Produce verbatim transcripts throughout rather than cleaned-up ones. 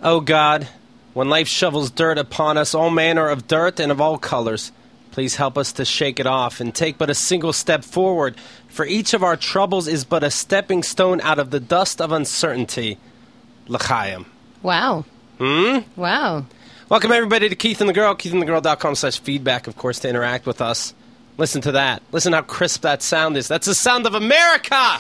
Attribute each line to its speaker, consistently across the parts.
Speaker 1: Oh God, when life shovels dirt upon us, all manner of dirt and of all colors, please help us to shake it off and take but a single step forward, for each of our troubles is but a stepping stone out of the dust of uncertainty. L'chaim.
Speaker 2: Wow.
Speaker 1: Hmm?
Speaker 2: Wow.
Speaker 1: Welcome everybody to Keith and the Girl, keith and the girl dot com slash feedback, of course, to interact with us. Listen to that. Listen how crisp that sound is. That's the sound of America!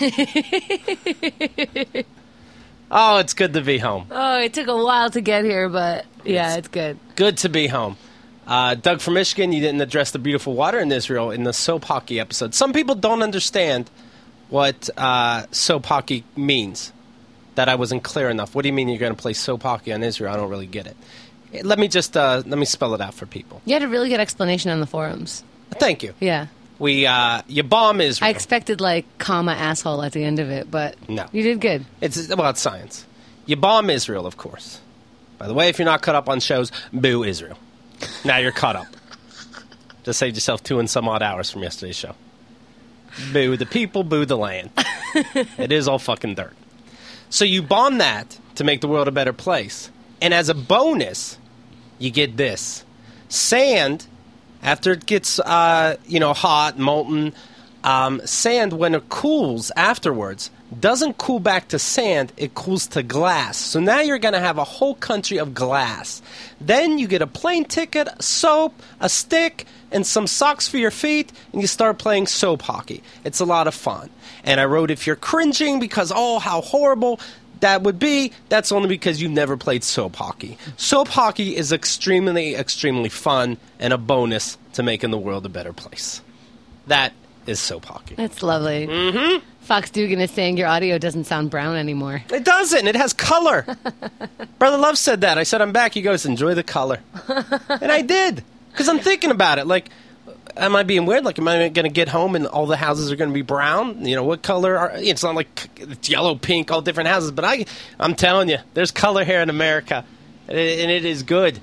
Speaker 1: Oh, it's good to be home.
Speaker 2: Oh, it took a while to get here, but yeah, it's, it's good.
Speaker 1: Good to be home. Uh, Doug from Michigan, you didn't address the beautiful water in Israel in the soap hockey episode. Some people don't understand what uh, soap hockey means, that I wasn't clear enough. What do you mean you're going to play soap hockey on Israel? I don't really get it. Let me just, uh, let me spell it out for people.
Speaker 2: You had a really good explanation on the forums.
Speaker 1: Thank you.
Speaker 2: Yeah.
Speaker 1: We, uh, you bomb Israel.
Speaker 2: I expected, like, comma asshole at the end of it, but
Speaker 1: no.
Speaker 2: You did good.
Speaker 1: It's about science. You bomb Israel, of course. By the way, if you're not caught up on shows, boo Israel. Now you're caught up. Just saved yourself two and some odd hours from yesterday's show. Boo the people, boo the land. It is all fucking dirt. So you bomb that to make the world a better place. And as a bonus, you get this. Sand, after it gets, uh, you know, hot, molten, um, sand, when it cools afterwards, doesn't cool back to sand, it cools to glass. So now you're going to have a whole country of glass. Then you get a plane ticket, soap, a stick, and some socks for your feet, and you start playing soap hockey. It's a lot of fun. And I wrote, if you're cringing because, oh, how horrible that would be, that's only because you've never played soap hockey. Soap hockey is extremely, extremely fun and a bonus to making the world a better place. That is soap hockey.
Speaker 2: That's lovely.
Speaker 1: Mm-hmm.
Speaker 2: Fox Dugan is saying your audio doesn't sound brown anymore.
Speaker 1: It doesn't. It has color. Brother Love said that. I said, I'm back. He goes, enjoy the color. And I did. Because I'm thinking about it. Like, am I being weird? Like, am I going to get home and all the houses are going to be brown? You know, what color? Are, it's not like it's yellow, pink, all different houses. But I, I'm telling you, there's color here in America. And it, and it is good.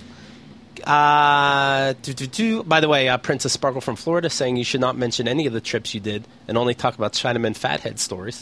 Speaker 1: Uh, doo, doo, doo. By the way, uh, Princess Sparkle from Florida saying you should not mention any of the trips you did and only talk about Chinaman fathead stories.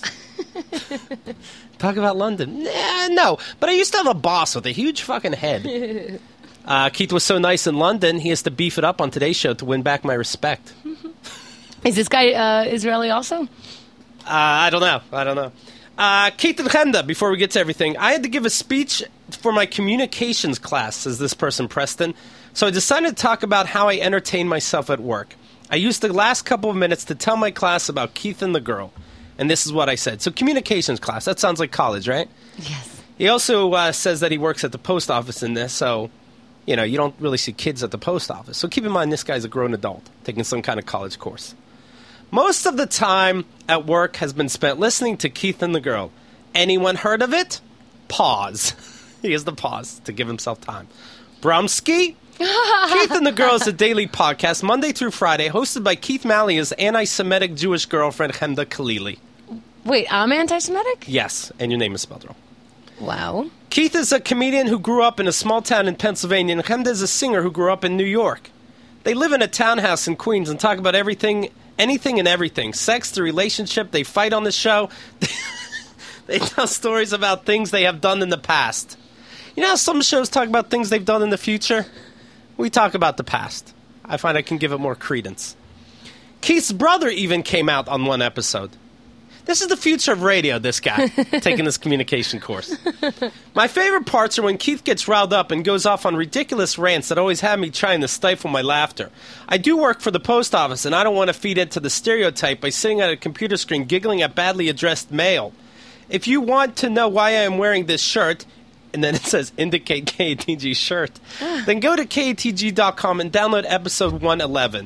Speaker 1: Talk about London. Nah, no, but I used to have a boss with a huge fucking head. Uh, Keith was so nice in London, he has to beef it up on today's show to win back my respect.
Speaker 2: Is this guy uh, Israeli also?
Speaker 1: Uh, I don't know. I don't know. Uh, Keith and Chemda, before we get to everything, I had to give a speech for my communications class, says this person, Preston. So I decided to talk about how I entertain myself at work. I used the last couple of minutes to tell my class about Keith and the Girl. And this is what I said. So communications class, that sounds like college, right?
Speaker 2: Yes.
Speaker 1: He also uh, says that he works at the post office in this, so, you know, you don't really see kids at the post office. So keep in mind this guy's a grown adult taking some kind of college course. Most of the time at work has been spent listening to Keith and the Girl. Anyone heard of it? Pause. He has the pause to give himself time. Bromsky? Keith and the Girl is a daily podcast, Monday through Friday, hosted by Keith Malia's anti-Semitic Jewish girlfriend, Chemda Khalili.
Speaker 2: Wait, I'm anti-Semitic?
Speaker 1: Yes, and your name is spelled wrong.
Speaker 2: Wow.
Speaker 1: Keith is a comedian who grew up in a small town in Pennsylvania, and Chemda is a singer who grew up in New York. They live in a townhouse in Queens and talk about everything, anything and everything. Sex, the relationship, they fight on the show. They tell stories about things they have done in the past. You know how some shows talk about things they've done in the future? We talk about the past. I find I can give it more credence. Keith's brother even came out on one episode. This is the future of radio, this guy, taking this communication course. My favorite parts are when Keith gets riled up and goes off on ridiculous rants that always have me trying to stifle my laughter. I do work for the post office, and I don't want to feed into the stereotype by sitting at a computer screen giggling at badly addressed mail. If you want to know why I am wearing this shirt, and then it says indicate K A T G shirt, then go to K A T G dot com and download episode one eleven.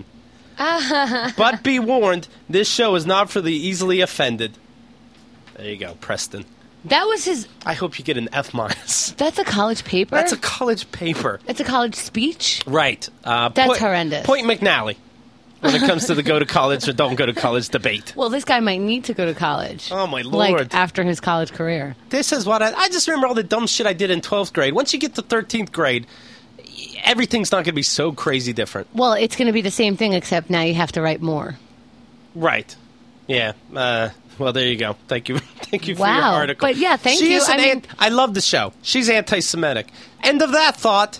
Speaker 1: But be warned, this show is not for the easily offended. There you go, Preston.
Speaker 2: That was his...
Speaker 1: I hope you get an F minus.
Speaker 2: That's a college paper?
Speaker 1: That's a college paper.
Speaker 2: It's a college speech?
Speaker 1: Right. Uh,
Speaker 2: That's
Speaker 1: point,
Speaker 2: horrendous.
Speaker 1: Point McNally when it comes to the go to college or don't go to college debate.
Speaker 2: Well, this guy might need to go to college.
Speaker 1: Oh, my Lord.
Speaker 2: Like, after his college career.
Speaker 1: This is what I... I just remember all the dumb shit I did in twelfth grade. Once you get to thirteenth grade, everything's not going to be so crazy different.
Speaker 2: Well, it's going to be the same thing, except now you have to write more.
Speaker 1: Right. Yeah. Uh, well, there you go. Thank you. Thank you for
Speaker 2: Wow.
Speaker 1: your article.
Speaker 2: But, yeah, thank
Speaker 1: she
Speaker 2: you.
Speaker 1: Is an
Speaker 2: I mean-
Speaker 1: an- I love the show. She's anti-Semitic. End of that thought.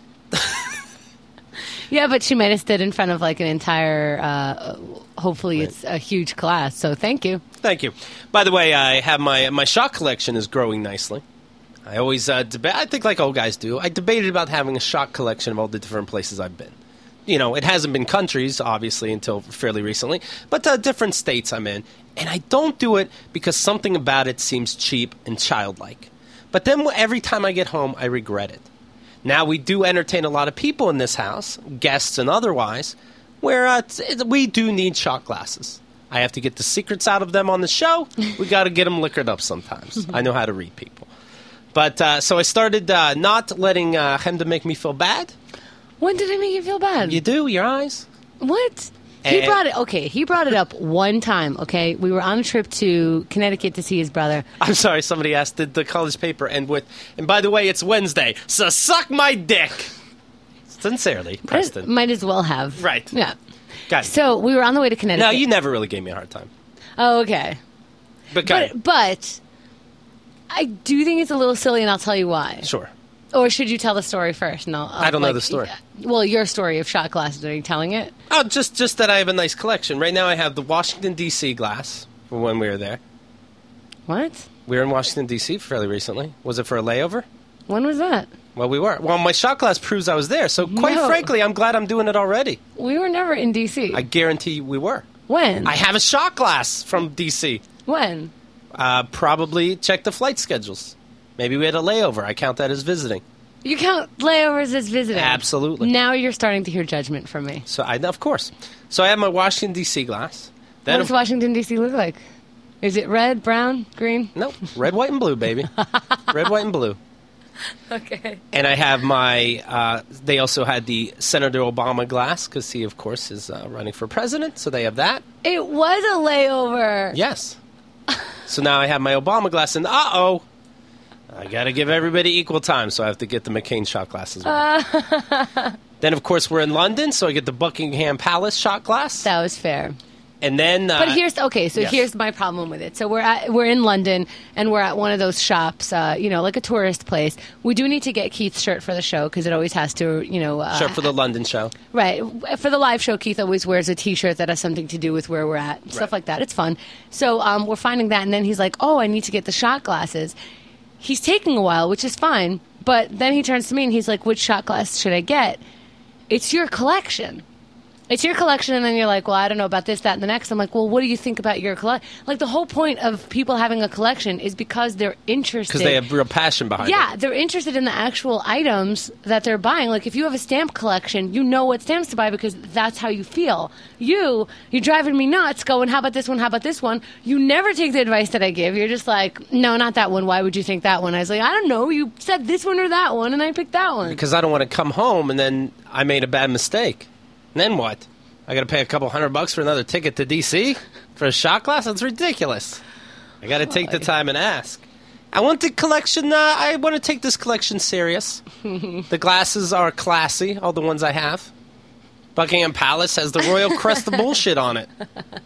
Speaker 2: Yeah, but she might have stood in front of like an entire, uh, hopefully it's a huge class. So thank you.
Speaker 1: Thank you. By the way, I have my my shot collection is growing nicely. I always uh, debate. I think like all guys do. I debated about having a shot collection of all the different places I've been. You know, it hasn't been countries, obviously, until fairly recently, but uh, different states I'm in. And I don't do it because something about it seems cheap and childlike. But then every time I get home, I regret it. Now, we do entertain a lot of people in this house, guests and otherwise, where uh, t- we do need shot glasses. I have to get the secrets out of them on the show. We got to get them liquored up sometimes. I know how to read people. But uh, so I started uh, not letting uh, Chemda make me feel bad.
Speaker 2: When did I make you feel bad?
Speaker 1: You do, your eyes.
Speaker 2: What? He
Speaker 1: And-
Speaker 2: brought it. Okay, he brought it up one time. Okay, we were on a trip to Connecticut to see his brother.
Speaker 1: I'm sorry, somebody asked, did the college paper end with, and by the way, it's Wednesday, so suck my dick. Sincerely, Preston.
Speaker 2: Might as well have.
Speaker 1: Right.
Speaker 2: Yeah.
Speaker 1: Got it.
Speaker 2: So we were on the way to Connecticut.
Speaker 1: No, you never really gave me a hard time.
Speaker 2: Oh, okay.
Speaker 1: But, got
Speaker 2: But but I do think it's a little silly, and I'll tell you why.
Speaker 1: it. Sure.
Speaker 2: Or should you tell the story first? No,
Speaker 1: I don't know the story.
Speaker 2: Well, your story of shot glasses. Are you telling it?
Speaker 1: Oh, just just that I have a nice collection. Right now I have the Washington, D C glass for when we were there.
Speaker 2: What?
Speaker 1: We were in Washington, D C fairly recently. Was it for a layover?
Speaker 2: When was that?
Speaker 1: Well, we were. Well, my shot glass proves I was there, so quite
Speaker 2: No.
Speaker 1: frankly, I'm glad I'm doing it already.
Speaker 2: We were never in D C.
Speaker 1: I guarantee we were.
Speaker 2: When?
Speaker 1: I have a shot glass from D C.
Speaker 2: when?
Speaker 1: Uh, probably check the flight schedules. Maybe we had a layover. I count that as visiting.
Speaker 2: You count layovers as visiting.
Speaker 1: Absolutely.
Speaker 2: Now you're starting to hear judgment from me.
Speaker 1: So I, of course. So I have my Washington, D C glass. Then
Speaker 2: What does Washington, D C look like? Is it red, brown, green?
Speaker 1: no, red, white, and blue, baby. Red, white, and blue.
Speaker 2: Okay.
Speaker 1: And I have my, uh, they also had the Senator Obama glass, because he, of course, is uh, running for president, so they have that.
Speaker 2: It was a layover.
Speaker 1: Yes. So now I have my Obama glass, and uh-oh, I got to give everybody equal time, so I have to get the McCain shot glass as well. Then, of course, we're in London, so I get the Buckingham Palace shot glass.
Speaker 2: That was fair.
Speaker 1: And then... Uh,
Speaker 2: But here's okay. So
Speaker 1: yes.
Speaker 2: here's my problem with it. So we're at, we're in London and we're at one of those shops, uh, you know, like a tourist place. We do need to get Keith's shirt for the show because it always has to, you know, uh,
Speaker 1: Shirt for the London show.
Speaker 2: right for the live show. Keith always wears a T-shirt that has something to do with where we're at, stuff
Speaker 1: Right.
Speaker 2: like that. It's fun. So um, we're finding that, and then he's like, "Oh, I need to get the shot glasses." He's taking a while, which is fine. But then he turns to me and he's like, "Which shot glass should I get?" It's your collection. It's your collection, and then you're like, well, I don't know about this, that, and the next. I'm like, well, what do you think about your collection? Like, the whole point of people having a collection is because they're interested.
Speaker 1: Because they have real passion behind
Speaker 2: Yeah,
Speaker 1: it.
Speaker 2: they're interested in the actual items that they're buying. Like, if you have a stamp collection, you know what stamps to buy because that's how you feel. You, you're driving me nuts going, how about this one, how about this one? You never take the advice that I give. You're just like, no, not that one. Why would you think that one? I was like, I don't know. You said this one or that one, and I picked that one.
Speaker 1: Because I don't want to come home and then I made a bad mistake. And then what? I got to pay a couple hundred bucks for another ticket to D C for a shot glass? That's ridiculous. I got to take the time and ask. I want the collection, uh, I want to take this collection serious. The glasses are classy, all the ones I have. Buckingham Palace has the royal crest of bullshit on it.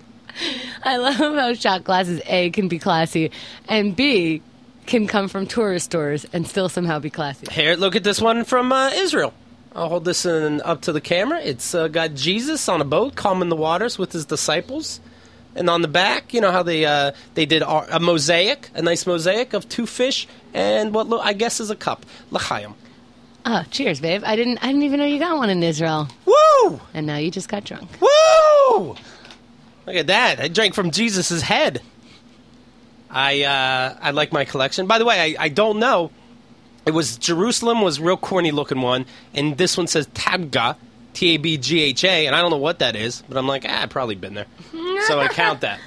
Speaker 2: I love how shot glasses, A, can be classy, and B, can come from tourist stores and still somehow be classy.
Speaker 1: Here, look at this one from uh, Israel. I'll hold this in, up to the camera. It's uh, got Jesus on a boat, calming the waters with his disciples. And on the back, you know how they uh, they did a a mosaic, a nice mosaic of two fish and what lo- I guess is a cup. L'chaim.
Speaker 2: Oh, cheers, babe. I didn't I didn't even know you got one in Israel.
Speaker 1: Woo!
Speaker 2: And now you just got drunk.
Speaker 1: Woo! Look at that. I drank from Jesus' head. I uh, I like my collection. By the way, I, I don't know. It was Jerusalem was a real corny looking one, and this one says Tabgha, T A B G H A, and I don't know what that is, but I'm like, ah, I've probably been there. So I count that.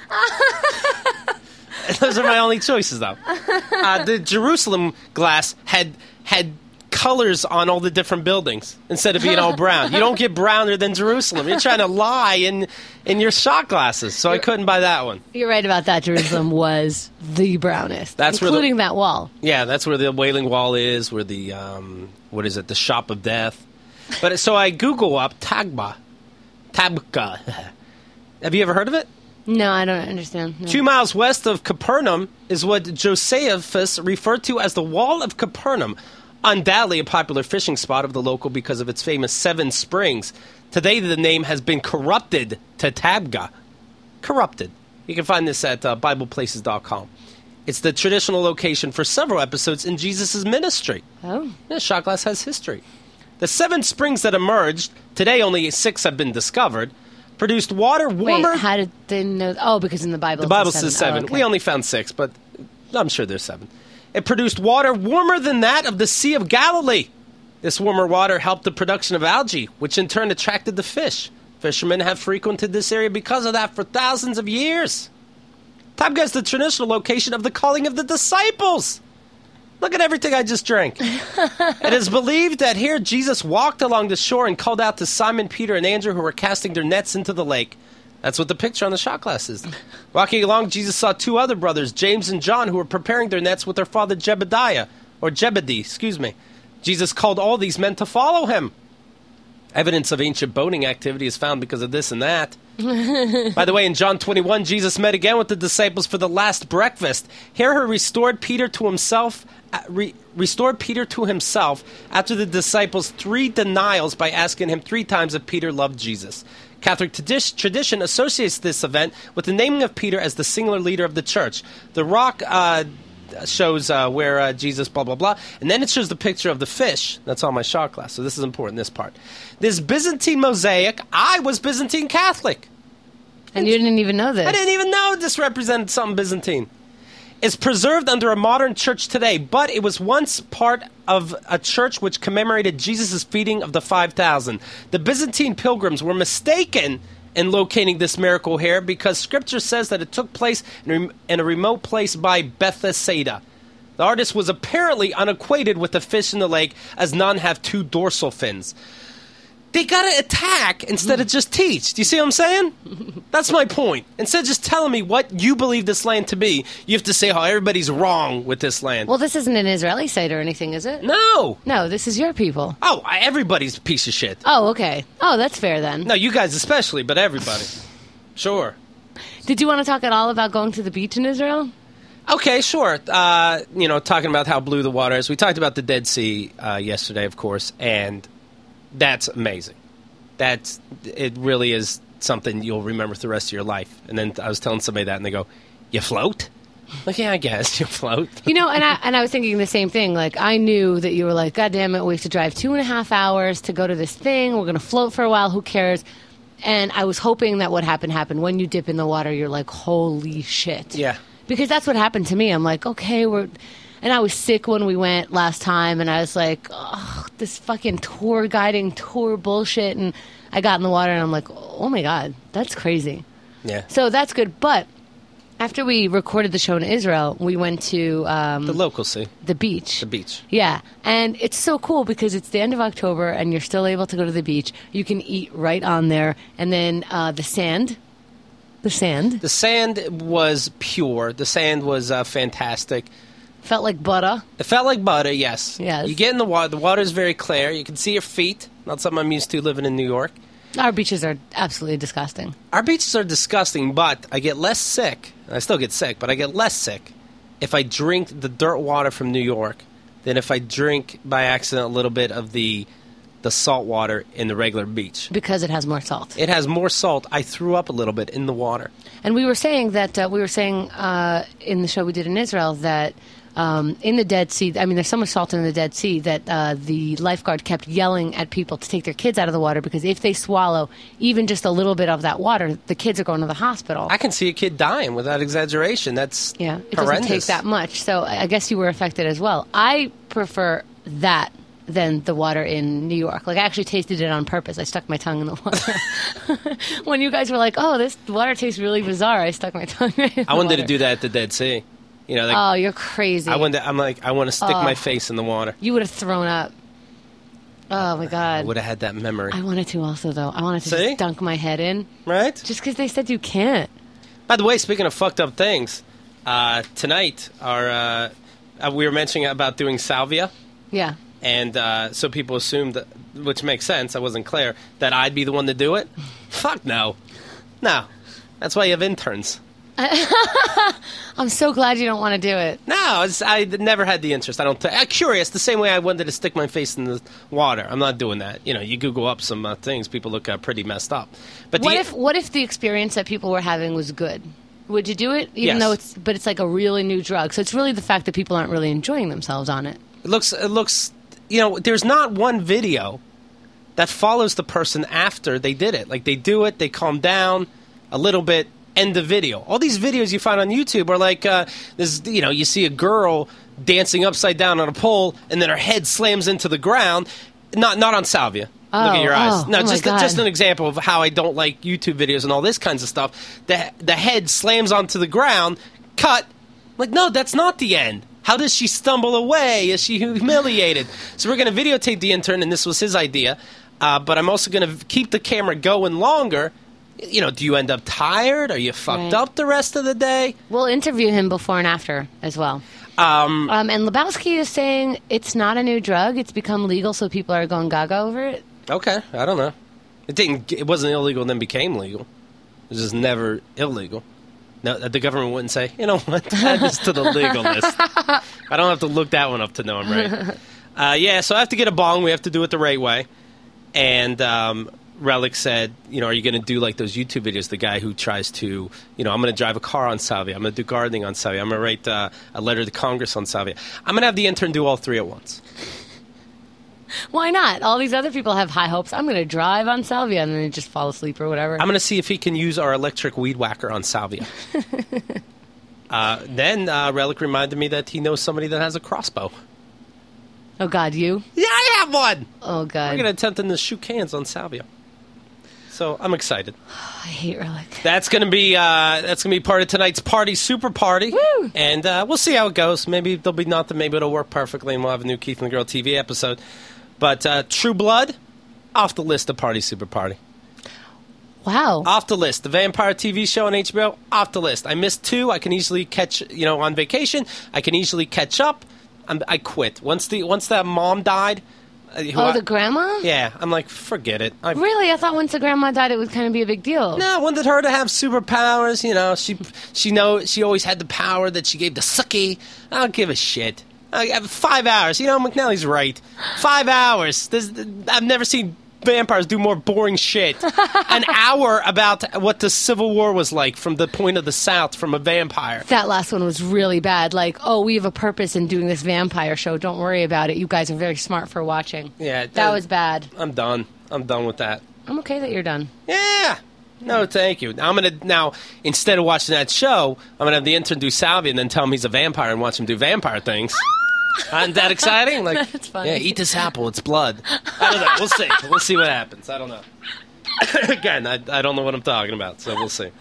Speaker 1: Those are my only choices, though. Uh, the Jerusalem glass had had colors on all the different buildings instead of being all brown. You don't get browner than Jerusalem. You're trying to lie in in your shot glasses, so I couldn't buy that one.
Speaker 2: You're right about that. Jerusalem was the brownest,
Speaker 1: That's where the-
Speaker 2: including that wall.
Speaker 1: Yeah, that's where the Wailing Wall is, where the, um, what is it, the Shop of Death. But so I Google up Tagba. Tabka. Have you ever heard of it?
Speaker 2: No, I don't understand. No.
Speaker 1: Two miles west of Capernaum is what Josephus referred to as the Wall of Capernaum, undoubtedly a popular fishing spot of the local because of its famous seven springs. Today, the name has been corrupted to Tabgha. Corrupted. You can find this at uh, Bible Places dot com. It's the traditional location for several episodes in Jesus' ministry.
Speaker 2: Oh.
Speaker 1: Yeah, shot glass has history. The seven springs that emerged, today only six have been discovered, produced water warmer...
Speaker 2: Wait, how did they know? Oh, because in the Bible
Speaker 1: The
Speaker 2: it
Speaker 1: Bible
Speaker 2: says
Speaker 1: says
Speaker 2: seven.
Speaker 1: seven.
Speaker 2: Oh, okay.
Speaker 1: We only found six, but I'm sure there's seven. It produced water warmer than that of the Sea of Galilee. This warmer water helped the production of algae, which in turn attracted the fish. Fishermen have frequented this area because of that for thousands of years. Tabgha is the traditional location of the calling of the disciples. Look at everything I just drank. It is believed that here Jesus walked along the shore and called out to Simon, Peter, and Andrew, who were casting their nets into the lake. That's what the picture on the shot glass is. Walking along, Jesus saw two other brothers, James and John, who were preparing their nets with their father Jebediah, or Jebedee, excuse me. Jesus called all these men to follow him. Evidence of ancient boating activity is found because of this and that. By the way, in John twenty-one, Jesus met again with the disciples for the last breakfast. Here he restored Peter to himself, uh, re- restored Peter to himself after the disciples' three denials by asking him three times if Peter loved Jesus. Catholic tradi- tradition associates this event with the naming of Peter as the singular leader of the church. The rock uh, shows uh, where uh, Jesus, blah, blah, blah. And then it shows the picture of the fish. That's on my shot glass, so this is important, this part. This Byzantine mosaic, I was Byzantine Catholic.
Speaker 2: And you didn't even know this.
Speaker 1: I didn't even know this represented something Byzantine. It's preserved under a modern church today, but it was once part of a church which commemorated Jesus' feeding of the five thousand. The Byzantine pilgrims were mistaken in locating this miracle here because Scripture says that it took place in a remote place by Bethsaida. The artist was apparently unacquainted with the fish in the lake, as none have two dorsal fins. They gotta attack instead of just teach. Do you see what I'm saying? That's my point. Instead of just telling me what you believe this land to be, you have to say how everybody's wrong with this land.
Speaker 2: Well, this isn't an Israeli site or anything, is it?
Speaker 1: No.
Speaker 2: No, this is your people.
Speaker 1: Oh, everybody's a piece of shit.
Speaker 2: Oh, okay. Oh, that's fair then.
Speaker 1: No, you guys especially, but everybody. Sure.
Speaker 2: Did you want to talk at all about going to the beach in Israel?
Speaker 1: Okay, sure. Uh, you know, talking about how blue the water is. We talked about the Dead Sea uh, yesterday, of course, and that's amazing. That's, it really is something you'll remember for the rest of your life. And then I was telling somebody that, and they go, "You float?" Like, yeah, I guess you float.
Speaker 2: You know, and I and I was thinking the same thing. Like, I knew that you were like, God damn it, we have to drive two and a half hours to go to this thing. We're going to float for a while. Who cares? And I was hoping that what happened happened. When you dip in the water, you're like, holy shit.
Speaker 1: Yeah.
Speaker 2: Because that's what happened to me. I'm like, okay, we're... And I was sick when we went last time, and I was like, oh, this fucking tour guiding tour bullshit. And I got in the water, and I'm like, oh my God, that's crazy.
Speaker 1: Yeah.
Speaker 2: So that's good. But after we recorded the show in Israel, we went to... Um,
Speaker 1: The local sea.
Speaker 2: The beach.
Speaker 1: The beach.
Speaker 2: Yeah. And it's so cool because it's the end of October, and you're still able to go to the beach. You can eat right on there. And then uh, the sand... The sand.
Speaker 1: The sand was pure. The sand was uh, fantastic.
Speaker 2: Felt like butter.
Speaker 1: It felt like butter, yes.
Speaker 2: Yes.
Speaker 1: You get in the water. The water is very clear. You can see your feet. Not something I'm used to living in New York.
Speaker 2: Our beaches are absolutely disgusting.
Speaker 1: Our beaches are disgusting, but I get less sick. I still get sick, but I get less sick if I drink the dirt water from New York than if I drink by accident a little bit of the the salt water in the regular beach.
Speaker 2: Because it has more salt.
Speaker 1: It has more salt. I threw up a little bit in the water.
Speaker 2: And we were saying that, uh, we were saying uh, in the show we did in Israel that um, in the Dead Sea, I mean, there's so much salt in the Dead Sea that uh, the lifeguard kept yelling at people to take their kids out of the water because if they swallow even just a little bit of that water, the kids are going to the hospital.
Speaker 1: I can see a kid dying without exaggeration. That's
Speaker 2: yeah, it
Speaker 1: horrendous.
Speaker 2: doesn't take that much. So I guess you were affected as well. I prefer that than the water in New York. Like, I actually tasted it on purpose. I stuck my tongue in the water. When you guys were like, oh, this water tastes really bizarre, I stuck my tongue right in the
Speaker 1: I wanted
Speaker 2: water.
Speaker 1: to do that at the Dead Sea. You know, like,
Speaker 2: oh, you're crazy.
Speaker 1: I wanted to, I'm like, I want to stick
Speaker 2: Oh.
Speaker 1: my face in the water.
Speaker 2: You would have thrown up. Oh, my
Speaker 1: I
Speaker 2: God.
Speaker 1: would have had that memory.
Speaker 2: I wanted to also, though. I wanted to
Speaker 1: See?
Speaker 2: just dunk my head in.
Speaker 1: Right?
Speaker 2: Just because they said you can't.
Speaker 1: By the way, speaking of fucked up things, uh, tonight, our, uh, uh, we were mentioning about doing salvia.
Speaker 2: Yeah.
Speaker 1: And uh, so people assumed, that, which makes sense, I wasn't clear, that I'd be the one to do it. Fuck no. No. That's why you have interns.
Speaker 2: I'm so glad you don't want to do it.
Speaker 1: No, it's, I never had the interest. I don't. T- I'm curious. The same way I wanted to stick my face in the water. I'm not doing that. You know, you Google up some uh, things. People look uh, pretty messed up. But
Speaker 2: What
Speaker 1: the,
Speaker 2: if what if the experience that people were having was good? Would you do it? Even
Speaker 1: Yes.
Speaker 2: though it's but it's like a really new drug. So it's really the fact that people aren't really enjoying themselves on it.
Speaker 1: It looks. It looks. You know, there's not one video that follows the person after they did it. Like they do it, they calm down a little bit. End the video. All these videos you find on YouTube are like uh, this. You know, you see a girl dancing upside down on a pole, and then her head slams into the ground. Not not on salvia.
Speaker 2: Oh,
Speaker 1: Look at your eyes.
Speaker 2: oh,
Speaker 1: No,
Speaker 2: oh my
Speaker 1: just
Speaker 2: God.
Speaker 1: just an example of how I don't like YouTube videos and all this kinds of stuff. The the head slams onto the ground. Cut. Like no, that's not the end. How does she stumble away? Is she humiliated? So we're going to videotape the intern, and this was his idea. Uh, but I'm also going to keep the camera going longer. You know, do you end up tired? Are you fucked
Speaker 2: Right.
Speaker 1: up the rest of the day?
Speaker 2: We'll interview him before and after as well.
Speaker 1: Um,
Speaker 2: Um, and Lebowski is saying it's not a new drug; it's become legal, so people are going gaga over it.
Speaker 1: okay, I don't know. It didn't. It wasn't illegal, and then became legal. It was just never illegal. No, the government wouldn't say, you know what, add this to the legal list. I don't have to look that one up to know I'm right. Uh, yeah, so I have to get a bong. We have to do it the right way. And um, Relic said, you know, are you going to do like those YouTube videos, the guy who tries to, you know, I'm going to drive a car on salvia. I'm going to do gardening on salvia. I'm going to write uh, a letter to Congress on salvia. I'm going to have the intern do all three at once.
Speaker 2: Why not? All these other people have high hopes. I'm going to drive on salvia and then they just fall asleep or whatever.
Speaker 1: I'm going to see if he can use our electric weed whacker on salvia. uh, then uh, Relic reminded me that he knows somebody that has a crossbow.
Speaker 2: Oh God, you?
Speaker 1: Yeah, I have one.
Speaker 2: Oh God,
Speaker 1: We're going to attempt to shoot cans on salvia. So I'm excited.
Speaker 2: I hate Relic.
Speaker 1: That's going to be uh, that's going to be part of tonight's party, super party.
Speaker 2: Woo!
Speaker 1: And uh, we'll see how it goes. Maybe there'll be nothing. Maybe it'll work perfectly, and we'll have a new Keith and the Girl T V episode. But uh, True Blood, off the list of party, super party.
Speaker 2: Wow.
Speaker 1: Off the list. The Vampire T V show on H B O, off the list. I missed two. I can easily catch, you know, on vacation. I can easily catch up. I'm, I quit. Once the once that mom died. Uh, who
Speaker 2: oh,
Speaker 1: I-
Speaker 2: the grandma?
Speaker 1: Yeah, I'm like, forget it. I,
Speaker 2: Really? I thought once the grandma died, it would kind of be a big deal.
Speaker 1: No, I wanted her to have superpowers. You know, she she know she always had the power that she gave to Suki. I don't give a shit. I have five hours. You know, McNally's right. Five hours. This, I've never seen vampires do more boring shit. An hour about what the Civil War was like from the point of the South from a vampire.
Speaker 2: That last one was really bad. Like, oh, we have a purpose in doing this vampire show. Don't worry about it. You guys are very smart for watching.
Speaker 1: Yeah,
Speaker 2: That was bad.
Speaker 1: I'm done. I'm done with that.
Speaker 2: I'm okay that you're done.
Speaker 1: Yeah. No, thank you. I'm gonna now instead of watching that show, I'm gonna have the intern do salvia and then tell him he's a vampire and watch him do vampire things. Isn't that exciting? Like,
Speaker 2: That's funny.
Speaker 1: yeah, eat this apple. It's blood. I don't know. We'll see. We'll see what happens. I don't know. Again, I, I don't know what I'm talking about, so we'll see.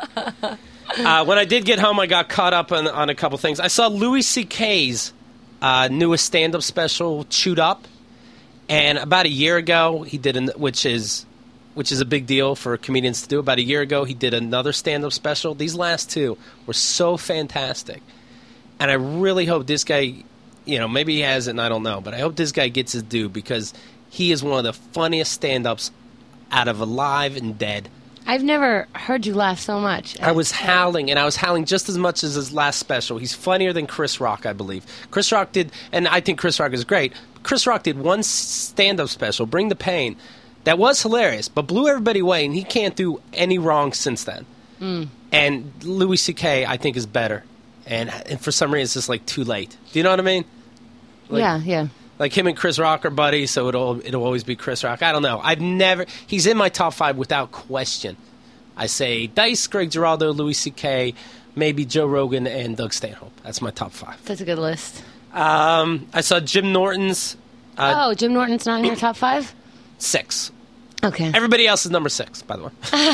Speaker 1: Uh, when I did get home, I got caught up on, on a couple things. I saw Louis C K's uh, newest stand-up special, Chewed Up, and about a year ago, he did, an, which is which is a big deal for comedians to do. About a year ago, he did another stand-up special. These last two were so fantastic, and I really hope this guy, you know, maybe he hasn't, I don't know, but I hope this guy gets his due because he is one of the funniest stand-ups out of alive and dead.
Speaker 2: I've never heard you laugh so much.
Speaker 1: I was howling, and I was howling just as much as his last special. He's funnier than Chris Rock, I believe. Chris Rock did, and I think Chris Rock is great. Chris Rock did one stand-up special, Bring the Pain, that was hilarious, but blew everybody away, and he can't do any wrong since then.
Speaker 2: Mm.
Speaker 1: And Louis C K, I think, is better. And, and for some reason, it's just, like, too late. Do you know what I mean? Like,
Speaker 2: yeah, yeah.
Speaker 1: Like him and Chris Rock are buddies, so it'll it'll always be Chris Rock. I don't know. I've never... He's in my top five without question. I say Dice, Greg Giraldo, Louis C K, maybe Joe Rogan, and Doug Stanhope. That's my top five.
Speaker 2: That's a good list.
Speaker 1: Um, I saw Jim Norton's uh,
Speaker 2: oh, Jim Norton's not in your top five?
Speaker 1: six.
Speaker 2: Okay.
Speaker 1: Everybody else is number six, by the way.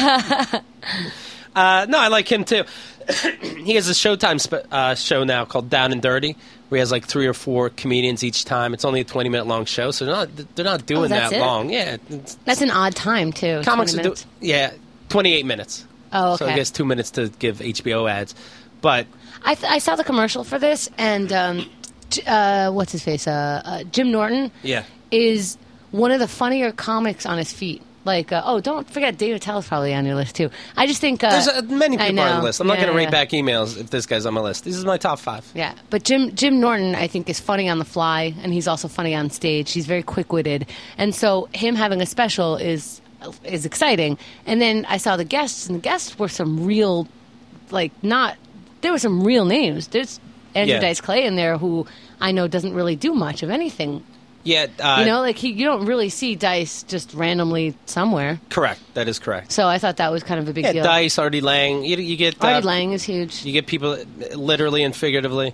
Speaker 1: uh, no, I like him too. He has a Showtime sp- uh, show now called Down and Dirty, where he has like three or four comedians each time. It's only a twenty-minute long show, so they're not they're not doing
Speaker 2: Oh, that's
Speaker 1: that
Speaker 2: it?
Speaker 1: long. Yeah, it's,
Speaker 2: That's an odd time, too.
Speaker 1: comics
Speaker 2: twenty
Speaker 1: are do-
Speaker 2: minutes.
Speaker 1: yeah, twenty-eight minutes.
Speaker 2: Oh,
Speaker 1: So I
Speaker 2: okay.
Speaker 1: guess two minutes to give H B O ads, but
Speaker 2: I, th- I saw the commercial for this, and um, t- uh, what's his face? Uh, uh, Jim Norton
Speaker 1: yeah.
Speaker 2: is one of the funnier comics on his feet. Like, uh, oh, don't forget Dave Attell's probably on your list too. I just think uh,
Speaker 1: There's uh, many
Speaker 2: I
Speaker 1: people on
Speaker 2: know.
Speaker 1: the list. I'm not
Speaker 2: Yeah,
Speaker 1: going to
Speaker 2: yeah.
Speaker 1: rate back emails if this guy's on my list. This is my top five.
Speaker 2: Yeah, but Jim Jim Norton, I think, is funny on the fly, and he's also funny on stage. He's very quick witted, and so him having a special is is exciting. And then I saw the guests, and the guests were some real, like not there were some real names. There's Andrew
Speaker 1: Yeah.
Speaker 2: Dice Clay in there, who I know doesn't really do much of anything.
Speaker 1: Yeah, uh,
Speaker 2: You know, like he, you don't really see Dice just randomly somewhere.
Speaker 1: correct. That is correct.
Speaker 2: So I thought that was kind of a big
Speaker 1: Yeah,
Speaker 2: deal.
Speaker 1: Dice, Artie Lang. You, you get uh,
Speaker 2: Artie Lang is huge.
Speaker 1: You get people uh, literally and figuratively.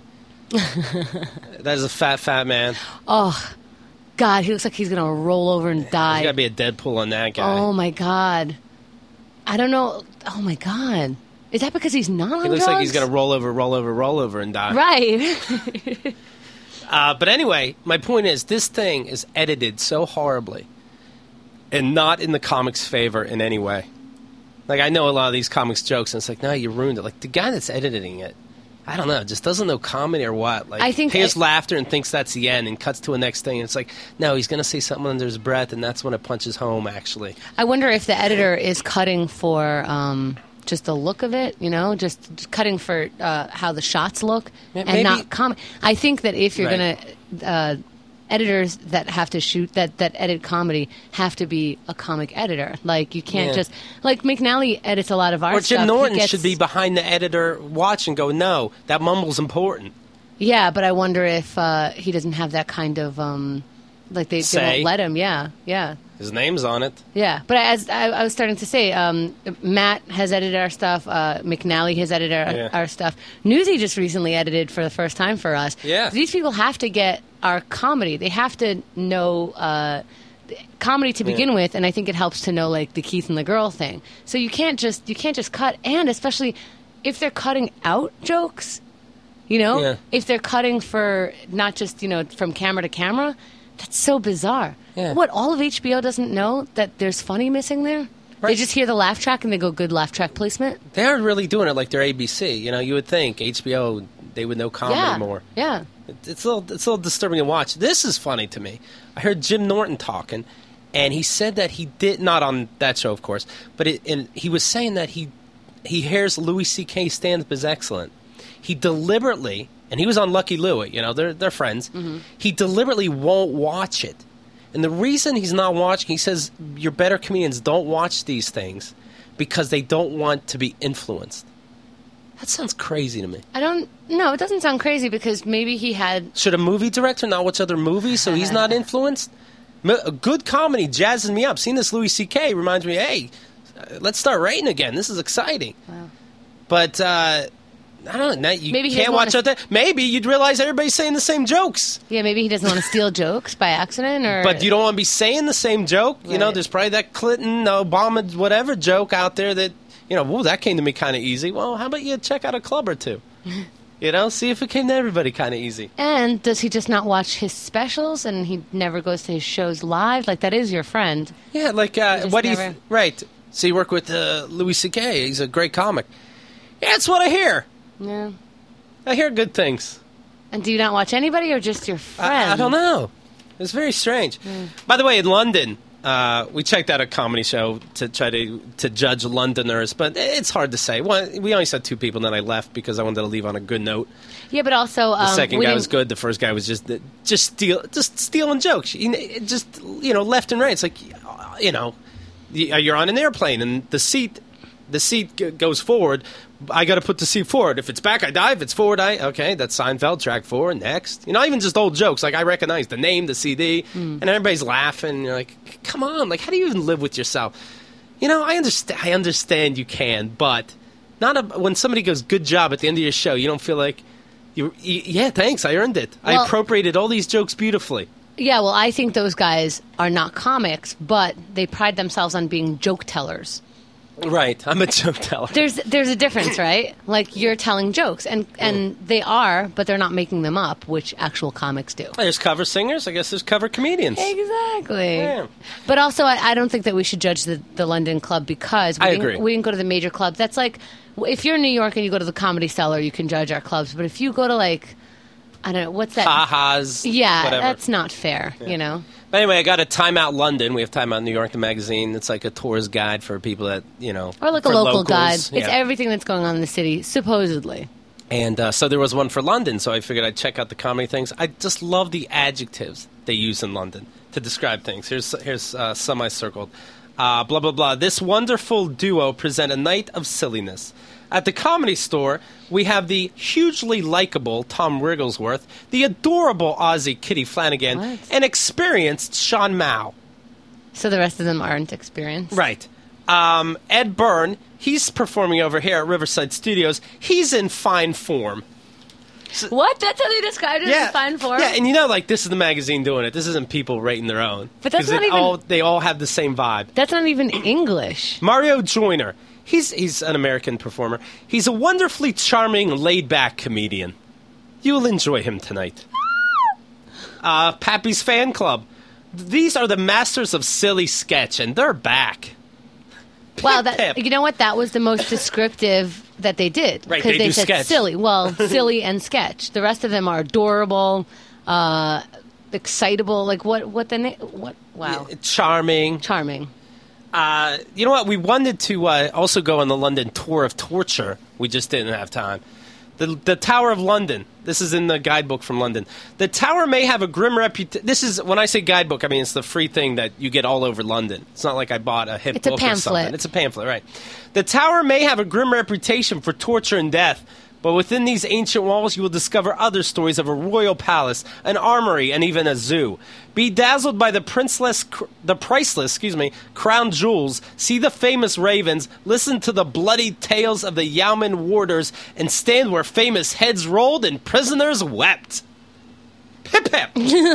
Speaker 1: That is a fat, fat man.
Speaker 2: Oh, God, he looks like he's gonna roll over and
Speaker 1: There's
Speaker 2: die.
Speaker 1: got to be a Deadpool on that guy.
Speaker 2: Oh my God, I don't know. Oh my God, is that because he's not on
Speaker 1: he looks
Speaker 2: drugs?
Speaker 1: like he's going to roll over, roll over, roll over, and die.
Speaker 2: Right.
Speaker 1: Uh, but anyway, my point is, this thing is edited so horribly, and not in the comics' favor in any way. Like, I know a lot of these comics jokes, and it's like, no, you ruined it. Like, the guy that's editing it, I don't know, just doesn't know comedy or what. Like,
Speaker 2: I think
Speaker 1: hears
Speaker 2: I-
Speaker 1: laughter and thinks that's the end, and cuts to a next thing, and it's like, no, he's going to say something under his breath, and that's when it punches home, actually.
Speaker 2: I wonder if the editor is cutting for um, just the look of it, you know, just, just cutting for uh, how the shots look,
Speaker 1: Ma-
Speaker 2: and
Speaker 1: maybe-
Speaker 2: not com. I think that if you're
Speaker 1: Right.
Speaker 2: gonna uh, editors that have to shoot that that edit comedy have to be a comic editor. Like you can't
Speaker 1: Yeah.
Speaker 2: just like McNally edits a lot of our
Speaker 1: Or
Speaker 2: stuff.
Speaker 1: Jim
Speaker 2: He
Speaker 1: Norton
Speaker 2: gets-
Speaker 1: should be behind the editor watch and go, no, that mumble's important.
Speaker 2: Yeah, but I wonder if uh, he doesn't have that kind of um, like they, they
Speaker 1: Say.
Speaker 2: won't let him. Yeah, yeah.
Speaker 1: His name's on it.
Speaker 2: Yeah, but as I, I was starting to say, um, Matt has edited our stuff. Uh, McNally has edited our,
Speaker 1: Yeah.
Speaker 2: our stuff. Newsy just recently edited for the first time for us.
Speaker 1: Yeah.
Speaker 2: These people have to get our comedy. They have to know uh, comedy to begin
Speaker 1: Yeah.
Speaker 2: with, and I think it helps to know like the Keith and the girl thing. So you can't just you can't just cut, and especially if they're cutting out jokes, you know,
Speaker 1: Yeah.
Speaker 2: if they're cutting for not just you know from camera to camera. That's so bizarre.
Speaker 1: Yeah.
Speaker 2: What, all of H B O doesn't know that there's funny missing there? They
Speaker 1: Right.
Speaker 2: just hear the laugh track and they go, good laugh track placement?
Speaker 1: They aren't really doing it like they're A B C. You know, you would think H B O, they would know comedy
Speaker 2: yeah.
Speaker 1: more.
Speaker 2: Yeah.
Speaker 1: It- It's a little, it's a little disturbing to watch. This is funny to me. I heard Jim Norton talking, and he said that he did not on that show, of course, but it, and he was saying that he he hears Louis C K stand up as excellent. He deliberately, and he was on Lucky Louie. You know, they're they're friends.
Speaker 2: Mm-hmm.
Speaker 1: He deliberately won't watch it, and the reason he's not watching, he says, your better comedians don't watch these things because they don't want to be influenced. That sounds crazy to me.
Speaker 2: I don't, no, it doesn't sound crazy because maybe he had,
Speaker 1: Should a movie director not watch other movies so he's not influenced? M- A good comedy jazzes me up. Seeing this Louis C K reminds me, hey, uh, let's start writing again. This is exciting.
Speaker 2: Wow.
Speaker 1: But uh, I don't know. You
Speaker 2: Maybe he
Speaker 1: can't
Speaker 2: doesn't
Speaker 1: watch
Speaker 2: wanna-
Speaker 1: other. Maybe you'd realize everybody's saying the same jokes.
Speaker 2: yeah, maybe he doesn't want to steal jokes by accident or.
Speaker 1: But you don't want to be saying the same joke. You know,
Speaker 2: Right.
Speaker 1: there's probably that Clinton, Obama, whatever joke out there that, you know, whoa, that came to me kind of easy. Well, how about you check out a club or two? You know, see if it came to everybody kind of easy.
Speaker 2: And does he just not watch his specials and he never goes to his shows live? Like, that is your friend.
Speaker 1: Yeah, like, uh,
Speaker 2: just
Speaker 1: what do you...
Speaker 2: never-
Speaker 1: Th- right. So you work with uh, Louis C K. He's a great comic. Yeah, that's what I hear.
Speaker 2: Yeah.
Speaker 1: I hear good things.
Speaker 2: And do you not watch anybody or just your friend?
Speaker 1: I, I don't know. It's very strange. By the way, in London, uh, we checked out a comedy show to try to to judge Londoners, but it's hard to say. One, we only saw two people, and then I left because I wanted to leave on a good note.
Speaker 2: Yeah, but also.
Speaker 1: The
Speaker 2: Um,
Speaker 1: second
Speaker 2: we
Speaker 1: guy
Speaker 2: didn't-
Speaker 1: was good. The first guy was just just steal, just stealing jokes. You know, it just you know, left and right. It's like, you know, you're on an airplane, and the seat the seat g- goes forward. I got to put the seat forward. If it's back, I die. If it's forward, I okay. That's Seinfeld. Track four. Next, you know, even just old jokes. Like I recognize the name, the C D, and everybody's laughing. You're like, come on! Like, how do you even live with yourself? You know, I understand. I understand you can, but not a, when somebody goes good job at the end of your show. You don't feel like you. you yeah, thanks. I earned it. I
Speaker 2: Well-
Speaker 1: appropriated all these jokes beautifully.
Speaker 2: Yeah, well, I think those guys are not comics, but they pride themselves on being joke tellers.
Speaker 1: Right. I'm a joke teller.
Speaker 2: There's there's a difference, right? Like you're telling jokes, and and they are, but they're not making them up, which actual comics do.
Speaker 1: There's cover singers. I guess there's cover comedians.
Speaker 2: Exactly.
Speaker 1: Yeah.
Speaker 2: But also, I, I don't think that we should judge the, the London club because we
Speaker 1: I
Speaker 2: didn't,
Speaker 1: agree.
Speaker 2: we didn't go to the major clubs. That's like if you're in New York and you go to the Comedy Cellar, you can judge our clubs. But if you go to like I don't know, what's that?
Speaker 1: Ha-has.
Speaker 2: Yeah,
Speaker 1: whatever.
Speaker 2: that's not fair, yeah. you know?
Speaker 1: But anyway, I got a Time Out London. We have Time Out New York, the magazine. It's like a tourist guide for people that, you know.
Speaker 2: Or like a
Speaker 1: for
Speaker 2: local
Speaker 1: locals.
Speaker 2: guide.
Speaker 1: Yeah.
Speaker 2: It's everything that's going on in the city, supposedly.
Speaker 1: And uh, so there was one for London, so I figured I'd check out the comedy things. I just love the adjectives they use in London to describe things. Here's here's uh, some I circled. Uh, blah, blah, blah. This wonderful duo present a night of silliness. At the Comedy Store, we have the hugely likable Tom Wigglesworth, the adorable Aussie Kitty Flanagan,
Speaker 2: What?
Speaker 1: and experienced Sean Mao.
Speaker 2: So the rest of them aren't experienced?
Speaker 1: Right. Um, Ed Byrne, he's performing over here at Riverside Studios. He's in fine form.
Speaker 2: What? That's how they described it in fine form?
Speaker 1: Yeah, and you know, like, this is the magazine doing it. This isn't people rating their own.
Speaker 2: But that's
Speaker 1: 'Cause
Speaker 2: not
Speaker 1: it
Speaker 2: even-
Speaker 1: all, they all have the same vibe.
Speaker 2: That's not even English.
Speaker 1: Mario Joyner, he's, he's an American performer. He's a wonderfully charming, laid-back comedian. You'll enjoy him tonight. uh, Pappy's Fan Club. These are the masters of silly sketch, and they're back.
Speaker 2: Wow,
Speaker 1: Pip,
Speaker 2: that
Speaker 1: pip.
Speaker 2: you know what? That was the most descriptive that they did.
Speaker 1: Right,
Speaker 2: Because
Speaker 1: they do
Speaker 2: said
Speaker 1: sketch.
Speaker 2: silly. Well, silly and sketch. The rest of them are adorable, uh, excitable. Like what? What the? Na- what? Wow,
Speaker 1: Charming.
Speaker 2: charming.
Speaker 1: Uh, you know what? We wanted to uh, also go on the London tour of torture. We just didn't have time. The, the Tower of London. This is in the guidebook from London. The tower may have a grim reputation. This is, when I say guidebook, I mean it's the free thing that you get all over London. It's not like I bought a hip
Speaker 2: It's a
Speaker 1: book or
Speaker 2: pamphlet.
Speaker 1: something. It's a pamphlet, right. The tower may have a grim reputation for torture and death, but within these ancient walls you will discover other stories of a royal palace, an armory, and even a zoo. Be dazzled by the princeless, cr- the priceless, excuse me, crown jewels. See the famous ravens. Listen to the bloody tales of the yeoman warders, and stand where famous heads rolled and prisoners wept. Pip pip.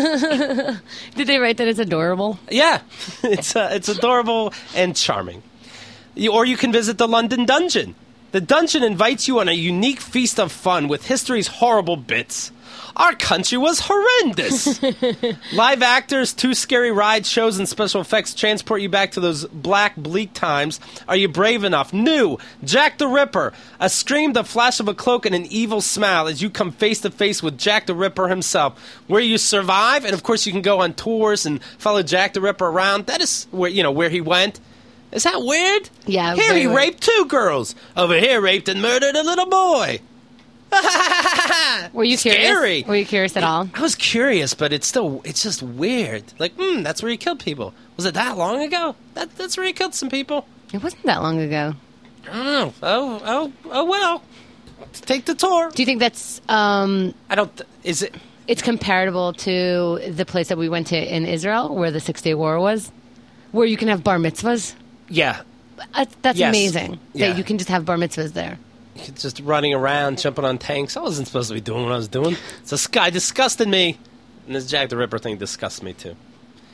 Speaker 2: Did they write that it's adorable?
Speaker 1: Yeah, it's uh, it's adorable and charming. You, or you can visit the London Dungeon. The dungeon invites you on a unique feast of fun with history's horrible bits. Our country was horrendous. Live actors, two scary ride shows, and special effects transport you back to those black, bleak times. Are you brave enough? New, Jack the Ripper. A scream, the flash of a cloak, and an evil smile as you come face to face with Jack the Ripper himself. Where you survive, and of course you can go on tours and follow Jack the Ripper around. That is where, you know, where he went. Is that weird?
Speaker 2: Yeah,
Speaker 1: Here
Speaker 2: very
Speaker 1: he
Speaker 2: weird.
Speaker 1: raped two girls. Over here raped and murdered a little boy.
Speaker 2: Were you
Speaker 1: Scary.
Speaker 2: curious? Were you curious at all?
Speaker 1: I was curious, but it's still, it's just weird. Like, hmm, that's where he killed people. Was it that long ago? That, that's where he killed some people.
Speaker 2: It wasn't that long ago.
Speaker 1: I don't know. Oh, oh, oh, well. Take the tour.
Speaker 2: Do you think that's um,
Speaker 1: I don't, th- is it,
Speaker 2: it's comparable to the place that we went to in Israel, where the Six Day War was, where you can have bar mitzvahs?
Speaker 1: yeah.
Speaker 2: Uh, that's
Speaker 1: Yes.
Speaker 2: amazing
Speaker 1: Yeah.
Speaker 2: that you can just have bar mitzvahs there.
Speaker 1: Just running around, jumping on tanks. I wasn't supposed to be doing what I was doing. This guy disgusted me. And this Jack the Ripper thing disgusts me, too.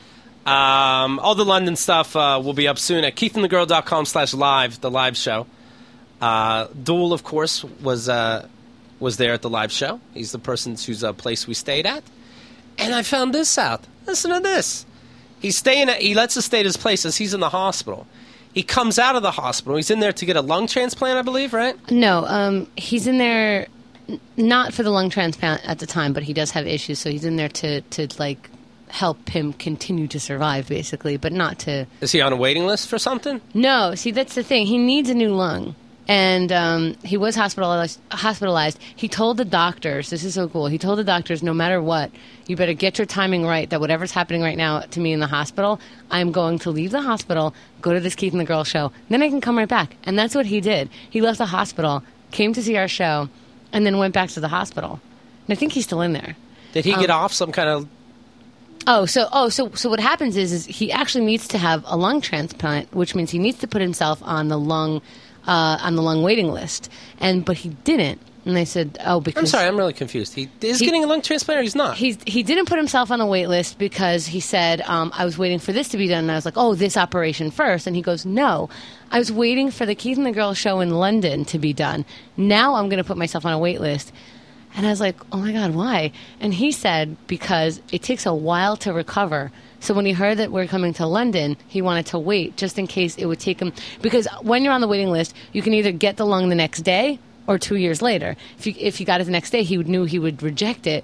Speaker 1: Um, all the London stuff uh, will be up soon at keithandthegirl.com slash live, the live show. Uh, Duel, of course, was uh, was there at the live show. He's the person whose uh, place we stayed at. And I found this out. Listen to this. He's staying at, he lets us stay at his place as he's in the hospital. He comes out of the hospital. He's in there to get a lung transplant, I believe, right?
Speaker 2: No, um, he's in there n- not for the lung transplant at the time, but he does have issues, so he's in there to, to like help him continue to survive, basically, but not to.
Speaker 1: Is he on a waiting list for something?
Speaker 2: No, see, that's the thing. He needs a new lung. And um, he was hospitalized, hospitalized. He told the doctors, this is so cool, he told the doctors, no matter what, you better get your timing right, that whatever's happening right now to me in the hospital, I'm going to leave the hospital, go to this Keith and the Girl show, then I can come right back. And that's what he did. He left the hospital, came to see our show, and then went back to the hospital. And I think he's still in there.
Speaker 1: Did he
Speaker 2: Um,
Speaker 1: get off some kind of...
Speaker 2: Oh, so oh, so so what happens is, is he actually needs to have a lung transplant, which means he needs to put himself on the lung uh, on the lung waiting list, and but he didn't. And they said, oh, because
Speaker 1: I'm sorry, I'm really confused. He is
Speaker 2: He-
Speaker 1: getting a lung transplant or he's not?
Speaker 2: He's, he didn't put himself on the wait list because he said, um, I was waiting for this to be done. And I was like, oh, this operation first. And he goes, no, I was waiting for the Keith and the Girl show in London to be done. Now I'm going to put myself on a wait list. And I was like, oh, my God, why? And he said, because it takes a while to recover. So when he heard that we're coming to London, he wanted to wait just in case it would take him. Because when you're on the waiting list, you can either get the lung the next day or two years later. If you if you got it the next day, he would, knew he would reject it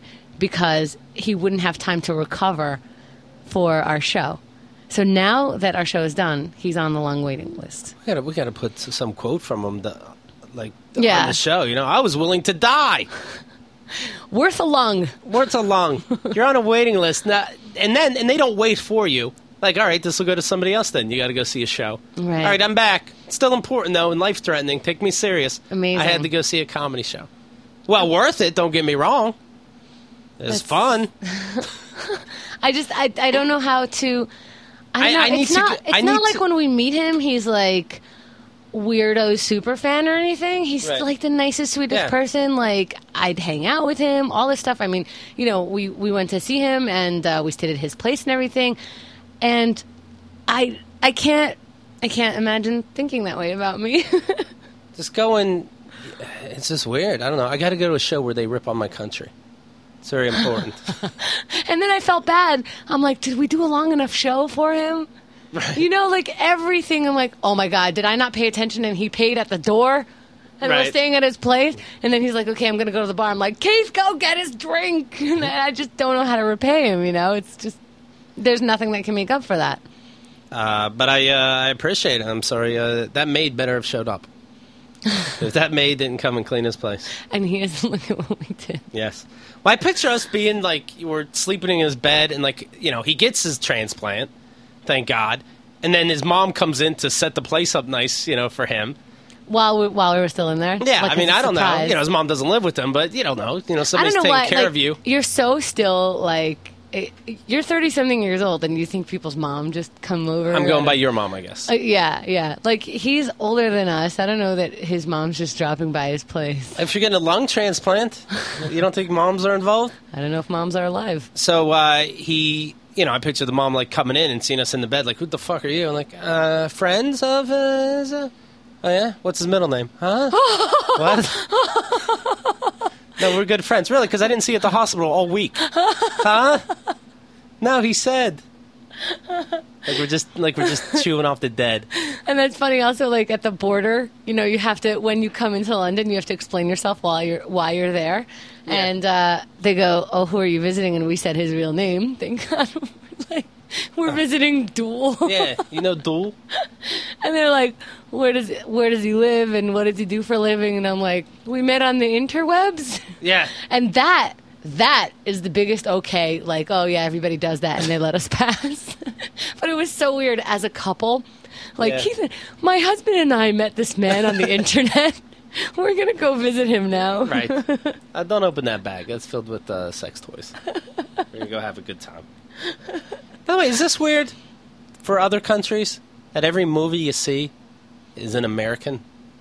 Speaker 2: because he wouldn't have time to recover for our show. So now that our show is done, he's on the long waiting list.
Speaker 1: We gotta, we gotta put some quote from him, to, like
Speaker 2: Yeah.
Speaker 1: on the show. You know, I was willing to die.
Speaker 2: Worth a lung.
Speaker 1: Worth a lung. You're on a waiting list, now, and then and they don't wait for you. Like, all right, this will go to somebody else. Then you got to go see a show.
Speaker 2: Right.
Speaker 1: All right, I'm back. Still important though, and life threatening. Take me serious.
Speaker 2: Amazing.
Speaker 1: I had to go see a comedy show. Well, worth it. Don't get me wrong. It was
Speaker 2: That's-
Speaker 1: fun.
Speaker 2: I just I I don't know how to. I don't
Speaker 1: I- I
Speaker 2: know.
Speaker 1: need
Speaker 2: it's
Speaker 1: to
Speaker 2: not.
Speaker 1: g-
Speaker 2: It's
Speaker 1: I
Speaker 2: not
Speaker 1: need
Speaker 2: like
Speaker 1: to-
Speaker 2: when we meet him, he's like weirdo super fan or anything. He's
Speaker 1: Right.
Speaker 2: like the nicest, sweetest
Speaker 1: Yeah.
Speaker 2: person. Like I'd hang out with him, all this stuff. I mean, you know, we we went to see him and uh, we stayed at his place and everything. And I I can't I can't imagine thinking that way about me.
Speaker 1: Just going. It's just weird. I don't know. I got to go to a show where they rip on my country. It's very important.
Speaker 2: And then I felt bad. I'm like, did we do a long enough show for him?
Speaker 1: Right.
Speaker 2: You know, like everything. I'm like, oh my God, did I not pay attention? And he paid at the door, and I was
Speaker 1: Right.
Speaker 2: staying at his place. And then he's like, okay, I'm gonna go to the bar. I'm like, Keith, go get his drink. And I just don't know how to repay him. You know, it's just there's nothing that can make up for that.
Speaker 1: Uh, but I uh, I appreciate it. I'm sorry. Uh, that maid better have showed up. If that maid didn't come and clean his place.
Speaker 2: And he is look at what we did.
Speaker 1: Yes. Well, I picture us being like, we're sleeping in his bed, and like, you know, he gets his transplant, thank God. And then his mom comes in to set the place up nice, you know, for him.
Speaker 2: While we, while we were still in there.
Speaker 1: Yeah,
Speaker 2: Like,
Speaker 1: I mean,
Speaker 2: as a
Speaker 1: I don't know.
Speaker 2: surprise.
Speaker 1: You know, his mom doesn't live with him, but you don't know. You know,
Speaker 2: I
Speaker 1: somebody's
Speaker 2: don't know
Speaker 1: taking
Speaker 2: why.
Speaker 1: care
Speaker 2: like,
Speaker 1: of you.
Speaker 2: You're so still like. It, you're thirty-something years old, and you think people's mom just come over.
Speaker 1: I'm going by
Speaker 2: and-
Speaker 1: your mom, I guess.
Speaker 2: Uh, yeah, yeah. Like, he's older than us. I don't know that his mom's just dropping by his place.
Speaker 1: If you're getting a lung transplant, you don't think moms are involved?
Speaker 2: I don't know if moms are alive.
Speaker 1: So uh, he, you know, I picture the mom like coming in and seeing us in the bed, like, who the fuck are you? I'm like, uh, friends of his. Uh, oh yeah, what's his middle name? Huh? What? No, we're good friends, really, because I didn't see you at the hospital all week. Huh? No, he said. Like we're just like we're just chewing off the dead.
Speaker 2: And that's funny also, like, at the border, you know, you have to, when you come into London, you have to explain yourself while you're why you're there.
Speaker 1: Yeah.
Speaker 2: And uh, they go, oh, who are you visiting? And we said his real name. Thank God. Like, we're visiting Duel.
Speaker 1: Yeah, you know Duel?
Speaker 2: And they're like, where does where does he live and what does he do for a living? And I'm like, we met on the interwebs.
Speaker 1: Yeah.
Speaker 2: And that that is the biggest okay. Like, oh yeah, everybody does that, and they let us pass. But it was so weird as a couple. Like,
Speaker 1: Yeah.
Speaker 2: Keith, my husband and I met this man on the internet. We're gonna go visit him now.
Speaker 1: Right. Uh, don't open that bag. That's filled with uh, sex toys. We're gonna go have a good time. By the way, is this weird for other countries that every movie you see is an American?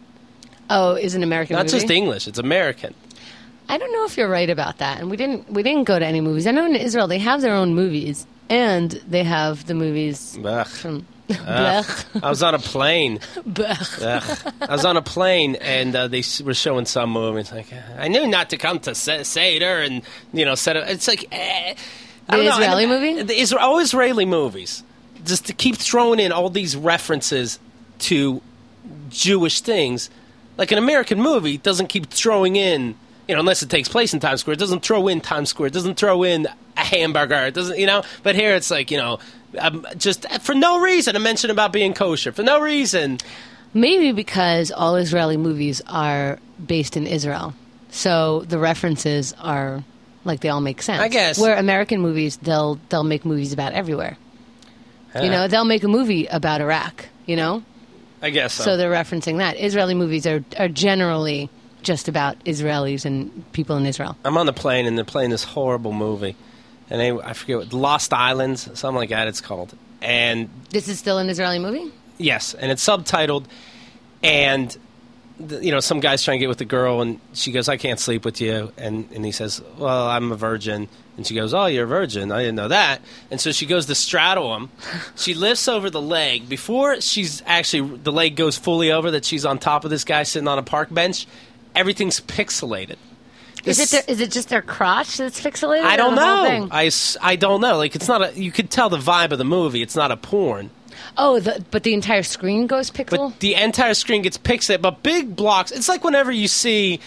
Speaker 2: Oh, is an American
Speaker 1: Not
Speaker 2: movie?
Speaker 1: just English. It's American.
Speaker 2: I don't know if you're right about that. And we didn't we didn't go to any movies. I know in Israel they have their own movies, and they have the movies
Speaker 1: Ugh.
Speaker 2: from.
Speaker 1: Ugh.
Speaker 2: Blech.
Speaker 1: I was on a plane.
Speaker 2: Blech.
Speaker 1: Ugh. I was on a plane, and uh, they s- were showing some movies. Like, I knew not to come to Se- Seder, and you know, set up. It's like eh, I
Speaker 2: The
Speaker 1: don't know.
Speaker 2: Israeli
Speaker 1: And,
Speaker 2: movie?
Speaker 1: The Isra- all Israeli movies, just to keep throwing in all these references to Jewish things. Like an American movie doesn't keep throwing in, you know, unless it takes place in Times Square. It doesn't throw in Times Square. It doesn't throw in a hamburger. It doesn't, you know. But here it's like, you know, um, just for no reason a mention about being kosher. For no reason.
Speaker 2: Maybe because all Israeli movies are based in Israel, so the references are like they all make sense.
Speaker 1: I guess.
Speaker 2: Where American movies, they'll they'll make movies about everywhere. You know, they'll make a movie about Iraq. You know,
Speaker 1: I guess so.
Speaker 2: so they're referencing that. Israeli movies are are generally just about Israelis and people in Israel.
Speaker 1: I'm on the plane, and they're playing this horrible movie. And they, I forget what, Lost Islands, something like that it's called. And
Speaker 2: This is still an Israeli movie?
Speaker 1: yes, and it's subtitled. And, the, you know, some guy's trying to get with the girl, and she goes, I can't sleep with you. And, and he says, well, I'm a virgin. And she goes, oh, you're a virgin. I didn't know that. And so she goes to straddle him. She lifts over the leg. Before she's actually, the leg goes fully over, that she's on top of this guy sitting on a park bench, everything's pixelated.
Speaker 2: Is
Speaker 1: This-
Speaker 2: it their, is it just their crotch that's pixelated?
Speaker 1: I
Speaker 2: or
Speaker 1: don't
Speaker 2: the whole
Speaker 1: know.
Speaker 2: thing?
Speaker 1: I, s- I don't know. Like, it's not a, you could tell the vibe of the movie. It's not a porn.
Speaker 2: Oh, the, but the entire screen goes pixel?
Speaker 1: But the entire screen gets pixelated, but big blocks. It's like whenever you see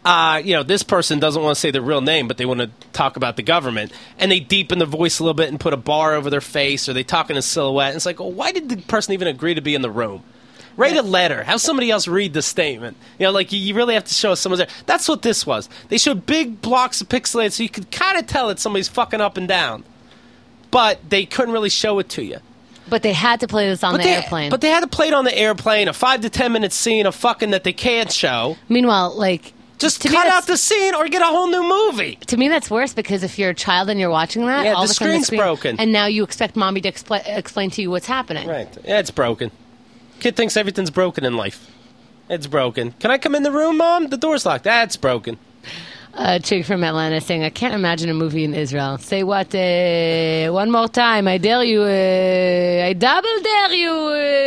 Speaker 1: uh, you know, this person doesn't want to say their real name, but they want to talk about the government, and they deepen the voice a little bit and put a bar over their face, or they talk in a silhouette. And it's like, well, why did the person even agree to be in the room? Write a letter. Have somebody else read the statement. You know, like, you, you really have to show us someone's there. That's what this was. They showed big blocks of pixelated so you could kind of tell that somebody's fucking up and down. But they couldn't really show it to you.
Speaker 2: But they had to play this on
Speaker 1: but
Speaker 2: the
Speaker 1: they,
Speaker 2: airplane.
Speaker 1: But they had to play it on the airplane, a five to ten minute scene of fucking that they can't show.
Speaker 2: Meanwhile, like...
Speaker 1: Just
Speaker 2: to
Speaker 1: cut
Speaker 2: me,
Speaker 1: out the scene or get a whole new movie.
Speaker 2: To me, that's worse because if you're a child and you're watching that,
Speaker 1: Yeah,
Speaker 2: all
Speaker 1: the
Speaker 2: of a sudden
Speaker 1: screen's
Speaker 2: the screen,
Speaker 1: broken.
Speaker 2: and now you expect mommy to expl- explain to you what's happening.
Speaker 1: Right. Yeah, it's broken. Kid thinks everything's broken in life. It's broken. Can I come in the room, Mom? The door's locked. That's broken.
Speaker 2: Uh, chick from Atlanta saying, I can't imagine a movie in Israel. Say what? Uh, one more time. I dare you. Uh, I double dare you.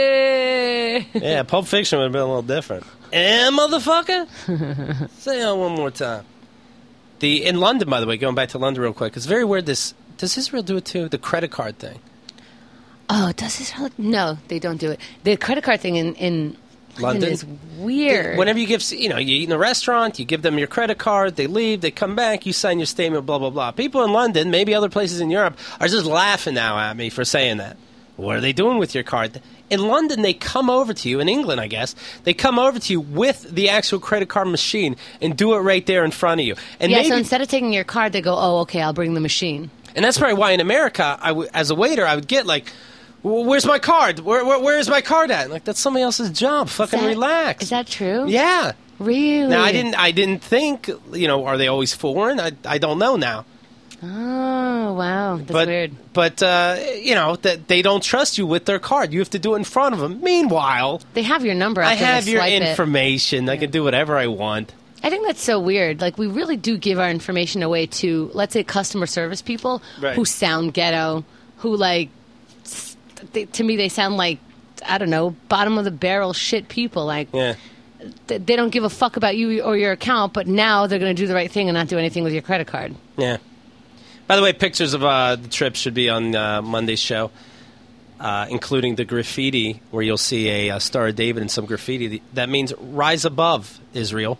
Speaker 2: Uh.
Speaker 1: Yeah, Pulp Fiction would have been a little different. Eh, motherfucker? Say that one more time. The In London, by the way, going back to London real quick, it's very weird. This Does Israel do it too? The credit card thing.
Speaker 2: Oh, does Israel? No, they don't do it. The credit card thing in, in
Speaker 1: London
Speaker 2: is weird.
Speaker 1: Whenever you give, you know, you eat in a restaurant, you give them your credit card, they leave, they come back, you sign your statement, blah, blah, blah. People in London, maybe other places in Europe, are just laughing now at me for saying that. What are they doing with your card? In London, they come over to you, in England, I guess, they come over to you with the actual credit card machine and do it right there in front of you. And
Speaker 2: yeah,
Speaker 1: maybe,
Speaker 2: so instead of taking your card, they go, oh, okay, I'll bring the machine.
Speaker 1: And that's probably why in America, I w- as a waiter, I would get like, where's my card? Where, where, where is my card at? Like, that's somebody else's job. Fucking
Speaker 2: Is that-
Speaker 1: relax.
Speaker 2: Is that true?
Speaker 1: Yeah.
Speaker 2: Really?
Speaker 1: Now, I didn't I didn't think, you know, are they always foreign? I, I don't know now.
Speaker 2: Oh, wow. That's
Speaker 1: but,
Speaker 2: weird.
Speaker 1: But, uh, you know, that they don't trust you with their card. You have to do it in front of them. Meanwhile,
Speaker 2: They have your number
Speaker 1: I
Speaker 2: after
Speaker 1: have
Speaker 2: they
Speaker 1: your
Speaker 2: swipe it.
Speaker 1: information. I can do whatever I want.
Speaker 2: I think that's so weird. Like, we really do give our information away to, let's say, customer service people
Speaker 1: Right.
Speaker 2: who sound ghetto, who, like, s- they, to me, they sound like, I don't know, bottom of the barrel shit people. Like,
Speaker 1: Yeah.
Speaker 2: th- they don't give a fuck about you or your account, but now they're going to do the right thing and not do anything with your credit card.
Speaker 1: Yeah. By the way, pictures of uh, the trip should be on uh, Monday's show, uh, including the graffiti, where you'll see a, uh Star of David and some graffiti. That means rise above, Israel.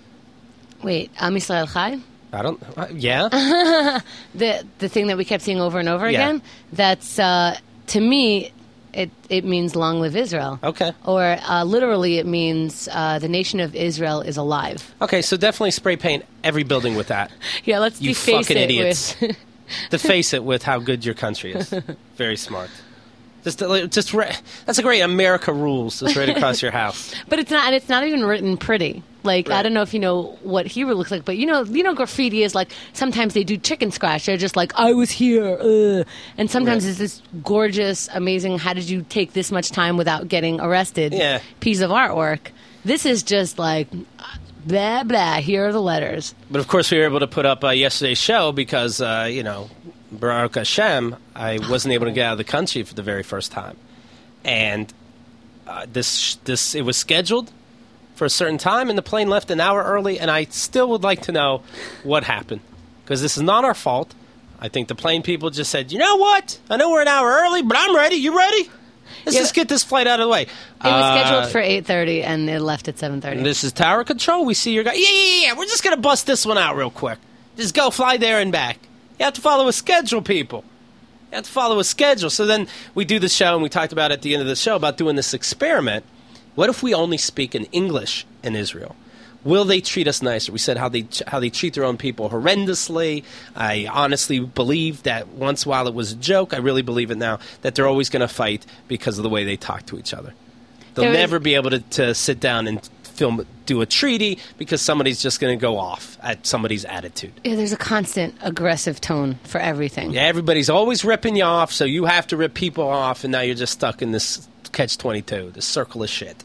Speaker 2: Wait, Am Yisrael Chai?
Speaker 1: I don't... Uh, yeah?
Speaker 2: The the thing that we kept seeing over and over
Speaker 1: Yeah.
Speaker 2: again, that's, uh, to me, it, it means long live Israel.
Speaker 1: Okay.
Speaker 2: Or uh, literally it means uh, the nation of Israel is alive.
Speaker 1: Okay, so definitely spray paint every building with that.
Speaker 2: Yeah, let's
Speaker 1: You
Speaker 2: deface
Speaker 1: fucking
Speaker 2: it
Speaker 1: idiots.
Speaker 2: with...
Speaker 1: Deface it with how good your country is. Very smart. Just, just ra- that's a great America rules. Just right across your house.
Speaker 2: But it's not, and it's not even written pretty. Like, I
Speaker 1: Right.
Speaker 2: don't know if you know what Hebrew looks like, but you know, you know, graffiti is like, sometimes they do chicken scratch. They're just like, I was here. Uh. And sometimes
Speaker 1: Right.
Speaker 2: it's this gorgeous, amazing, how did you take this much time without getting arrested
Speaker 1: Yeah.
Speaker 2: piece of artwork. This is just like, blah, blah, here are the letters.
Speaker 1: But of course, we were able to put up uh, yesterday's show because, uh, you know, Baruch Hashem, I wasn't able to get out of the country for the very first time. And uh, this, this, it was scheduled for a certain time, and the plane left an hour early, and I still would like to know what happened. Because this is not our fault. I think the plane people just said, you know what? I know we're an hour early, but I'm ready. You ready? Let's
Speaker 2: Yeah.
Speaker 1: just get this flight out of the way.
Speaker 2: It was scheduled
Speaker 1: Uh,
Speaker 2: for eight thirty, and it left at seven thirty.
Speaker 1: This is Tower Control. We see your guy. Yeah, yeah, yeah. We're just going to bust this one out real quick. Just go fly there and back. You have to follow a schedule, people. You have to follow a schedule. So then we do the show, and we talked about at the end of the show about doing this experiment. What if we only speak in English in Israel? Will they treat us nicer? We said how they how they treat their own people horrendously. I honestly believe that once, while it was a joke, I really believe it now, that they're always going to fight because of the way they talk to each other. They'll
Speaker 2: There is-
Speaker 1: never be able to, to sit down and film, do a treaty because somebody's just going to go off at somebody's attitude.
Speaker 2: Yeah, there's a constant aggressive tone for everything.
Speaker 1: Yeah, everybody's always ripping you off, so you have to rip people off, and now you're just stuck in this catch twenty-two, this circle of shit.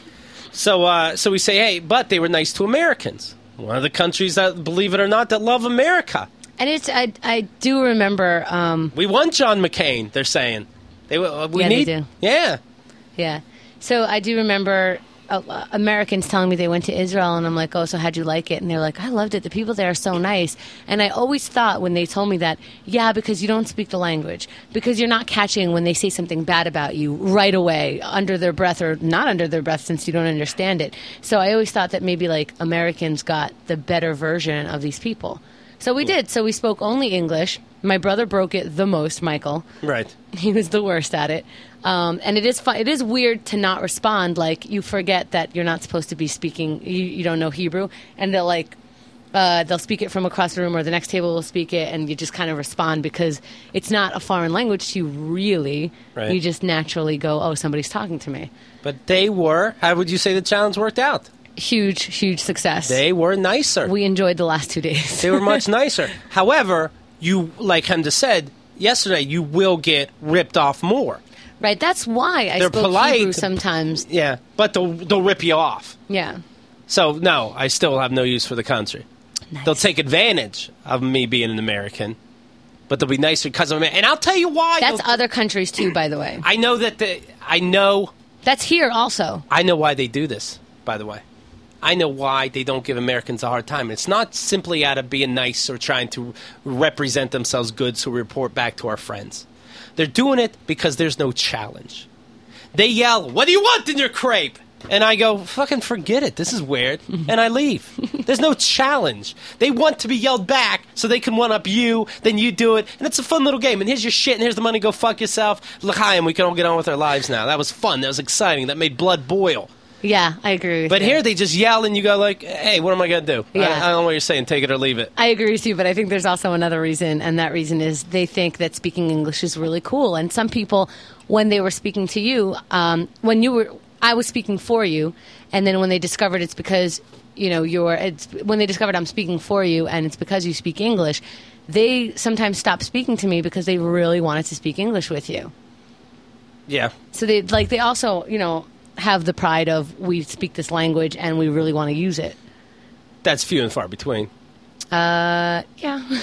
Speaker 1: so, uh, so we say, hey, but they were nice to Americans. One of the countries that, believe it or not, that love America.
Speaker 2: And it's I I do remember. Um,
Speaker 1: We want John McCain. They're saying they uh, we
Speaker 2: Yeah, they
Speaker 1: need.
Speaker 2: do.
Speaker 1: Yeah,
Speaker 2: yeah, so I do remember uh, Americans telling me they went to Israel, and I'm like, oh, so how'd you like it? And they're like, I loved it. The people there are so nice. And I always thought when they told me that, yeah, because you don't speak the language, because you're not catching when they say something bad about you right away, under their breath or not under their breath, since you don't understand it. So I always thought that maybe like Americans got the better version of these people. So we did. So we spoke only English. My brother broke it the most, Michael.
Speaker 1: Right.
Speaker 2: He was the worst at it. Um, and it is fun. It is weird to not respond. Like, you forget that you're not supposed to be speaking. You, you don't know Hebrew. And they'll, like, uh, they'll speak it from across the room, or the next table will speak it, and you just kind of respond because it's not a foreign language to you, really.
Speaker 1: Right.
Speaker 2: You just naturally go, oh, somebody's talking to me.
Speaker 1: But they were, how would you say the challenge worked out?
Speaker 2: Huge, huge success.
Speaker 1: They were nicer.
Speaker 2: We enjoyed the last two days.
Speaker 1: They were much nicer. However, you, like Hemda said yesterday, you will get ripped off more.
Speaker 2: Right, that's why I
Speaker 1: They're
Speaker 2: spoke
Speaker 1: polite.
Speaker 2: Hebrew sometimes.
Speaker 1: Yeah, but they'll, they'll rip you off.
Speaker 2: Yeah.
Speaker 1: So, no, I still have no use for the country.
Speaker 2: Nice.
Speaker 1: They'll take advantage of me being an American, but they'll be nicer because I'm American. And I'll tell you why.
Speaker 2: That's
Speaker 1: they'll-
Speaker 2: other countries, too, by the way.
Speaker 1: I know that the, I know...
Speaker 2: That's here also.
Speaker 1: I know why they do this, by the way. I know why they don't give Americans a hard time. It's not simply out of being nice or trying to represent themselves good so we report back to our friends. They're doing it because there's no challenge. They yell, what do you want in your crepe? And I go, fucking forget it. This is weird. And I leave. There's no challenge. They want to be yelled back so they can one-up you, then you do it. And it's a fun little game. And here's your shit, and here's the money. Go fuck yourself. L'chaim, we can all get on with our lives now. That was fun. That was exciting. That made blood boil.
Speaker 2: Yeah, I agree with
Speaker 1: But
Speaker 2: you.
Speaker 1: here they just yell and you go like, hey, what am I going to do?
Speaker 2: Yeah.
Speaker 1: I, I don't know what you're saying. Take it or leave it.
Speaker 2: I agree with you, but I think there's also another reason, and that reason is they think that speaking English is really cool. And some people, when they were speaking to you, um, when you were, I was speaking for you, and then when they discovered it's because, you know, you're, it's, when they discovered I'm speaking for you and it's because you speak English, they sometimes stop speaking to me because they really wanted to speak English with you.
Speaker 1: Yeah.
Speaker 2: So they, like, they also, you know, have the pride of we speak this language and we really want to use it.
Speaker 1: That's few and far between.
Speaker 2: Uh, yeah.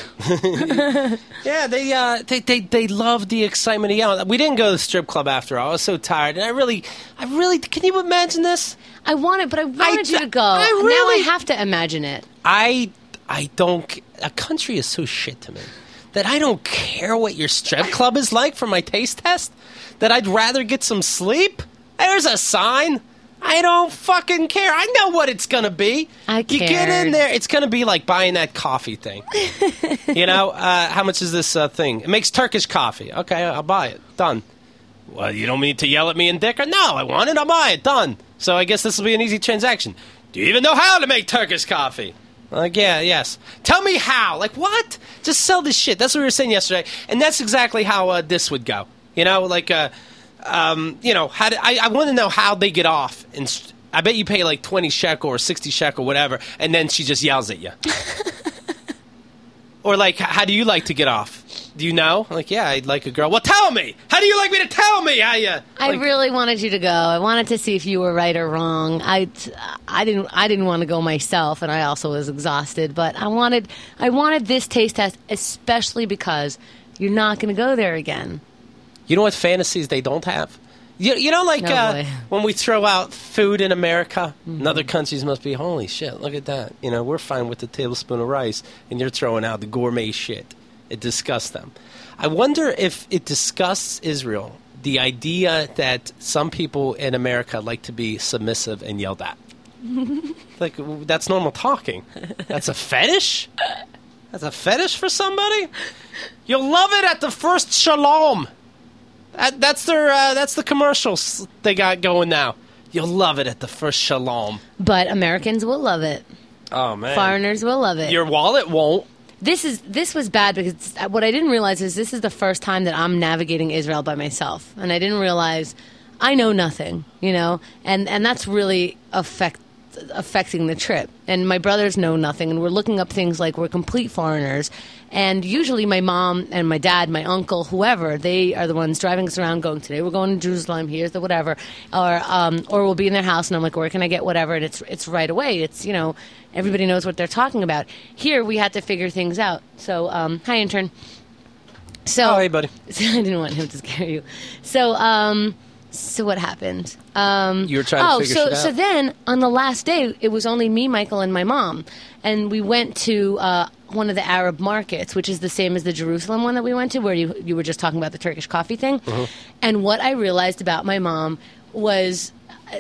Speaker 1: Yeah, they, uh, they they they love the excitement of yelling. We didn't go to the strip club after all. I was so tired, and I really, I really, can you imagine this?
Speaker 2: I wanted, but I wanted
Speaker 1: I-
Speaker 2: you to go.
Speaker 1: I
Speaker 2: Now
Speaker 1: really-
Speaker 2: I have to imagine it.
Speaker 1: I I don't. A country is so shit to me that I don't care what your strip club is like for my taste test. That I'd rather get some sleep. There's a sign. I don't fucking care. I know what it's gonna be.
Speaker 2: I
Speaker 1: You get
Speaker 2: cared.
Speaker 1: in there, it's gonna be like buying that coffee thing. You know, uh, how much is this uh, thing? It makes Turkish coffee. Okay, I'll buy it. Done. Well, you don't need to yell at me and dicker. No, I want it. I'll buy it. Done. So I guess this will be an easy transaction. Do you even know how to make Turkish coffee? Like, yeah, yes. Tell me how. Like, what? Just sell this shit. That's what we were saying yesterday. And that's exactly how uh, this would go. You know, like, uh, um, you know, how do, I, I want to know how they get off. And st- I bet you pay like twenty shekel or sixty shekel, whatever, and then she just yells at you. Or like, h- how do you like to get off? Do you know? Like, yeah, I'd like a girl. Well, tell me. How do you like me to tell me how you?
Speaker 2: I
Speaker 1: like,
Speaker 2: really wanted you to go. I wanted to see if you were right or wrong. I, I didn't. I didn't want to go myself, and I also was exhausted. But I wanted. I wanted this taste test, especially because you're not going to go there again.
Speaker 1: You know what fantasies they don't have? You, you know, like
Speaker 2: Oh,
Speaker 1: uh,
Speaker 2: boy.
Speaker 1: when we throw out food in America,
Speaker 2: Mm-hmm.
Speaker 1: and other countries must be, holy shit, look at that. You know, we're fine with the tablespoon of rice, and you're throwing out the gourmet shit. It disgusts them. I wonder if it disgusts Israel, the idea that some people in America like to be submissive and yelled at. Like, that's normal talking. That's a fetish? That's a fetish for somebody? You'll love it at the first shalom. That, that's their. Uh, that's the commercials they got going now. You'll love it at the first shalom.
Speaker 2: But Americans will love it.
Speaker 1: Oh man,
Speaker 2: Foreigners will love it.
Speaker 1: your wallet won't.
Speaker 2: This is this was bad because what I didn't realize is this is the first time that I'm navigating Israel by myself, and I didn't realize I know nothing, you know, and and that's really affect affecting the trip. And my brothers know nothing, and we're looking up things like we're complete foreigners. And usually my mom and my dad, my uncle, whoever, they are the ones driving us around going, today we're going to Jerusalem, here's the whatever. Or um, or we'll be in their house and I'm like, where can I get whatever? And it's it's right away. It's, you know, everybody knows what they're talking about. Here we had to figure things out. So, um, hi, intern. So,
Speaker 1: Oh, hey, buddy.
Speaker 2: I didn't want him to scare you. So, um, So what happened? Um,
Speaker 1: You were trying to
Speaker 2: oh,
Speaker 1: figure
Speaker 2: so,
Speaker 1: shit out.
Speaker 2: so then on the last day, it was only me, Michael, and my mom. And we went to uh, one of the Arab markets, which is the same as the Jerusalem one that we went to, where you, you were just talking about the Turkish coffee thing.
Speaker 1: Mm-hmm.
Speaker 2: And what I realized about my mom was...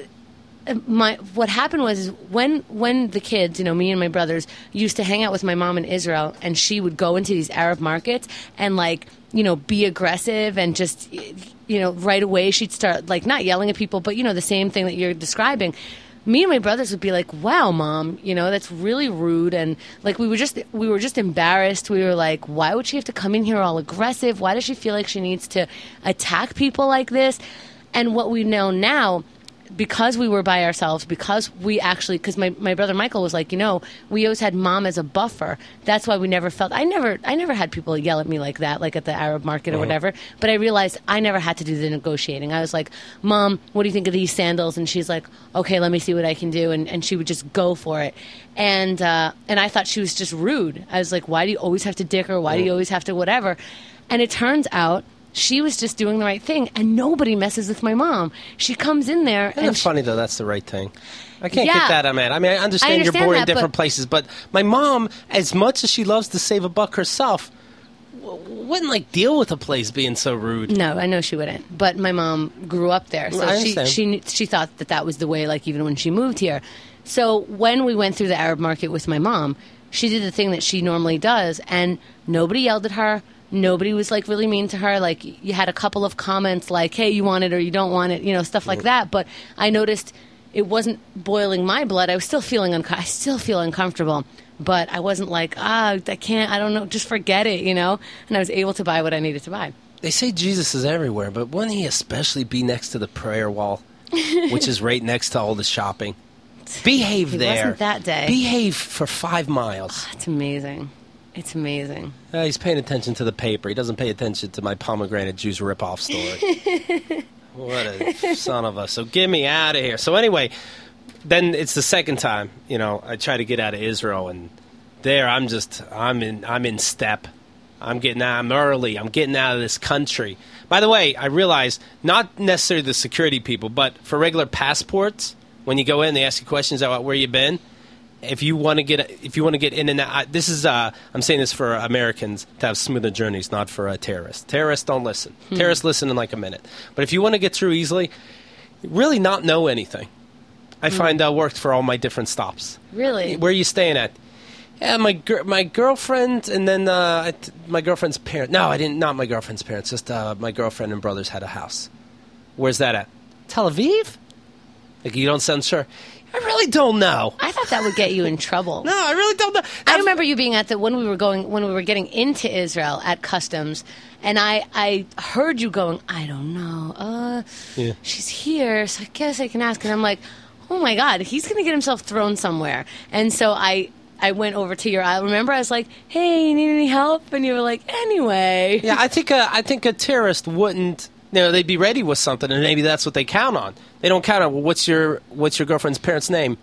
Speaker 2: My what happened was when when the kids, you know, me and my brothers used to hang out with my mom in Israel, and she would go into these Arab markets and like, you know, be aggressive and just, you know, right away she'd start like not yelling at people, but you know, the same thing that you're describing. Me and my brothers would be like, "Wow, mom, you know, that's really rude," and like we were just we were just embarrassed. We were like, "Why would she have to come in here all aggressive? Why does she feel like she needs to attack people like this?" And what we know now, because we were by ourselves, because we actually, because my, my brother Michael was like, you know, we always had mom as a buffer. That's why we never felt, I never, I never had people yell at me like that, like at the Arab market or
Speaker 1: Uh-huh.
Speaker 2: whatever. But I realized I never had to do the negotiating. I was like, Mom, what do you think of these sandals? And she's like, okay, let me see what I can do. And, and she would just go for it. And, uh, and I thought she was just rude. I was like, why do you always have to dick her? Why do you always have to whatever? And it turns out, she was just doing the right thing, and nobody messes with my mom. She comes in there,
Speaker 1: Isn't
Speaker 2: and
Speaker 1: it
Speaker 2: she,
Speaker 1: funny, though? That's the right thing. I can't
Speaker 2: Yeah.
Speaker 1: get that, I'm at. I mean, I understand,
Speaker 2: I understand
Speaker 1: you're born in
Speaker 2: that,
Speaker 1: different
Speaker 2: but-
Speaker 1: places, but my mom, as much as she loves to save a buck herself, w- wouldn't, like, deal with a place being so rude.
Speaker 2: no, I know she wouldn't. But my mom grew up there, so
Speaker 1: I
Speaker 2: she
Speaker 1: understand.
Speaker 2: she knew- she thought that that was the way. Like even when she moved here, so when we went through the Arab market with my mom, she did the thing that she normally does, and nobody yelled at her. Nobody was like really mean to her. Like you had a couple of comments like, "Hey, you want it or you don't want it," you know, stuff like that. But I noticed it wasn't boiling my blood. I was still feeling unco- I still feel uncomfortable, but I wasn't like, "Ah, I can't. I don't know. Just forget it," you know. And I was able to buy what I needed to buy.
Speaker 1: They say Jesus is everywhere, but wouldn't he especially be next to the prayer wall, which is right next to all the shopping? Behave
Speaker 2: He
Speaker 1: there.
Speaker 2: wasn't that day.
Speaker 1: Behave for five miles.
Speaker 2: It's amazing. It's amazing.
Speaker 1: Uh, he's paying attention to the paper. He doesn't pay attention to my pomegranate juice ripoff story. What a son of a... So get me out of here. So anyway, then it's the second time, you know, I try to get out of Israel, and there I'm just, I'm in, I'm in step. I'm getting out, I'm early. I'm getting out of this country. By the way, I realize, not necessarily the security people, but for regular passports, when you go in, they ask you questions about where you've been. If you want to get, if you want to get in and out, this is, uh, I'm saying this for Americans to have smoother journeys, not for uh, terrorists. Terrorists don't listen.
Speaker 2: Hmm.
Speaker 1: Terrorists listen in like a minute. But if you want to get through easily, really not know anything. I find uh, worked for all my different stops.
Speaker 2: Really?
Speaker 1: Where are you staying at? Yeah, my gir- my girlfriend, and then uh, I t- my girlfriend's parents. No, I didn't. Not my girlfriend's parents. Just uh, my girlfriend and brothers had a house. Where's that at? Tel Aviv? Like, you don't sound sure. I really don't know.
Speaker 2: I thought that would get you in trouble.
Speaker 1: No, I really don't know.
Speaker 2: I remember you being at the when we were going when we were getting into Israel at customs, and I I heard you going, I don't know, uh,
Speaker 1: Yeah.
Speaker 2: she's here, so I guess I can ask. And I'm like, oh my God, he's going to get himself thrown somewhere. And so I I went over to your aisle. Remember, I was like, hey, you need any help? And you were like, anyway.
Speaker 1: Yeah, I think a, I think a terrorist wouldn't. You know, they'd be ready with something, and maybe that's what they count on. They don't count on, well, what's your what's your girlfriend's parents' name?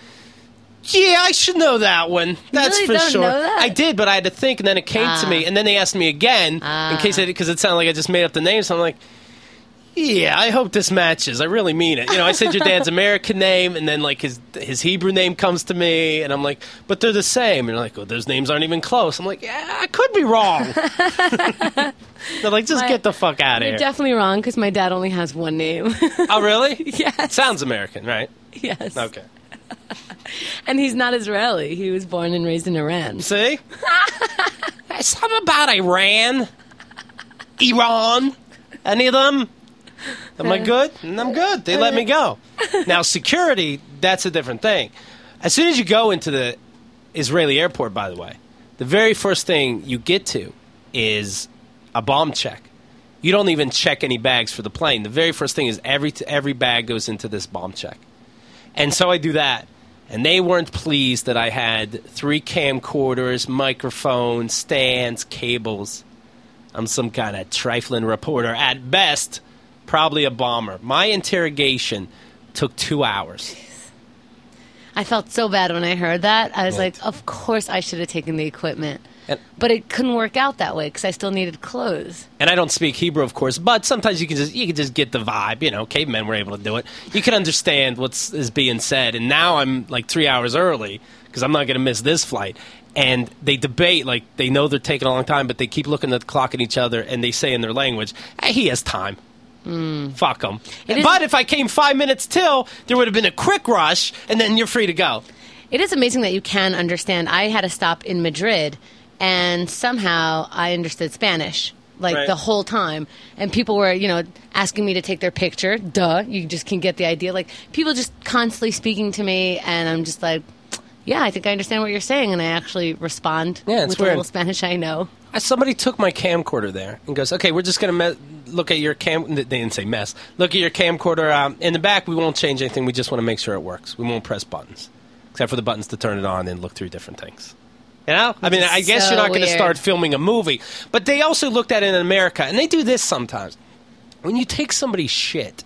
Speaker 1: Yeah, I should know that one. That's
Speaker 2: really
Speaker 1: for
Speaker 2: don't
Speaker 1: sure.
Speaker 2: know that?
Speaker 1: I did, but I had to think, and then it came to
Speaker 2: Ah.
Speaker 1: me, and then they asked me again in
Speaker 2: Ah.
Speaker 1: case because it sounded like I just made up the name. So I'm like, yeah, I hope this matches. I really mean it. You know, I said your dad's American name, and then like his his Hebrew name comes to me, and I'm like, but they're the same. And they're like, well, those names aren't even close. I'm like, yeah, I could be wrong. They're like, just
Speaker 2: My-
Speaker 1: get the fuck out of
Speaker 2: You're
Speaker 1: here.
Speaker 2: definitely wrong because my dad only has one name.
Speaker 1: Oh, really?
Speaker 2: Yes.
Speaker 1: Sounds American, right?
Speaker 2: Yes.
Speaker 1: Okay.
Speaker 2: And he's not Israeli. He was born and raised in Iran.
Speaker 1: See? Something about Iran, Iran, any of them? Am I good? I'm good. They let me go. Now, security, that's a different thing. As soon as you go into the Israeli airport, by the way, the very first thing you get to is a bomb check. You don't even check any bags for the plane. The very first thing is every every bag goes into this bomb check. And so I do that. And they weren't pleased that I had three camcorders, microphones, stands, cables. I'm some kind of trifling reporter. At best, probably a bomber. My interrogation took two hours.
Speaker 2: I felt so bad when I heard that. I was
Speaker 1: Right.
Speaker 2: like, of course I should have taken the equipment.
Speaker 1: And-
Speaker 2: but it couldn't work out that way because I still needed clothes.
Speaker 1: And I don't speak Hebrew, of course, but sometimes you can just you can just get the vibe. You know, cavemen were able to do it. You can understand what's is being said. And now I'm like three hours early because I'm not going to miss this flight. And they debate, like they know they're taking a long time, but they keep looking at the clock at each other, and they say in their language, hey, he has time. Mm. Fuck him. But if I came five minutes till, there would have been a quick rush, and then you're free to go.
Speaker 2: It is amazing that you can understand. I had a stop in Madrid, and somehow I understood Spanish, like
Speaker 1: Right.
Speaker 2: the whole time. And people were, you know, asking me to take their picture. Duh, you just can get the idea. Like, people just constantly speaking to me, and I'm just like, yeah, I think I understand what you're saying, and I actually respond
Speaker 1: Yeah, it's
Speaker 2: with the
Speaker 1: weird.
Speaker 2: little Spanish I know.
Speaker 1: Uh, Somebody took my camcorder there and goes, okay, we're just going to me- look at your cam... They didn't say mess. Look at your camcorder. Um, in the back, we won't change anything. We just want to make sure it works. We won't press buttons, except for the buttons to turn it on and look through different things. You know? I mean, I guess
Speaker 2: so
Speaker 1: you're not going to
Speaker 2: weird.
Speaker 1: start filming a movie. But they also looked at it in America, and they do this sometimes. When you take somebody's shit,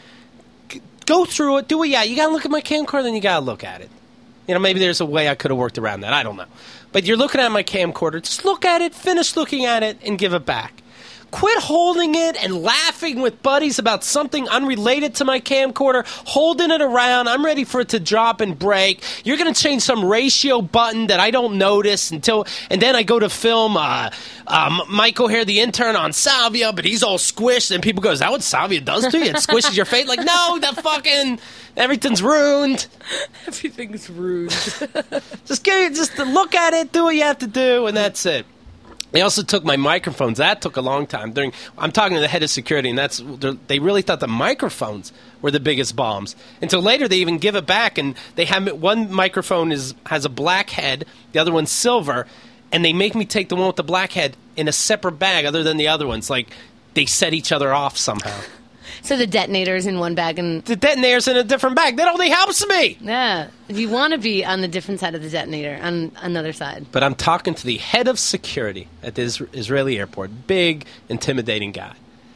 Speaker 1: g- go through it, do it. Yeah, you got to look at my camcorder, then you got to look at it. You know, maybe there's a way I could have worked around that. I don't know. But you're looking at my camcorder. Just look at it, finish looking at it, and give it back. Quit holding it and laughing with buddies about something unrelated to my camcorder, holding it around. I'm ready for it to drop and break. You're going to change some ratio button that I don't notice until, and then I go to film uh, um, Mike O'Hare, the intern, on Salvia, but he's all squished, and people go, is that what Salvia does to you? It squishes your face? Like, no, that fucking, everything's ruined.
Speaker 2: Everything's rude.
Speaker 1: Just get, just look at it, do what you have to do, and that's it. They also took my microphones. That took a long time. During, I'm talking to the head of security, and that's they really thought the microphones were the biggest bombs. Until later, they even give it back, and they have one microphone is has a black head, the other one's silver, and they make me take the one with the black head in a separate bag, other than the other ones. Like they set each other off somehow.
Speaker 2: So the detonator's in one bag, and
Speaker 1: The detonator's in a different bag. That only helps me.
Speaker 2: yeah, you want to be on the different side of the detonator, on another side.
Speaker 1: But I'm talking to the head of security at the Is- Israeli airport. Big, intimidating guy.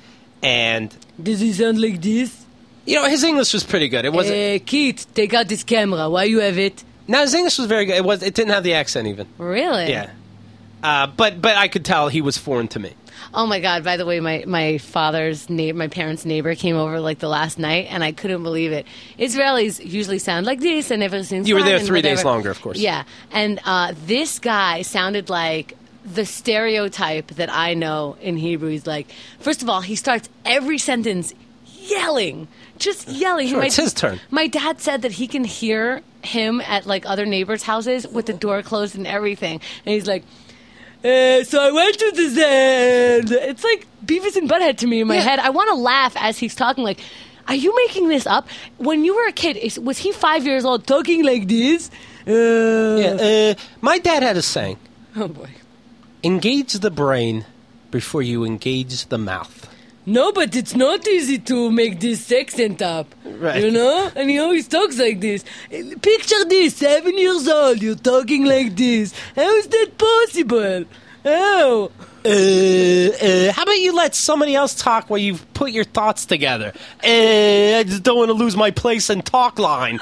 Speaker 1: And,
Speaker 2: Does he sound like this?
Speaker 1: you know, his English was pretty good. It wasn't...
Speaker 2: Uh, Keith, take out this camera. Why you have it?
Speaker 1: No, his English was very good. It was. It didn't have the accent even.
Speaker 2: Really?
Speaker 1: Yeah. Uh, but but I could tell he was foreign to me.
Speaker 2: Oh my God! By the way, my my father's neighbor, my parents' neighbor, came over like the last night, and I couldn't believe it. Israelis usually sound like this, and everything's
Speaker 1: You were
Speaker 2: fine
Speaker 1: there
Speaker 2: and
Speaker 1: three days
Speaker 2: whatever.
Speaker 1: longer, of course.
Speaker 2: Yeah, and uh, this guy sounded like the stereotype that I know in Hebrew. He's like, first of all, he starts every sentence yelling, just yelling.
Speaker 1: Sure,
Speaker 2: my,
Speaker 1: it's his turn.
Speaker 2: My dad said that he can hear him at like other neighbors' houses with the door closed and everything, and he's like. Uh, so I went to the Zen. It's like Beavis and Butthead to me in my
Speaker 1: Yeah.
Speaker 2: head. I want to laugh as he's talking. Like, are you making this up? When you were a kid, is, was he five years old talking like this? Uh,
Speaker 1: Yeah. Uh, my dad had a saying:
Speaker 2: Oh boy.
Speaker 1: "Engage the brain before you engage the mouth."
Speaker 2: No, but it's not easy to make this accent up.
Speaker 1: Right.
Speaker 2: You know? And he always talks like this. Picture this, seven years old, you're talking like this. How is that possible? How?
Speaker 1: Uh, uh, how about you let somebody else talk while you put your thoughts together? Uh, I just don't want to lose my place in talk line.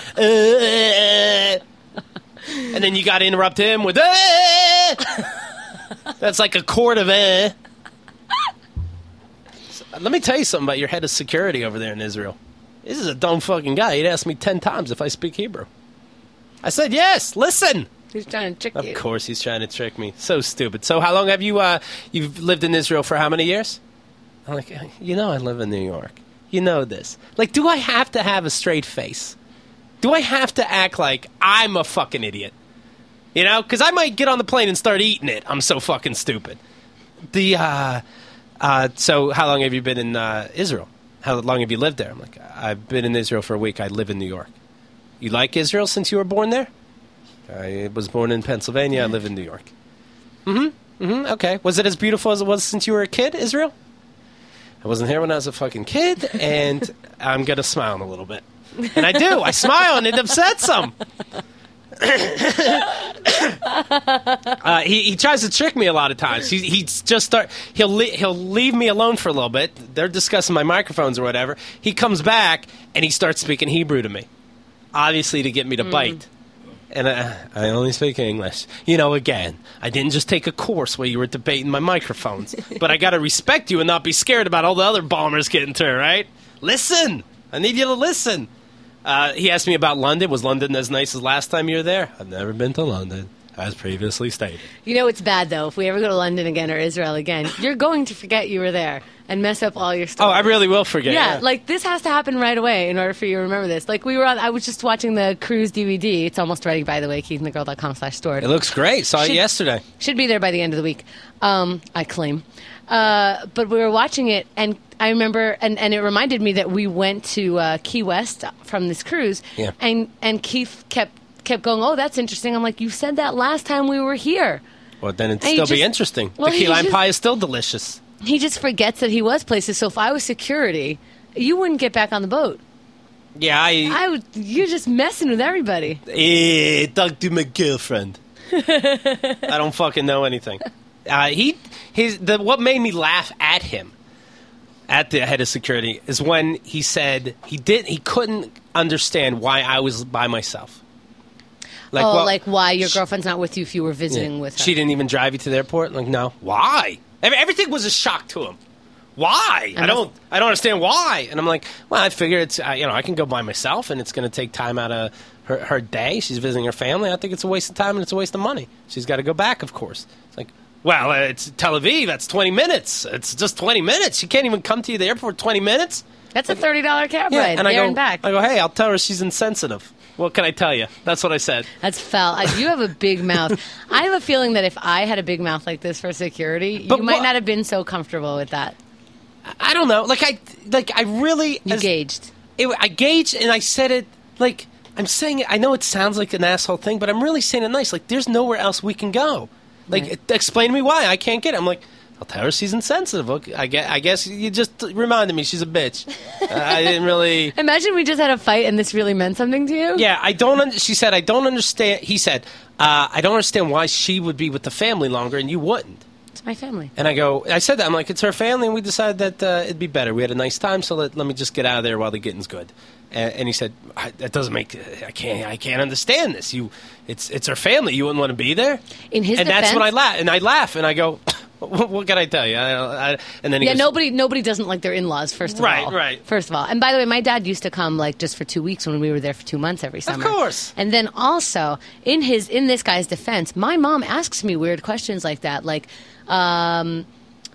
Speaker 1: Uh, and then you got to interrupt him with, uh, that's like a chord of, uh. So, let me tell you something about your head of security over there in Israel. This is a dumb fucking guy. He'd asked me ten times if I speak Hebrew. I said, yes, listen.
Speaker 2: He's trying to trick
Speaker 1: Of
Speaker 2: you.
Speaker 1: course, he's trying to trick me. So stupid. So, how long have you? Uh, you've lived in Israel for how many years? I'm like, you know, I live in New York. You know this. Like, do I have to have a straight face? Do I have to act like I'm a fucking idiot? You know, because I might get on the plane and start eating it. I'm so fucking stupid. The uh, uh, so, how long have you been in uh, Israel? How long have you lived there? I'm like, I've been in Israel for a week. I live in New York. You like Israel since you were born there? I was born in Pennsylvania. I live in New York. Mm-hmm. Mm-hmm. Okay. Was it as beautiful as it was since you were a kid, Israel? I wasn't here when I was a fucking kid, and I'm going to smile a little bit. And I do. I smile, and it upsets him. uh, he, he tries to trick me a lot of times. He, he just start. He'll le- he'll leave me alone for a little bit. They're discussing my microphones or whatever. He comes back, and he starts speaking Hebrew to me, obviously to get me to bite. And I, I only speak English. You know, again, I didn't just take a course where you were debating my microphones. But I got to respect you and not be scared about all the other bombers getting to her, right? Listen. I need you to listen. Uh, he asked me about London. Was London as nice as last time you were there? I've never been to London, as previously stated.
Speaker 2: You know, it's bad, though. If we ever go to London again or Israel again, you're going to forget you were there and mess up all your stuff.
Speaker 1: Oh, I really will forget.
Speaker 2: Yeah,
Speaker 1: yeah,
Speaker 2: like, this has to happen right away in order for you to remember this. Like, we were on, I was just watching the cruise D V D. It's almost ready, by the way, keith and the girl dot com slash store.
Speaker 1: It looks great. Saw
Speaker 2: Should-
Speaker 1: it yesterday.
Speaker 2: Should be there by the end of the week, um, I claim. Uh, but we were watching it, and I remember, and, and it reminded me that we went to uh, Key West from this cruise,
Speaker 1: Yeah.
Speaker 2: and, and Keith kept kept going, oh, that's interesting. I'm like, you said that last time we were here.
Speaker 1: Well, then it'd
Speaker 2: And he
Speaker 1: still be
Speaker 2: just-
Speaker 1: interesting.
Speaker 2: well,
Speaker 1: the
Speaker 2: he
Speaker 1: key lime
Speaker 2: just-
Speaker 1: pie is still delicious.
Speaker 2: He just forgets that he was places, so if I was security, you wouldn't get back on the boat.
Speaker 1: Yeah, I...
Speaker 2: I would, you're just messing with everybody.
Speaker 1: Eh, talk to my girlfriend. I don't fucking know anything. Uh, he, his, the, what made me laugh at him, at the head of security, is when he said he did, he couldn't understand why I was by myself. Like,
Speaker 2: oh,
Speaker 1: well,
Speaker 2: like why your girlfriend's not with you if you were visiting
Speaker 1: yeah.
Speaker 2: with her.
Speaker 1: She didn't even drive you to the airport? Like, no. Why? Every- Everything was a shock to him. Why? I don't. I don't understand why. And I'm like, well, I figure it's. Uh, you know, I can go by myself, and it's going to take time out of her, her day. She's visiting her family. I think it's a waste of time and it's a waste of money. She's got to go back, of course. It's like, well, uh, it's Tel Aviv. That's twenty minutes. It's just twenty minutes. She can't even come to you the airport twenty minutes.
Speaker 2: That's a thirty dollars cab
Speaker 1: Yeah,
Speaker 2: ride,
Speaker 1: and
Speaker 2: there
Speaker 1: I go,
Speaker 2: and back.
Speaker 1: I go, hey, I'll tell her she's insensitive. What can I tell you? That's what I said.
Speaker 2: That's foul. I, you have a big mouth. I have a feeling that if I had a big mouth like this for security,
Speaker 1: But
Speaker 2: you might
Speaker 1: wha-
Speaker 2: not have been so comfortable with that.
Speaker 1: I don't know. Like I, like I really.
Speaker 2: You
Speaker 1: as-
Speaker 2: gauged.
Speaker 1: It, I gauged and I said it like I'm saying it. I know it sounds like an asshole thing, but I'm really saying it nice. Like there's nowhere else we can go. Like
Speaker 2: Right.
Speaker 1: explain to me why I can't get it. I'm like, I'll tell her she's insensitive. Okay, I guess, I guess you just reminded me she's a bitch. uh, I didn't really.
Speaker 2: Imagine we just had a fight and this really meant something to you.
Speaker 1: Yeah, I don't. Un- she said I don't understand. He said uh, I don't understand why she would be with the family longer and you wouldn't.
Speaker 2: It's my family.
Speaker 1: And I go, I said that. I'm like, it's her family, and we decided that uh, it'd be better. We had a nice time, so let, let me just get out of there while the getting's good. And, and he said, I, that doesn't make. I can't. I can't understand this. You, it's it's her family. You wouldn't want to be there.
Speaker 2: In his
Speaker 1: and that's
Speaker 2: defense-
Speaker 1: when I laugh. And I laugh, and I go, what, what can I tell you? I, I, and then he
Speaker 2: Yeah,
Speaker 1: goes,
Speaker 2: nobody nobody doesn't like their in-laws, first of
Speaker 1: Right,
Speaker 2: all.
Speaker 1: right.
Speaker 2: First of all. And by the way, my dad used to come like just for two weeks when we were there for two months every summer.
Speaker 1: course.
Speaker 2: And then also, in his in this guy's defense, my mom asks me weird questions like that. Like, um,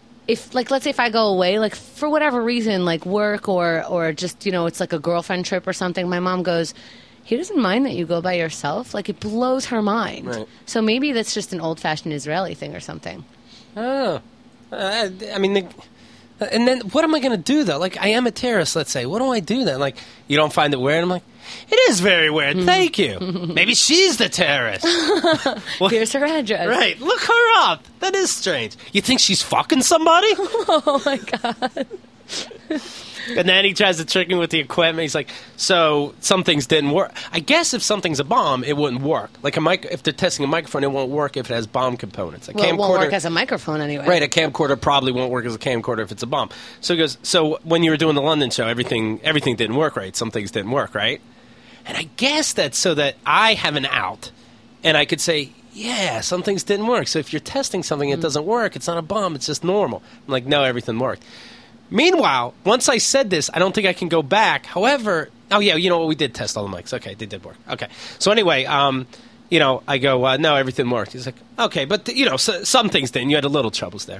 Speaker 2: if like let's say if I go away, like for whatever reason, like work or or just, you know, it's like a girlfriend trip or something, my mom goes, he doesn't mind that you go by yourself. Like it blows her mind.
Speaker 1: Right.
Speaker 2: So maybe that's just an old fashioned Israeli thing or something.
Speaker 1: Oh, uh, I mean, the, and then what am I going to do though? Like, I am a terrorist. Let's say, what do I do then? Like, you don't find it weird? I'm like, it is very weird. Thank you. Maybe she's the terrorist. Well,
Speaker 2: Here's her address.
Speaker 1: right, look her up. That is strange. You think she's fucking somebody?
Speaker 2: Oh my god.
Speaker 1: And then he tries to trick me with the equipment. He's like, so some things didn't work. I guess if something's a bomb, it wouldn't work. Like a mic- if they're testing a microphone, it won't work if it has bomb components. A
Speaker 2: Well, it
Speaker 1: camcorder,
Speaker 2: won't work as a microphone anyway.
Speaker 1: right? A camcorder probably won't work as a camcorder if it's a bomb. So he goes, so when you were doing the London show, everything everything didn't work right. Some things didn't work right. And I guess that's so that I have an out, and I could say, yeah, some things didn't work. So if you're testing something that doesn't work, it's not a bomb. It's just normal. I'm like, no, everything worked. Meanwhile, once I said this, I don't think I can go back. However, oh yeah, you know what? We did test all the mics. Okay, they did work. Okay. So anyway, um, you know, I go, uh, no, everything worked. He's like, okay, but, you know, so, some things didn't. You had a little troubles there.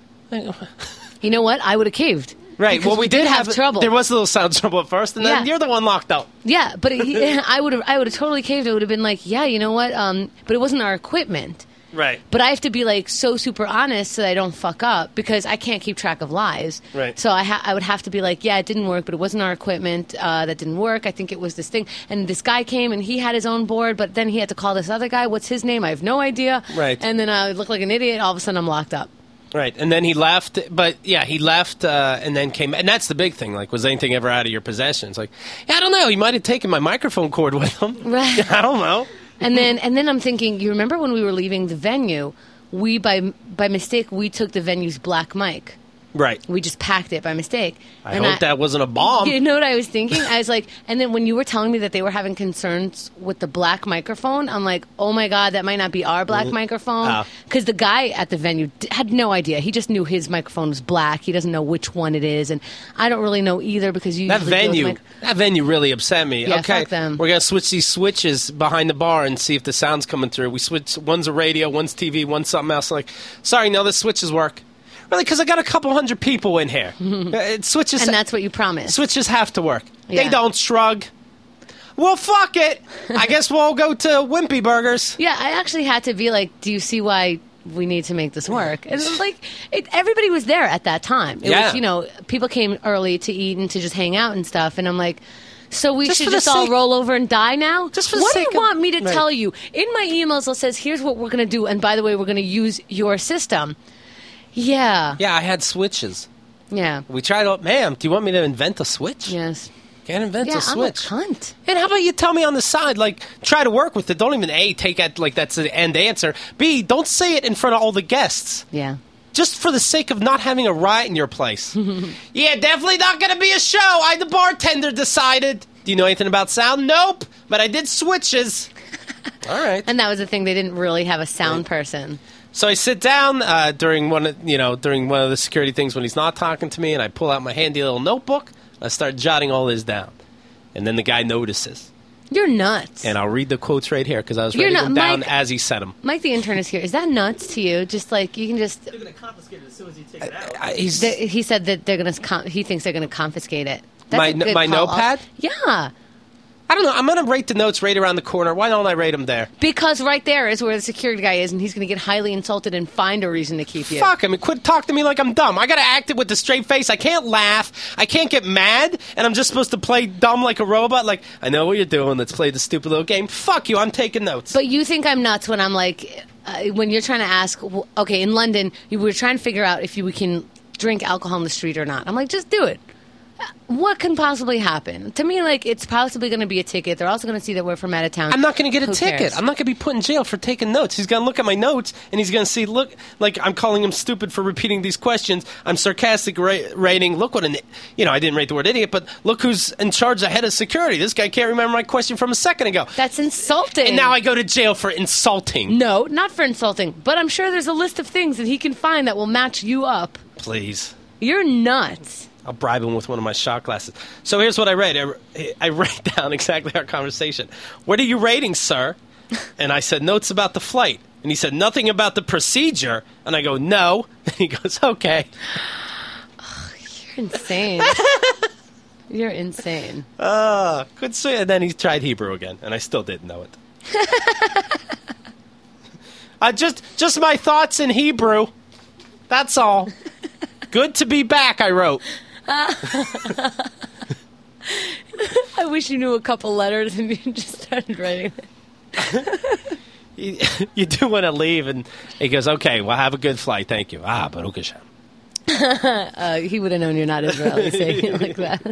Speaker 2: You know what? I would have caved.
Speaker 1: Right.
Speaker 2: Because
Speaker 1: well, we,
Speaker 2: we
Speaker 1: did,
Speaker 2: did
Speaker 1: have,
Speaker 2: have trouble.
Speaker 1: There was a little sound trouble at first, and then
Speaker 2: Yeah.
Speaker 1: you're the one locked out.
Speaker 2: Yeah, but it, I would have. I would have totally caved. It would have been like, yeah, you know what? Um, but it wasn't our equipment.
Speaker 1: Right.
Speaker 2: But I have to be like so super honest so that I don't fuck up because I can't keep track of lies.
Speaker 1: Right.
Speaker 2: So I ha- I would have to be like, yeah, it didn't work, but it wasn't our equipment uh, that didn't work. I think it was this thing. And this guy came and he had his own board, but then he had to call this other guy. What's his name? I have no idea.
Speaker 1: Right.
Speaker 2: And then I would look like an idiot. All of a sudden, I'm locked up.
Speaker 1: Right, and then he left, but yeah, he left uh, and then came, and that's the big thing. Like, was anything ever out of your possession? It's like, yeah, I don't know. He might have taken my microphone cord with him.
Speaker 2: Right.
Speaker 1: I don't know.
Speaker 2: And then and then I'm thinking, you remember when we were leaving the venue, we by by mistake we took the venue's black mic.
Speaker 1: Right.
Speaker 2: We just packed it by mistake.
Speaker 1: I
Speaker 2: and
Speaker 1: hope
Speaker 2: I,
Speaker 1: that wasn't a bomb.
Speaker 2: You know what I was thinking? I was like, and then when you were telling me that they were having concerns with the black microphone, I'm like, oh my God, that might not be our black microphone. Because the guy at the venue d- had no idea. He just knew his microphone was black. He doesn't know which one it is. And I don't really know either because you
Speaker 1: That
Speaker 2: usually deal with
Speaker 1: venue,
Speaker 2: mic-
Speaker 1: that venue really upset me.
Speaker 2: Yeah,
Speaker 1: okay,
Speaker 2: fuck them.
Speaker 1: we're gonna switch these switches behind the bar and see if the sound's coming through. We switch. One's a radio, one's T V, one's something else. Like, sorry, no, the switches work. Really, because I got a couple hundred people in here. It switches,
Speaker 2: and that's what you promised.
Speaker 1: switches have to work.
Speaker 2: Yeah.
Speaker 1: They don't. Shrug. Well, fuck it. I guess we'll go to Wimpy Burgers.
Speaker 2: Yeah, I actually had to be like, do you see why we need to make this work? And it was like, it, everybody was there at that time. It
Speaker 1: Yeah.
Speaker 2: was, you know, people came early to eat and to just hang out and stuff. And I'm like, so we
Speaker 1: Just
Speaker 2: should
Speaker 1: for the
Speaker 2: just all
Speaker 1: sake-
Speaker 2: roll over and die now?
Speaker 1: Just for the
Speaker 2: what do
Speaker 1: sake
Speaker 2: you
Speaker 1: of-
Speaker 2: want me to
Speaker 1: Right.
Speaker 2: tell you? In my emails, it says, here's what we're going to do. And by the way, we're going to use your system. Yeah.
Speaker 1: Yeah, I had switches.
Speaker 2: Yeah.
Speaker 1: We tried to, ma'am, do you want me to invent a switch?
Speaker 2: Yes.
Speaker 1: Can't invent
Speaker 2: Yeah,
Speaker 1: a
Speaker 2: I'm a
Speaker 1: switch.
Speaker 2: cunt.
Speaker 1: And how about you tell me on the side, like, try to work with it. Don't even, A, take it like that's the end answer. B, don't say it in front of all the guests.
Speaker 2: Yeah.
Speaker 1: Just for the sake of not having a riot in your place. Yeah, definitely not going to be a show. I, the bartender, decided. Do you know anything about sound? Nope. But I did switches. All right.
Speaker 2: And that was the thing. They didn't really have a sound person.
Speaker 1: So I sit down uh, during one, of, you know, during one of the security things when he's not talking to me, and I pull out my handy little notebook. And I start jotting all this down, and then the guy notices,
Speaker 2: You're nuts.
Speaker 1: and I'll read the quotes right here because I was
Speaker 2: You're
Speaker 1: writing
Speaker 2: not-
Speaker 1: them down
Speaker 2: Mike-
Speaker 1: as he said them.
Speaker 2: Mike, the intern, is here. Is that nuts to you? Just like you can just.
Speaker 3: They're going to confiscate it as soon as you take it out.
Speaker 1: I, he's
Speaker 2: They, he said that they're gonna. Com- he thinks they're gonna confiscate it. That's
Speaker 1: My
Speaker 2: a
Speaker 1: n-
Speaker 2: good
Speaker 1: my
Speaker 2: call.
Speaker 1: notepad?
Speaker 2: Yeah,
Speaker 1: I don't know. I'm gonna rate the notes right around the corner. Why don't I rate them there?
Speaker 2: because right there is where the security guy is, and he's gonna get highly insulted and find a reason to keep you.
Speaker 1: Fuck, I mean, quit talking to me like I'm dumb. I gotta act it with a straight face. I can't laugh. I can't get mad, and I'm just supposed to play dumb like a robot. Like, I know what you're doing. Let's play the stupid little game. Fuck you. I'm taking notes.
Speaker 2: But you think I'm nuts when I'm like, uh, when you're trying to ask. w- Okay, in London, you were trying to figure out if you we can drink alcohol on the street or not. I'm like, just do it. What can possibly happen? To me, like, it's possibly going to be a ticket. They're also going to see that we're from out of town.
Speaker 1: I'm not going to get a
Speaker 2: Who
Speaker 1: ticket.
Speaker 2: cares?
Speaker 1: I'm not going to be put in jail for taking notes. He's going to look at my notes, and he's going to see, look, like I'm calling him stupid for repeating these questions. I'm sarcastic ra- rating. Look what an, you know, I didn't rate the word idiot, but look who's in charge of head of security. This guy can't remember my question from a second ago.
Speaker 2: That's insulting.
Speaker 1: And now I go to jail for insulting.
Speaker 2: No, not for insulting. But I'm sure there's a list of things that he can find that will match you up.
Speaker 1: Please.
Speaker 2: You're nuts.
Speaker 1: I'll bribe him with one of my shot glasses. So here's what I read. I, I write down exactly our conversation. What are you rating, sir? And I said, notes about the flight. And he said, nothing about the procedure. And I go, no. And he goes, okay.
Speaker 2: You're insane. You're insane.
Speaker 1: Uh, good see. And then he tried Hebrew again, and I still didn't know it. uh, just, just my thoughts in Hebrew. That's all. Good to be back, I wrote.
Speaker 2: I wish you knew a couple letters and you just started writing it.
Speaker 1: You, you do want to leave, and he goes, okay, well, have a good flight. Thank you. Ah, Baruch Hashem.
Speaker 2: Uh, he would have known you're not Israeli saying it like that.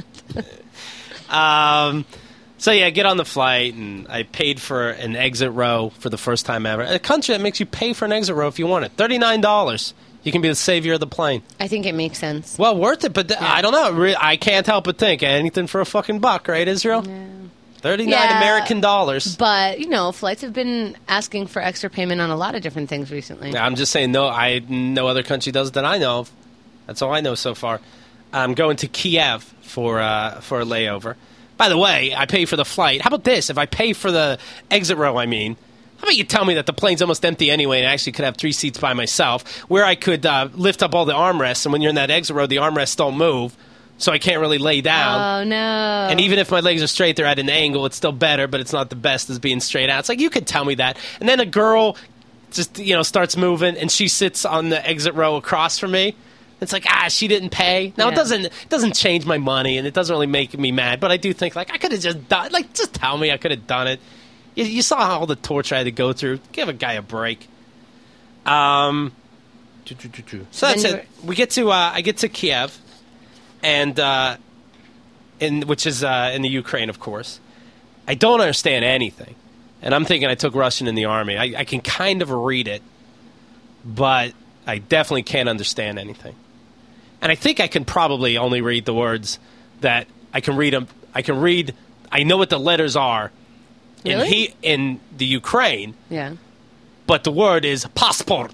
Speaker 1: Um, so, yeah, get on the flight, and I paid for an exit row for the first time ever. A country that makes you pay for an exit row if you want it. thirty-nine dollars. You can be the savior of the plane.
Speaker 2: I think it makes sense.
Speaker 1: Well, worth it, but th- I don't know. Re- I can't help but think anything for a fucking buck, right, Israel?
Speaker 2: Yeah.
Speaker 1: thirty-nine
Speaker 2: Yeah.
Speaker 1: American dollars.
Speaker 2: But, you know, flights have been asking for extra payment on a lot of different things recently.
Speaker 1: I'm just saying, no, I no other country does it that I know of. That's all I know so far. I'm going to Kiev for uh, for a layover. By the way, I pay for the flight. How about this? If I pay for the exit row, I mean, how about you tell me that the plane's almost empty anyway and I actually could have three seats by myself, where I could uh, lift up all the armrests, and when you're in that exit row, the armrests don't move, so I can't really lay down.
Speaker 2: Oh, no.
Speaker 1: And even if my legs are straight, they're at an angle. It's still better, but it's not the best as being straight out. It's like, you could tell me that. And then a girl just, you know, starts moving, and she sits on the exit row across from me. It's like, ah, she didn't pay. Now,
Speaker 2: Yeah.
Speaker 1: it doesn't it doesn't change my money, and it doesn't really make me mad, but I do think, like, I could have just done, like, just tell me I could have done it. You, you saw all the torture I had to go through. Give a guy a break. Um, so that's
Speaker 2: Then you
Speaker 1: it. We get to, uh, I get to Kiev, and, uh, in, which is uh, in the Ukraine, of course. I don't understand anything. And I'm thinking I took Russian in the army. I, I can kind of read it, but I definitely can't understand anything. and I think I can probably only read the words that I can read them. I can read. I know what the letters are.
Speaker 2: Really?
Speaker 1: In he in the Ukraine.
Speaker 2: Yeah.
Speaker 1: But the word is passport.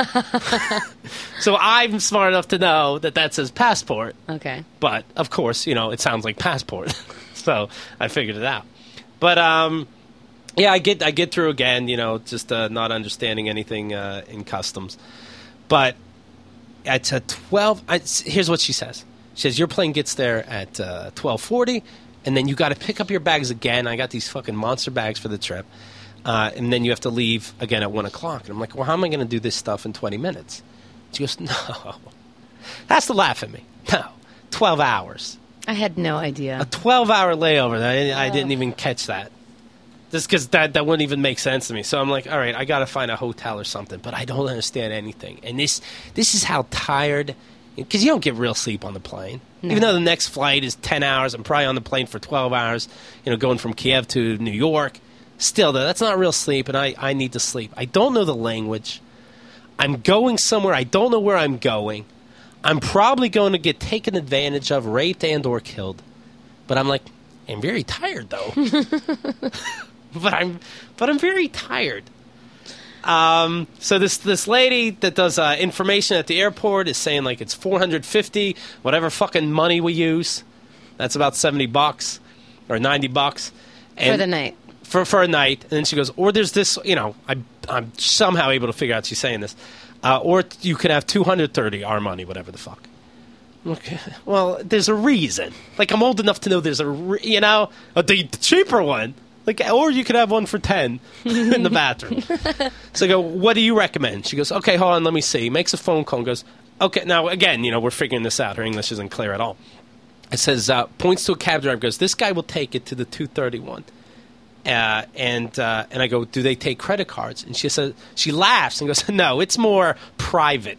Speaker 1: So I'm smart enough to know that that says passport.
Speaker 2: Okay.
Speaker 1: But of course, you know, it sounds like passport. So I figured it out. But um, yeah, I get I get through again. You know, just uh, not understanding anything uh, in customs. But at uh, twelve, I, here's what she says. She says your plane gets there at uh, twelve forty, and then you got to pick up your bags again. I got these fucking monster bags for the trip. Uh, and then you have to leave again at one o'clock. And I'm like, well, how am I going to do this stuff in twenty minutes? She goes, no. Has to laugh at me. No. twelve hours.
Speaker 2: I had no idea.
Speaker 1: A twelve-hour layover. I, I didn't even catch that. Just because that, that wouldn't even make sense to me. So I'm like, all right, I got to find a hotel or something. But I don't understand anything. And this this is how tired... Because you don't get real sleep on the plane. No. Even though the next flight is ten hours, I'm probably on the plane for twelve hours, you know, going from Kiev to New York. Still, though, that's not real sleep, and I, I need to sleep. I don't know the language. I'm going somewhere. I don't know where I'm going. I'm probably going to get taken advantage of, raped, and or killed. But I'm like, I'm very tired, though. but I'm but I'm very tired. Um, so this this lady that does uh, information at the airport is saying like it's four hundred fifty, whatever fucking money we use. That's about seventy bucks or ninety bucks. And
Speaker 2: for the night.
Speaker 1: For, for a night. And then she goes, or there's this, you know, I, I'm somehow able to figure out she's saying this. Uh, or you could have two hundred thirty our money, whatever the fuck. Okay. Well, there's a reason. Like, I'm old enough to know there's a, re- you know, a, the cheaper one. Like, or you could have one for ten in the bathroom. So I go, what do you recommend? She goes, okay, hold on, let me see. Makes a phone call and goes, okay, now, again, you know, we're figuring this out. Her English isn't clear at all. It says, uh, points to a cab driver, goes, this guy will take it to the two thirty-one. Uh, and uh, and I go, do they take credit cards? And she says, she laughs and goes, no, it's more private.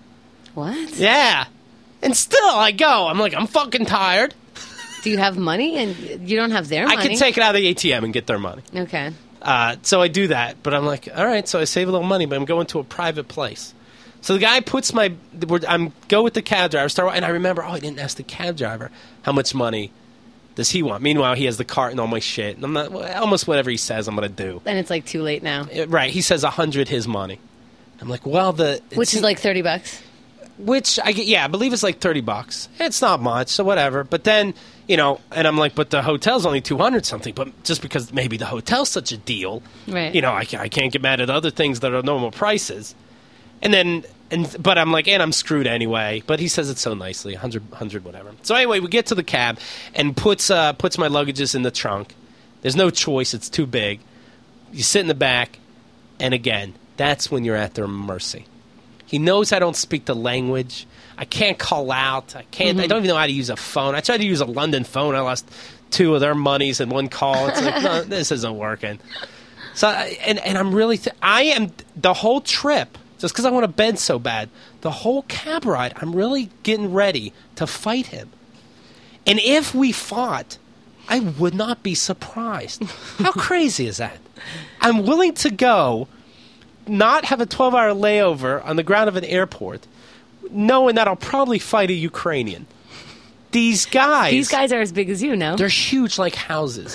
Speaker 2: What?
Speaker 1: Yeah. And still, I go, I'm like, I'm fucking tired.
Speaker 2: Do you have money and you don't have their money?
Speaker 1: I can take it out of the A T M and get their money.
Speaker 2: Okay.
Speaker 1: Uh, so I do that, but I'm like, all right, so I save a little money, but I'm going to a private place. So the guy puts my, I'm go with the cab driver, start, and I remember, oh, I didn't ask the cab driver how much money does he want. Meanwhile, he has the cart and all my shit, and I'm not, almost whatever he says, I'm going to do.
Speaker 2: And it's like too late now.
Speaker 1: It, right, he says a hundred his money. I'm like, well, the
Speaker 2: which is like thirty bucks.
Speaker 1: Which I get, yeah, I believe it's like thirty bucks. It's not much, so whatever. But then, you know, and I'm like, but the hotel's only two hundred something. But just because maybe the hotel's such a deal,
Speaker 2: right?
Speaker 1: You know, I, I can't get mad at other things that are normal prices. And then, and but I'm like, and I'm screwed anyway. But he says it so nicely, hundred, hundred, whatever. So anyway, we get to the cab and puts uh, puts my luggages in the trunk. There's no choice; it's too big. You sit in the back, and again, that's when you're at their mercy. He knows I don't speak the language. I can't call out. I can't. Mm-hmm. I don't even know how to use a phone. I tried to use a London phone. I lost two of their monies in one call. It's like, no, this isn't working. So, and and I'm really, th- I am the whole trip. Just because I want to bed so bad, the whole cab ride, I'm really getting ready to fight him. And if we fought, I would not be surprised. How crazy is that? I'm willing to go, not have a twelve-hour layover on the ground of an airport, knowing that I'll probably fight a Ukrainian. These guys...
Speaker 2: These guys are as big as you, no?
Speaker 1: They're huge like houses.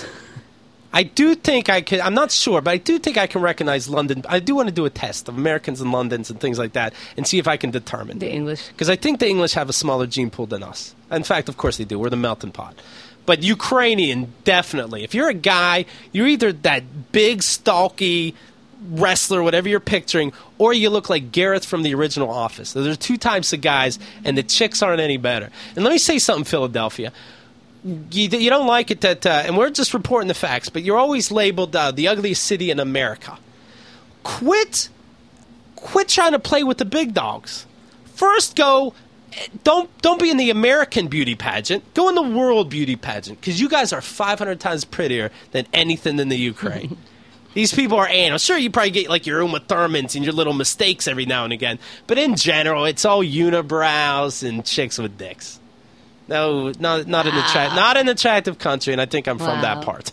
Speaker 1: I do think I can... I'm not sure, but I do think I can recognize London. I do want to do a test of Americans and Londons and things like that and see if I can determine.
Speaker 2: The English.
Speaker 1: Because I think the English have a smaller gene pool than us. In fact, of course they do. We're the melting pot. But Ukrainian, definitely. If you're a guy, you're either that big, stalky wrestler, whatever you're picturing, or you look like Gareth from the original Office. So there's two types of guys, and the chicks aren't any better. And let me say something, Philadelphia. You, you don't like it that, uh, and we're just reporting the facts, but you're always labeled uh, the ugliest city in America. Quit, quit trying to play with the big dogs. First go, don't don't be in the American beauty pageant. Go in the world beauty pageant, because you guys are five hundred times prettier than anything in the Ukraine. These people are animals. Sure, you probably get like your Uma Thurmans and your little mistakes every now and again, but in general, it's all unibrows and chicks with dicks. No, not not wow. an attract, not an attractive country, and I think I'm from wow. that part.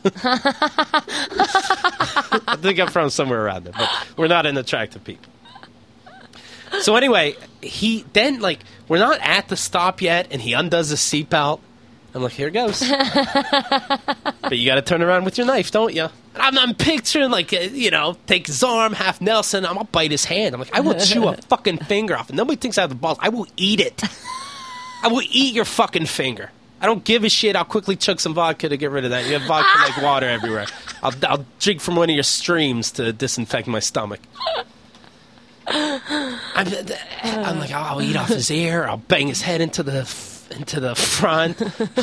Speaker 1: I think I'm from somewhere around there, but we're not an attractive people. So anyway, he then, like, we're not at the stop yet, and he undoes his seatbelt. I'm like, here it goes. But you got to turn around with your knife, don't you? And I'm, I'm picturing, like, uh, you know, take his arm, half Nelson. I'm going to bite his hand. I'm like, I will chew a fucking finger off. And nobody thinks I have the balls. I will eat it. I will eat your fucking finger. I don't give a shit. I'll quickly chug some vodka to get rid of that. You have vodka like water everywhere. I'll, I'll drink from one of your streams to disinfect my stomach. I'm, I'm like, I'll eat off his ear. I'll bang his head into the into the front.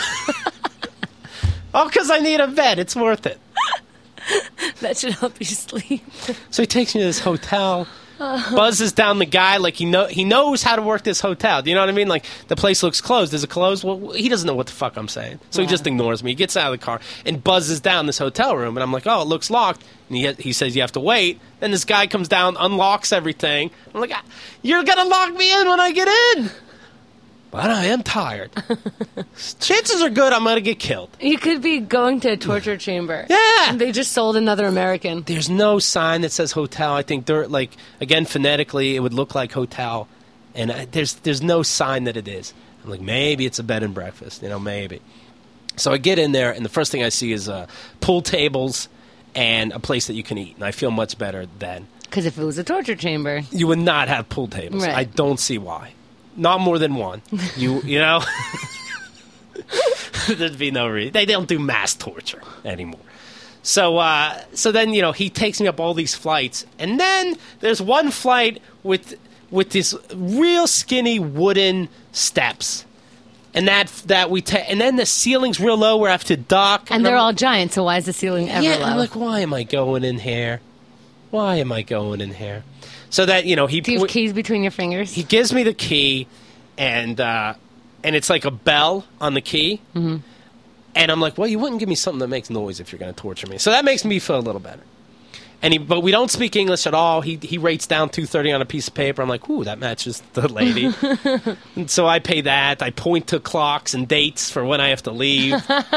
Speaker 1: All because I need a bed. It's worth it.
Speaker 2: That should help you sleep.
Speaker 1: So he takes me to this hotel. Buzzes down the guy like he know he knows how to work this hotel. Do you know what I mean? Like, the place looks closed. Is it closed? Well, he doesn't know what the fuck I'm saying. So
Speaker 2: Yeah.
Speaker 1: he just ignores me. He gets out of the car and buzzes down this hotel room. And I'm like, oh, it looks locked. And he, he says you have to wait. Then this guy comes down, unlocks everything. I'm like, you're going to lock me in when I get in. But I am tired. Chances are good I'm going to get killed.
Speaker 2: You could be going to a torture chamber.
Speaker 1: Yeah.
Speaker 2: They just sold another American.
Speaker 1: There's no sign that says hotel. I think they're like, again, phonetically, it would look like hotel, and I, there's there's no sign that it is. I'm like, maybe it's a bed and breakfast, you know, maybe. So I get in there, and the first thing I see is uh, pool tables and a place that you can eat, and I feel much better then.
Speaker 2: Because if it was a torture chamber.
Speaker 1: You would not have pool tables.
Speaker 2: Right.
Speaker 1: I don't see why. Not more than one. You you know, there'd be no reason. They don't do mass torture anymore. So, uh, so then, you know, he takes me up all these flights, and then there's one flight with with this real skinny wooden steps, and that that we ta- and then the ceiling's real low where I have to duck,
Speaker 2: And they're
Speaker 1: I'm-
Speaker 2: all giant, so why is the ceiling ever
Speaker 1: yeah.
Speaker 2: low?
Speaker 1: I'm like, why am I going in here? Why am I going in here? So that, you know, he
Speaker 2: Do you have keys between your fingers?
Speaker 1: he gives me the key, and uh, and it's like a bell on the key. Mm-hmm. And I'm like, well, you wouldn't give me something that makes noise if you're going to torture me. So that makes me feel a little better. And he, but we don't speak English at all. He he rates down two thirty on a piece of paper. I'm like, ooh, that matches the lady. And so I pay that. I point to clocks and dates for when I have to leave.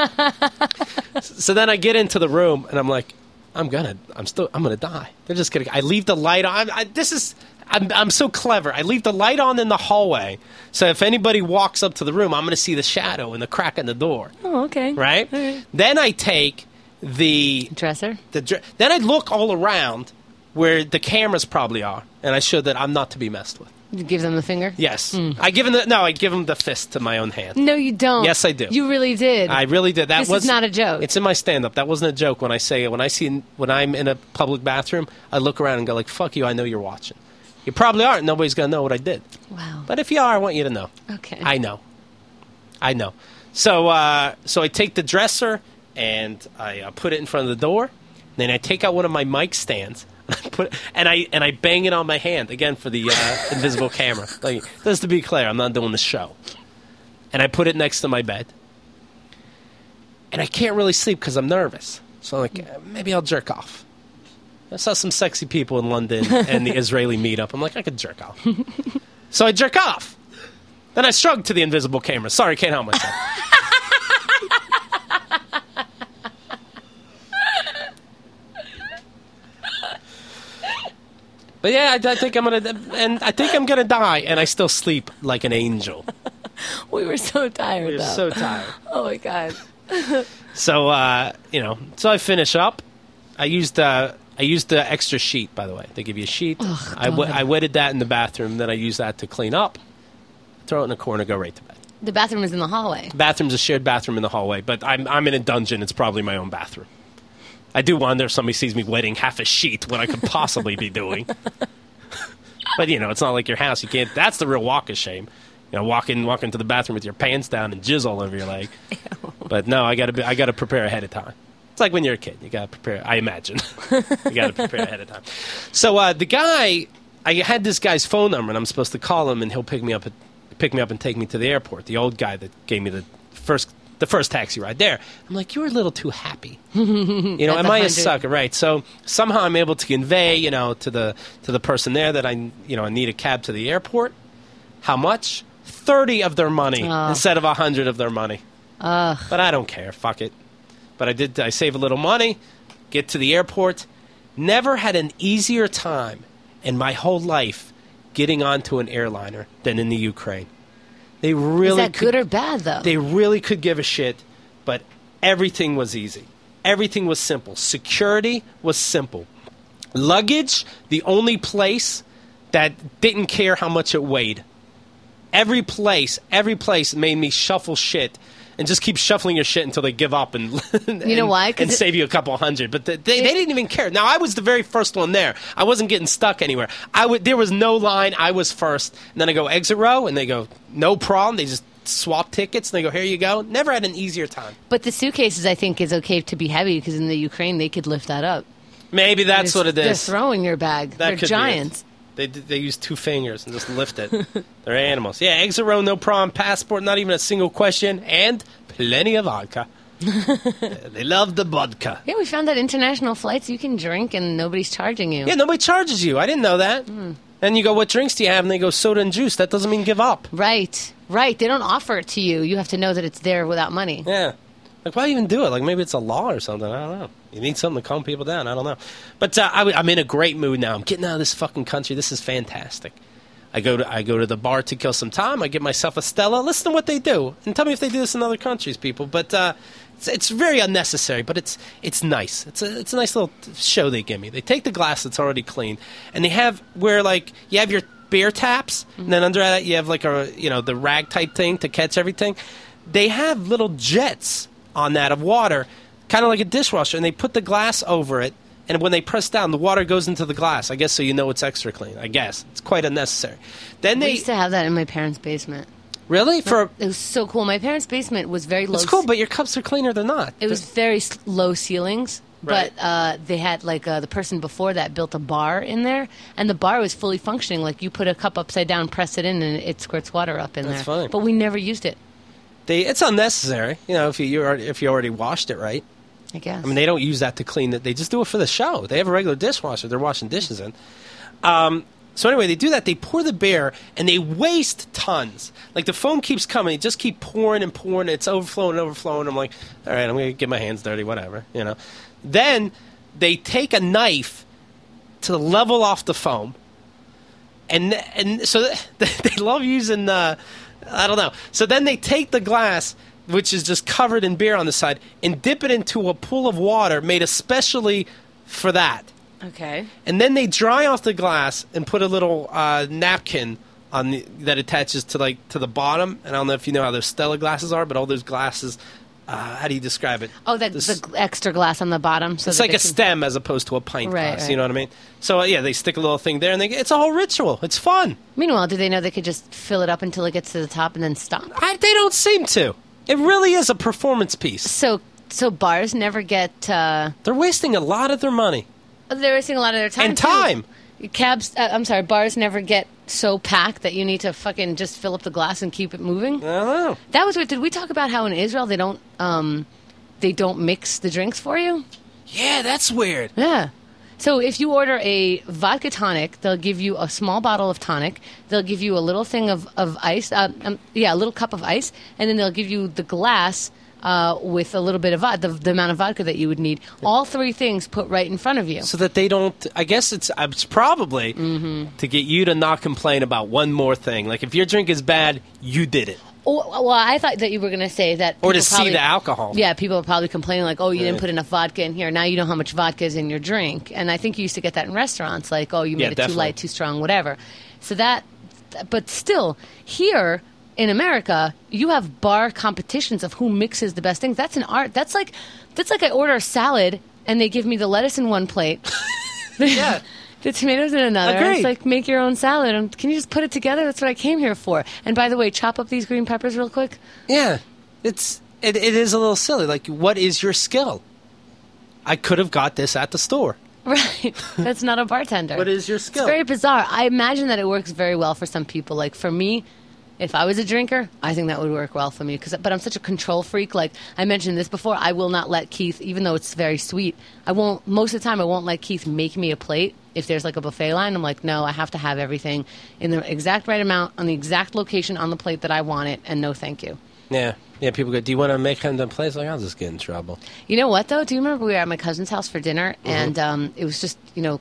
Speaker 1: So then I get into the room, and I'm like, I'm gonna, I'm still, I'm gonna die. They're just gonna. I leave the light on. I, this is, I'm, I'm so clever. I leave the light on in the hallway, so if anybody walks up to the room, I'm gonna see the shadow and the crack in the door.
Speaker 2: Oh, okay.
Speaker 1: Right.
Speaker 2: All right.
Speaker 1: Then I take the
Speaker 2: Dresser?
Speaker 1: the. dr- Then I look all around where the cameras probably are, and I show that I'm not to be messed with.
Speaker 2: You give them the finger?
Speaker 1: Yes, I give him the no. I give him the fist to my own hand.
Speaker 2: No, you don't.
Speaker 1: Yes, I do.
Speaker 2: You really did.
Speaker 1: I really did. That
Speaker 2: This
Speaker 1: was
Speaker 2: is not a joke.
Speaker 1: It's in my stand-up. That wasn't a joke. When I say it, when I see when I'm in a public bathroom, I look around and go like, "Fuck you! I know you're watching. You probably aren't. Nobody's gonna know what I did.
Speaker 2: Wow.
Speaker 1: But if you are, I want you to know.
Speaker 2: Okay.
Speaker 1: I know. I know. So, uh, so I take the dresser and I uh, put it in front of the door. Then I take out one of my mic stands. And I put and I and I bang it on my hand again for the uh, invisible camera. Like, just to be clear, I'm not doing the show. And I put it next to my bed. And I can't really sleep because I'm nervous. So I'm like, eh, maybe I'll jerk off. I saw some sexy people in London and the Israeli meetup. I'm like, I could jerk off. So I jerk off. Then I shrug to the invisible camera. Sorry, can't help myself. But yeah, I, I think I'm gonna, and I think I'm gonna die, and I still sleep like an angel.
Speaker 2: We were so tired,
Speaker 1: We're
Speaker 2: though.
Speaker 1: so tired.
Speaker 2: Oh, my God.
Speaker 1: So uh, you know, so I finish up. I used uh, I used the extra sheet, by the way. They give you a sheet.
Speaker 2: Ugh,
Speaker 1: I, w-
Speaker 2: God.
Speaker 1: I wetted that in the bathroom. Then I use that to clean up. Throw it in a corner. Go right to bed.
Speaker 2: The bathroom is in the hallway.
Speaker 1: Bathroom's a shared bathroom in the hallway, but I'm I'm in a dungeon. It's probably my own bathroom. I do wonder if somebody sees me wetting half a sheet, what I could possibly be doing. But you know, it's not like your house. You can't. That's the real walk of shame. You know, walk in, walk into the bathroom with your pants down and jizz all over your leg. But no, I gotta be, I gotta prepare ahead of time. It's like when you're a kid. You gotta prepare. I imagine you gotta prepare ahead of time. So uh, the guy, I had this guy's phone number, and I'm supposed to call him, and he'll pick me up, at, pick me up, and take me to the airport. The old guy that gave me the first, the first taxi ride there. I'm like, you're a little too happy. You know,
Speaker 2: At
Speaker 1: am
Speaker 2: the
Speaker 1: I a
Speaker 2: hundred.
Speaker 1: sucker? Right. So somehow I'm able to convey, you know, to the to the person there that I, you know, I need a cab to the airport. How much? Thirty of their money
Speaker 2: Oh.
Speaker 1: instead of a hundred of their money.
Speaker 2: Ugh.
Speaker 1: But I don't care. Fuck it. But I did. I save a little money, get to the airport. Never had an easier time in my whole life getting onto an airliner than in the Ukraine. They really
Speaker 2: Is that
Speaker 1: could,
Speaker 2: good or bad, though?
Speaker 1: They really could give a shit, but everything was easy. Everything was simple. Security was simple. Luggage, the only place that didn't care how much it weighed. Every place, every place made me shuffle shit and just keep shuffling your shit until they give up and and,
Speaker 2: You know why? 'Cause
Speaker 1: and
Speaker 2: it-
Speaker 1: save you a couple hundred. But the, they, they didn't even care. Now, I was the very first one there. I wasn't getting stuck anywhere. I would, there was no line. I was first. And then I go exit row, and they go, no problem. They just swap tickets, and they go, here you go. Never had an easier time.
Speaker 2: But the suitcases, I think, is okay to be heavy because in the Ukraine, they could lift that up.
Speaker 1: Maybe that's
Speaker 2: They're-
Speaker 1: what it
Speaker 2: They're
Speaker 1: is.
Speaker 2: throwing your bag.
Speaker 1: That
Speaker 2: They're
Speaker 1: could be it.
Speaker 2: giants.
Speaker 1: They they use two fingers and just lift it. They're animals. Yeah, exit row, no problem. Passport, not even a single question, and plenty of vodka. They love the vodka.
Speaker 2: Yeah, we found that international flights you can drink and nobody's charging you.
Speaker 1: Yeah, nobody charges you. I didn't know that.
Speaker 2: Hmm.
Speaker 1: And you go, what drinks do you have? And they go, soda and juice. That doesn't mean give up.
Speaker 2: Right, right. They don't offer it to you. You have to know that it's there without money.
Speaker 1: Yeah. Like, why even do it? Like, maybe it's a law or something. I don't know. You need something to calm people down. I don't know. But uh, I, I'm in a great mood now. I'm getting out of this fucking country. This is fantastic. I go to I go to the bar to kill some time. I get myself a Stella. Listen to what they do, and tell me if they do this in other countries, people. But uh, it's, it's very unnecessary, but it's it's nice. It's a it's a nice little show they give me. They take the glass that's already clean, and they have where like you have your beer taps, and then under that you have like a you know the rag type thing to catch everything. They have little jets on that of water, kind of like a dishwasher, and they put the glass over it. And when they press down, the water goes into the glass. I guess so you know it's extra clean. I guess it's quite unnecessary. Then
Speaker 2: We
Speaker 1: they
Speaker 2: used to have that in my parents' basement.
Speaker 1: really for
Speaker 2: It was so cool. My parents' basement was very low.
Speaker 1: it's cool, but your cups are cleaner than not.
Speaker 2: It was very s- low ceilings,
Speaker 1: Right.
Speaker 2: but uh, they had like uh, the person before that built a bar in there, and the bar was fully functioning. Like you put a cup upside down, press it in, and it squirts water up in
Speaker 1: That's
Speaker 2: there.
Speaker 1: fine.
Speaker 2: But we never used it.
Speaker 1: They it's unnecessary. You know, if you you're, already- if you already washed it right.
Speaker 2: I guess.
Speaker 1: I mean, they don't use that to clean it. They just do it for the show. They have a regular dishwasher they're washing dishes in. Um, so anyway, they do that. They pour the beer, and they waste tons. Like, the foam keeps coming. They just keep pouring and pouring. It's overflowing and overflowing. I'm like, all right, I'm going to get my hands dirty, whatever, you know. Then they take a knife to level off the foam. And and so they love using, uh, I don't know. So then they take the glass, which is just covered in beer on the side, and dip it into a pool of water made especially for that.
Speaker 2: okay.
Speaker 1: And then they dry off the glass and put a little uh, napkin on the, that attaches to like to the bottom. And I don't know if you know how those Stella glasses are, but all those glasses, uh, how do you describe it?
Speaker 2: Oh, that
Speaker 1: This-
Speaker 2: the gl- extra glass on the bottom. So
Speaker 1: it's
Speaker 2: that
Speaker 1: like
Speaker 2: they
Speaker 1: a
Speaker 2: can-
Speaker 1: stem as opposed to a pint
Speaker 2: Right,
Speaker 1: glass.
Speaker 2: right.
Speaker 1: You know what I mean? So uh, yeah, they stick a little thing there, and they, it's a whole ritual. It's fun.
Speaker 2: Meanwhile, do they know they could just fill it up until it gets to the top and then stop?
Speaker 1: I, they don't seem to. It really is a performance piece.
Speaker 2: So, so bars never get. Uh,
Speaker 1: They're wasting a lot of their money
Speaker 2: they're wasting a lot of their time.
Speaker 1: and
Speaker 2: too.
Speaker 1: time.
Speaker 2: Cabs. Uh, I'm sorry. Bars never get so packed that you need to fucking just fill up the glass and keep it moving.
Speaker 1: I don't know.
Speaker 2: That was what. Did we talk about how in Israel they don't um, they don't mix the drinks for you?
Speaker 1: Yeah, that's weird.
Speaker 2: Yeah. So if you order a vodka tonic, they'll give you a small bottle of tonic. They'll give you a little thing of of ice. Uh, um, yeah, a little cup of ice, and then they'll give you the glass uh, with a little bit of vodka, the, the amount of vodka that you would need. All three things put right in front of you.
Speaker 1: So that they don't. I guess it's it's probably to get you to not complain about one more thing. Like if your drink is bad, you did it,
Speaker 2: Oh, well, I thought that you were going to say that.
Speaker 1: or to
Speaker 2: people
Speaker 1: see
Speaker 2: probably-
Speaker 1: the alcohol.
Speaker 2: Yeah, people are probably complaining like, "Oh, you didn't
Speaker 1: Right.
Speaker 2: put enough vodka in here. Now you know how much vodka is in your drink." And I think you used to get that in restaurants, like, "Oh, you made
Speaker 1: Yeah,
Speaker 2: it too
Speaker 1: definitely.
Speaker 2: light, too strong, whatever." So that, but still, here in America, you have bar competitions of who mixes the best things. That's an art. That's like, that's like I order a salad and they give me the lettuce in one plate.
Speaker 1: Yeah.
Speaker 2: The tomatoes in another.
Speaker 1: Agreed.
Speaker 2: It's like, make your own salad. And can you just put it together? That's what I came here for. And by the way, chop up these green peppers real quick.
Speaker 1: Yeah, it's it, it is a little silly. Like, what is your skill? I could have got this at the store.
Speaker 2: Right. That's not a bartender.
Speaker 1: What is your skill?
Speaker 2: It's very bizarre. I imagine that it works very well for some people. Like for me, if I was a drinker, I think that would work well for me. Cause, but I'm such a control freak. Like I mentioned this before, I will not let Keith, even though it's very sweet, I won't, most of the time I won't let Keith make me a plate. If there's like a buffet line, I'm like, no, I have to have everything in the exact right amount, on the exact location on the plate that I want it, and no thank you.
Speaker 1: Yeah, yeah. People go, "Do you want to make him the place?" Like, I'll just get in trouble.
Speaker 2: You know what, though? Do you remember we were at my cousin's house for dinner,
Speaker 1: Mm-hmm.
Speaker 2: and um, it was just, you know,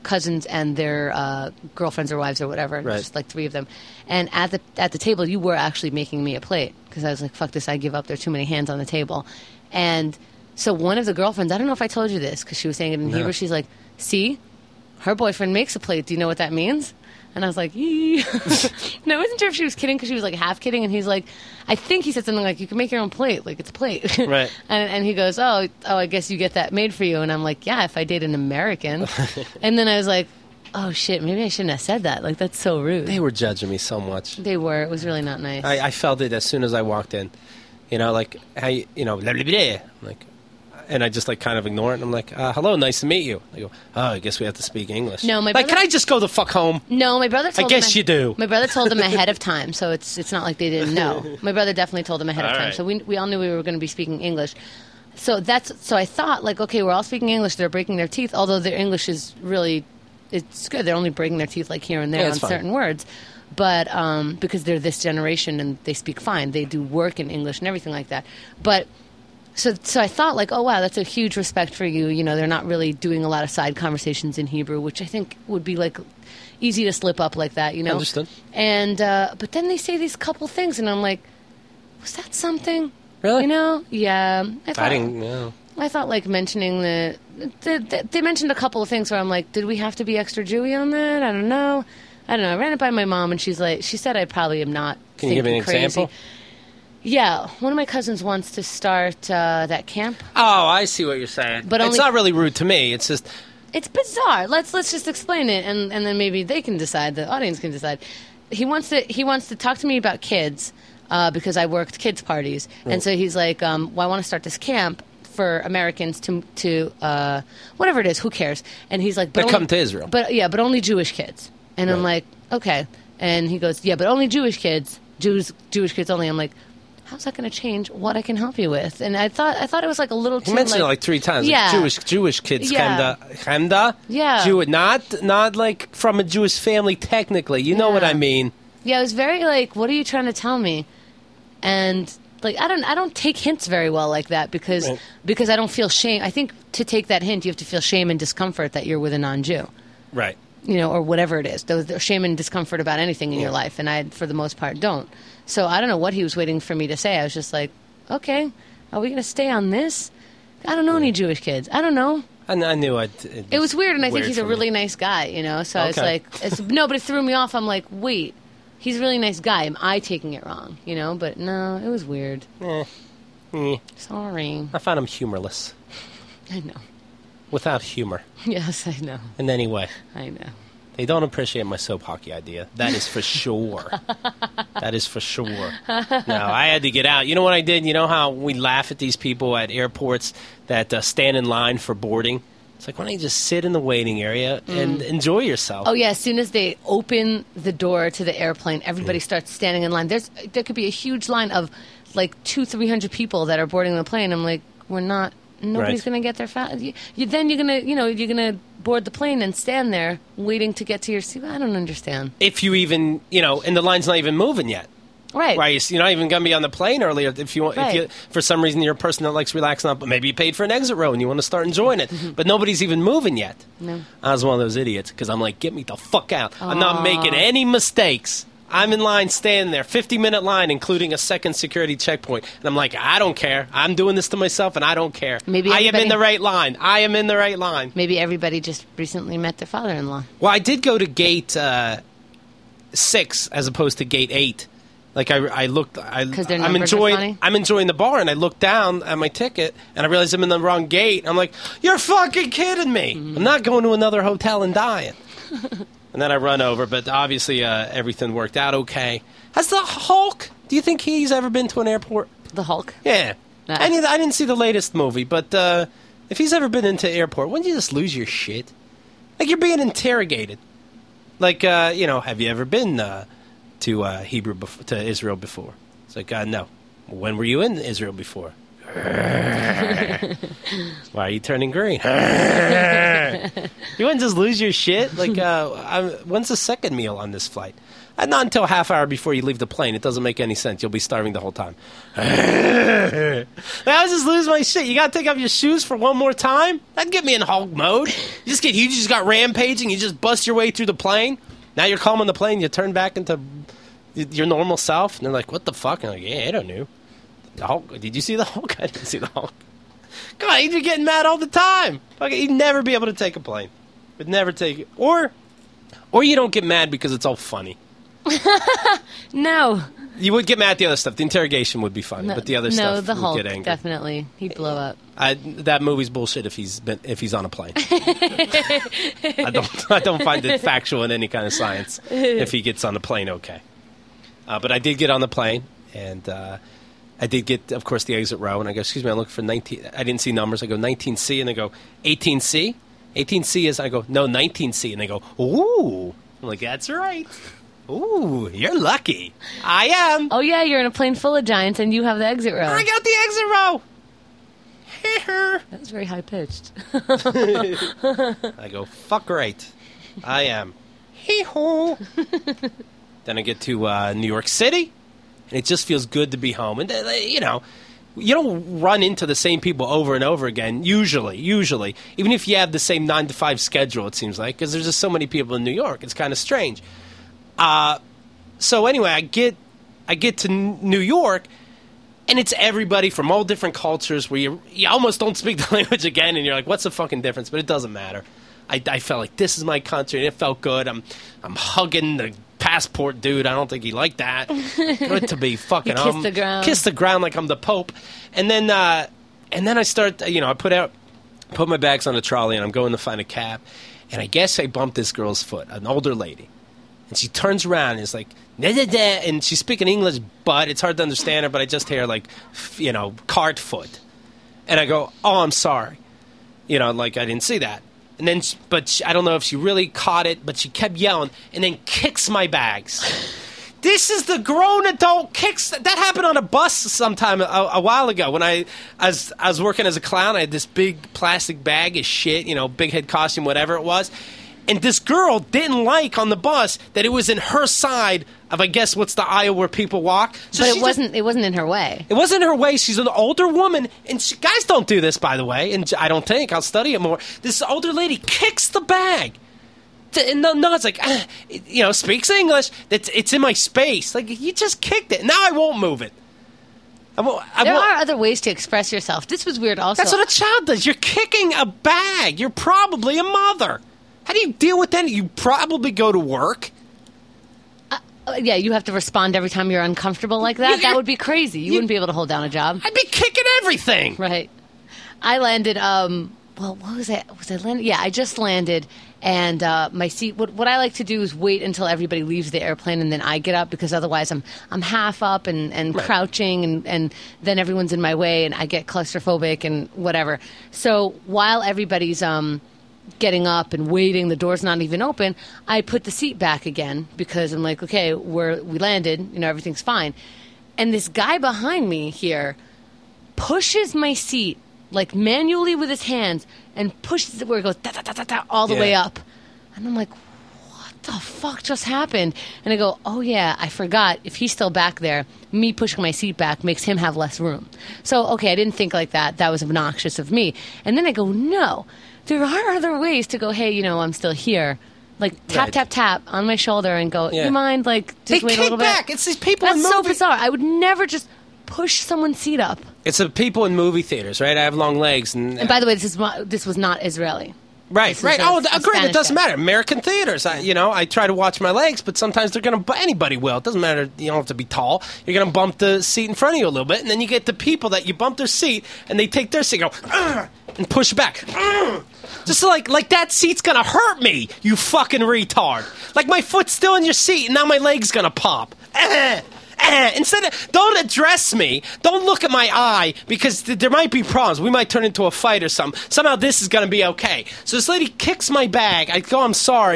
Speaker 2: cousins and their uh, girlfriends or wives or whatever,
Speaker 1: Right.
Speaker 2: just like three of them. And at the at the table, you were actually making me a plate because I was like, "Fuck this! I give up. There are too many hands on the table." And so one of the girlfriends, I don't know if I told you this because she was saying it in
Speaker 1: No.
Speaker 2: Hebrew. She's like, "See, her boyfriend makes a plate. Do you know what that means?" And I was like, Yee. No, I wasn't sure if she was kidding because she was like half kidding. And he's like, I think he said something like, you can make your own plate. Like, it's a plate.
Speaker 1: Right.
Speaker 2: and, and he goes, oh, oh, I guess you get that made for you. And I'm like, yeah, if I date an American. And then I was like, oh, shit, maybe I shouldn't have said that. Like, that's so rude.
Speaker 1: They were judging me so much.
Speaker 2: They were. It was really not nice.
Speaker 1: I, I felt it as soon as I walked in. You know, like, how you, you know, blah, blah, blah. Like, and I just, like, kind of ignore it. And I'm like, uh, hello, nice to meet you. I go, oh, I guess we have to speak English.
Speaker 2: No, my
Speaker 1: Like,
Speaker 2: brother-
Speaker 1: can I just go the fuck home?
Speaker 2: No, my brother told
Speaker 1: I guess
Speaker 2: him.
Speaker 1: you do.
Speaker 2: My brother told them ahead of time, so it's it's not like they didn't know. My brother definitely told them ahead of
Speaker 1: All
Speaker 2: time,
Speaker 1: right.
Speaker 2: so we we all knew we were going to be speaking English. So that's so I thought like, okay, we're all speaking English. They're breaking their teeth, although their English is really it's good. They're only breaking their teeth like here and there
Speaker 1: Yeah,
Speaker 2: on
Speaker 1: it's fine.
Speaker 2: certain words, but um, because they're this generation and they speak fine, they do work in English and everything like that. But So, so I thought, like, oh, wow, that's a huge respect for you. You know, they're not really doing a lot of side conversations in Hebrew, which I think would be, like, easy to slip up like that, you know?
Speaker 1: Understood.
Speaker 2: And, uh, but then they say these couple things, and I'm like, was that something?
Speaker 1: Really?
Speaker 2: You know? Yeah. I, thought,
Speaker 1: I didn't know.
Speaker 2: I thought, like, mentioning the, the, the... They mentioned a couple of things where I'm like, did we have to be extra Jewy on that? I don't know. I don't know. I ran it by my mom, and she's like, she said I probably am not
Speaker 1: Can you give me an
Speaker 2: thinking crazy.
Speaker 1: example?
Speaker 2: Yeah, one of my cousins wants to start uh, that camp.
Speaker 1: Oh, I see what you're saying.
Speaker 2: But
Speaker 1: it's
Speaker 2: only-
Speaker 1: not really rude to me. It's just,
Speaker 2: It's bizarre. Let's let's just explain it, and, and then maybe they can decide. The audience can decide. He wants to he wants to talk to me about kids uh, because I worked kids parties, and so he's like, um, "Well, I want to start this camp for Americans to to uh, whatever it is. Who cares?" And he's like, "But
Speaker 1: That
Speaker 2: only-
Speaker 1: come to Israel."
Speaker 2: but yeah, but only Jewish kids." And I'm
Speaker 1: Right.
Speaker 2: like, "Okay." And he goes, "Yeah, but only Jewish kids. Jews Jewish kids only." I'm like, how's that going to change what I can help you with? And I thought I thought it was like a little too
Speaker 1: He mentioned
Speaker 2: like,
Speaker 1: it like three times.
Speaker 2: Yeah.
Speaker 1: Like Jewish Jewish kids.
Speaker 2: Yeah.
Speaker 1: Chemda. Chemda?
Speaker 2: Yeah.
Speaker 1: Jew, not, not like from a Jewish family, technically. You know what
Speaker 2: Yeah.
Speaker 1: I mean.
Speaker 2: Yeah, it was very like, what are you trying to tell me? And like, I don't, I don't take hints very well like that because
Speaker 1: Right.
Speaker 2: because I don't feel shame. I think to take that hint, you have to feel shame and discomfort that you're with a non-Jew,
Speaker 1: Right.
Speaker 2: you know, or whatever it is. Those there's shame and discomfort about anything in your
Speaker 1: Yeah.
Speaker 2: life, and I, for the most part, don't. So I don't know what he was waiting for me to say. I was just like, okay, are we going to stay on this? I don't know any Jewish kids. I don't know.
Speaker 1: I, I knew I'd,
Speaker 2: It was weird, and I think
Speaker 1: weird
Speaker 2: he's a
Speaker 1: for
Speaker 2: really
Speaker 1: me.
Speaker 2: nice guy, you know. So I was
Speaker 1: Okay.
Speaker 2: like, it's, no, but it threw me off. I'm like, wait, he's a really nice guy. Am I taking it wrong, you know? But no, it was weird.
Speaker 1: Eh, eh.
Speaker 2: Sorry,
Speaker 1: I found him humorless.
Speaker 2: I know.
Speaker 1: Without humor.
Speaker 2: Yes, I know.
Speaker 1: In any way.
Speaker 2: I know.
Speaker 1: They don't appreciate my soap hockey idea. That is for sure. That is for sure. No, I had to get out. You know what I did? You know how we laugh at these people at airports that uh, stand in line for boarding? It's like, why don't you just sit in the waiting area and enjoy yourself?
Speaker 2: Oh yeah, as soon as they open the door to the airplane, everybody starts standing in line. There's there could be a huge line of like two, three hundred people that are boarding the plane. I'm like, we're not. Nobody's
Speaker 1: Right.
Speaker 2: going to get there fast. You, you, then you're gonna, you know, you're gonna board the plane and stand there waiting to get to your seat. I don't understand.
Speaker 1: If you even, you know, and the line's not even moving yet.
Speaker 2: Right.
Speaker 1: Right, you're not even going to be on the plane earlier if you want.
Speaker 2: Right.
Speaker 1: If you, for some reason, you're a person that likes relaxing up, but maybe you paid for an exit row and you want to start enjoying it, but nobody's even moving yet.
Speaker 2: No.
Speaker 1: I was one of those idiots because I'm like, get me the fuck out. I'm not
Speaker 2: Aw.
Speaker 1: making any mistakes. I'm in line, standing there, fifty minute line, including a second security checkpoint, and I'm like, I don't care. I'm doing this to myself, and I don't care.
Speaker 2: Maybe
Speaker 1: I am
Speaker 2: everybody-
Speaker 1: in the right line. I am in the right line.
Speaker 2: Maybe everybody just recently met their father-in-law.
Speaker 1: Well, I did go to gate uh, six as opposed to gate eight. Like I, I looked. I,
Speaker 2: 'Cause their
Speaker 1: I'm
Speaker 2: numbers are
Speaker 1: enjoying.
Speaker 2: funny?
Speaker 1: I'm enjoying the bar, and I looked down at my ticket, and I realized I'm in the wrong gate. I'm like, "You're fucking kidding me!
Speaker 2: Mm-hmm.
Speaker 1: I'm not going to another hotel and dying." And then I run over, but obviously uh, everything worked out okay. Has the Hulk? Do you think he's ever been to an airport?
Speaker 2: The Hulk.
Speaker 1: Yeah,
Speaker 2: Nah.
Speaker 1: I, didn't, I didn't see the latest movie, but uh, if he's ever been into airport, wouldn't you just lose your shit? Like you're being interrogated. Like, uh, you know, have you ever been uh, to uh, Hebrew bef- to Israel before? It's like, uh, no. When were you in Israel before? Why are you turning green? You wouldn't just lose your shit? Like, uh, I'm, when's the second meal on this flight? And not until a half hour before you leave the plane. It doesn't make any sense. You'll be starving the whole time. I just lose my shit. You got to take off your shoes for one more time? That'd get me in Hulk mode. You just get you just got rampaging. You just bust your way through the plane. Now you're calm on the plane. You turn back into your normal self. And they're like, what the fuck? And I'm like, yeah, I don't know. The Hulk. Did you see the Hulk? I didn't see the Hulk. God, you'd be getting mad all the time. Fucking, you'd never be able to take a plane. Would never take it. Or, or you don't get mad because it's all funny.
Speaker 2: No.
Speaker 1: You would get mad at the other stuff. The interrogation would be funny,
Speaker 2: No,
Speaker 1: but the other
Speaker 2: no,
Speaker 1: stuff
Speaker 2: the
Speaker 1: would
Speaker 2: Hulk,
Speaker 1: get angry.
Speaker 2: definitely. He'd blow up.
Speaker 1: I, that movie's bullshit if he's been if he's on a plane. I don't I don't find it factual in any kind of science if he gets on the plane. Okay, uh, but I did get on the plane, and uh, I did get, of course, the exit row. And I go, excuse me, I'm looking for nineteen. I didn't see numbers. I go nineteen C, and they go eighteen C. eighteen C is. I go no nineteen C, and they go ooh. I'm like, that's right. Ooh, you're lucky. I am.
Speaker 2: Oh, yeah, you're in a plane full of giants, and you have the exit row.
Speaker 1: I got the exit row.
Speaker 2: That was very high-pitched.
Speaker 1: I go, fuck right. I am. Hee-hoo. Then I get to uh, New York City, and it just feels good to be home. And, uh, you know, you don't run into the same people over and over again, usually, usually. Even if you have the same nine to five schedule, it seems like, because there's just so many people in New York. It's kind of strange. Uh, so anyway, I get I get to N- New York, and it's everybody from all different cultures where you you almost don't speak the language again, and you're like, what's the fucking difference? But it doesn't matter. I, I felt like this is my country, and it felt good. I'm I'm hugging the passport dude. I don't think he liked that. Good to be fucking.
Speaker 2: You kiss
Speaker 1: um,
Speaker 2: the ground.
Speaker 1: Kiss the ground like I'm the Pope, and then uh, and then I start. You know, I put out put my bags on a trolley, and I'm going to find a cab, and I guess I bumped this girl's foot, an older lady. And she turns around and is like, da, da, da, and she's speaking English, but it's hard to understand her, but I just hear, like, f- you know, cart foot. And I go, oh, I'm sorry. You know, like, I didn't see that. And then, she, but she, I don't know if she really caught it, but she kept yelling and then kicks my bags. This is the grown adult kicks. That happened on a bus sometime a, a while ago when I, I, was, I was working as a clown. I had this big plastic bag of shit, you know, big head costume, whatever it was. And this girl didn't like on the bus that it was in her side of, I guess, what's the aisle where people walk. So
Speaker 2: but
Speaker 1: she
Speaker 2: it wasn't.
Speaker 1: Just,
Speaker 2: it wasn't in her way.
Speaker 1: it wasn't her way. She's an older woman, and she, guys don't do this, by the way. And I don't think I'll study it more. This older lady kicks the bag. And no, no, it's like, uh, it, you know, speaks English. It's it's in my space. Like, you just kicked it. Now I won't move it. I won't, I
Speaker 2: There
Speaker 1: won't,
Speaker 2: are other ways to express yourself. This was weird. Also,
Speaker 1: that's what a child does. You're kicking a bag. You're probably a mother. How do you deal with that? You probably go to work.
Speaker 2: Uh, yeah, you have to respond every time you're uncomfortable like that.
Speaker 1: You-
Speaker 2: That would be crazy. You,
Speaker 1: you-
Speaker 2: wouldn't be able to hold down a job.
Speaker 1: I'd be kicking everything.
Speaker 2: Right. I landed, um, well, what was that? Was I landed? Yeah, I just landed, and uh, my seat, what, what I like to do is wait until everybody leaves the airplane, and then I get up, because otherwise I'm I'm half up and, and
Speaker 1: Right.
Speaker 2: crouching, and, and then everyone's in my way, and I get claustrophobic and whatever. So while everybody's um, getting up and waiting, the door's not even open, I put the seat back again, because I'm like, okay, we're, we landed, you know, everything's fine. And this guy behind me here pushes my seat, like manually with his hands, and pushes it where it goes da, da, da, da, da, all the
Speaker 1: Yeah.
Speaker 2: way up. And I'm like, what the fuck just happened? And I go, oh yeah, I forgot. If he's still back there, me pushing my seat back makes him have less room. So, okay, I didn't think like that. That was obnoxious of me. And then I go, no, there are other ways to go, hey, you know, I'm still here. Like, tap,
Speaker 1: Right.
Speaker 2: tap, tap on my shoulder and go,
Speaker 1: Yeah.
Speaker 2: you mind, like, just
Speaker 1: They
Speaker 2: wait a
Speaker 1: kick
Speaker 2: little
Speaker 1: back.
Speaker 2: bit?
Speaker 1: It's these people
Speaker 2: That's
Speaker 1: in
Speaker 2: so
Speaker 1: movie-
Speaker 2: bizarre. I would never just push someone's seat up.
Speaker 1: It's the people in movie theaters, right? I have long legs, and,
Speaker 2: And by the way, this is mo- this was not Israeli.
Speaker 1: right,
Speaker 2: this is
Speaker 1: right.
Speaker 2: a-
Speaker 1: Oh,
Speaker 2: a
Speaker 1: great. It
Speaker 2: Spanish
Speaker 1: doesn't
Speaker 2: guy.
Speaker 1: matter. American theaters. I, you know, I try to watch my legs, but sometimes they're going to. Anybody will. It doesn't matter. You don't have to be tall. You're going to bump the seat in front of you a little bit, and then you get the people that you bump their seat, and they take their seat, and go "Ugh," and push back. Ugh. Just like like that seat's gonna hurt me, you fucking retard. Like my foot's still in your seat, and now my leg's gonna pop. Eh, eh. Instead of, don't address me. Don't look at my eye, because th- there might be problems. We might turn into a fight or something. Somehow this is gonna be okay. So this lady kicks my bag. I go, I'm sorry.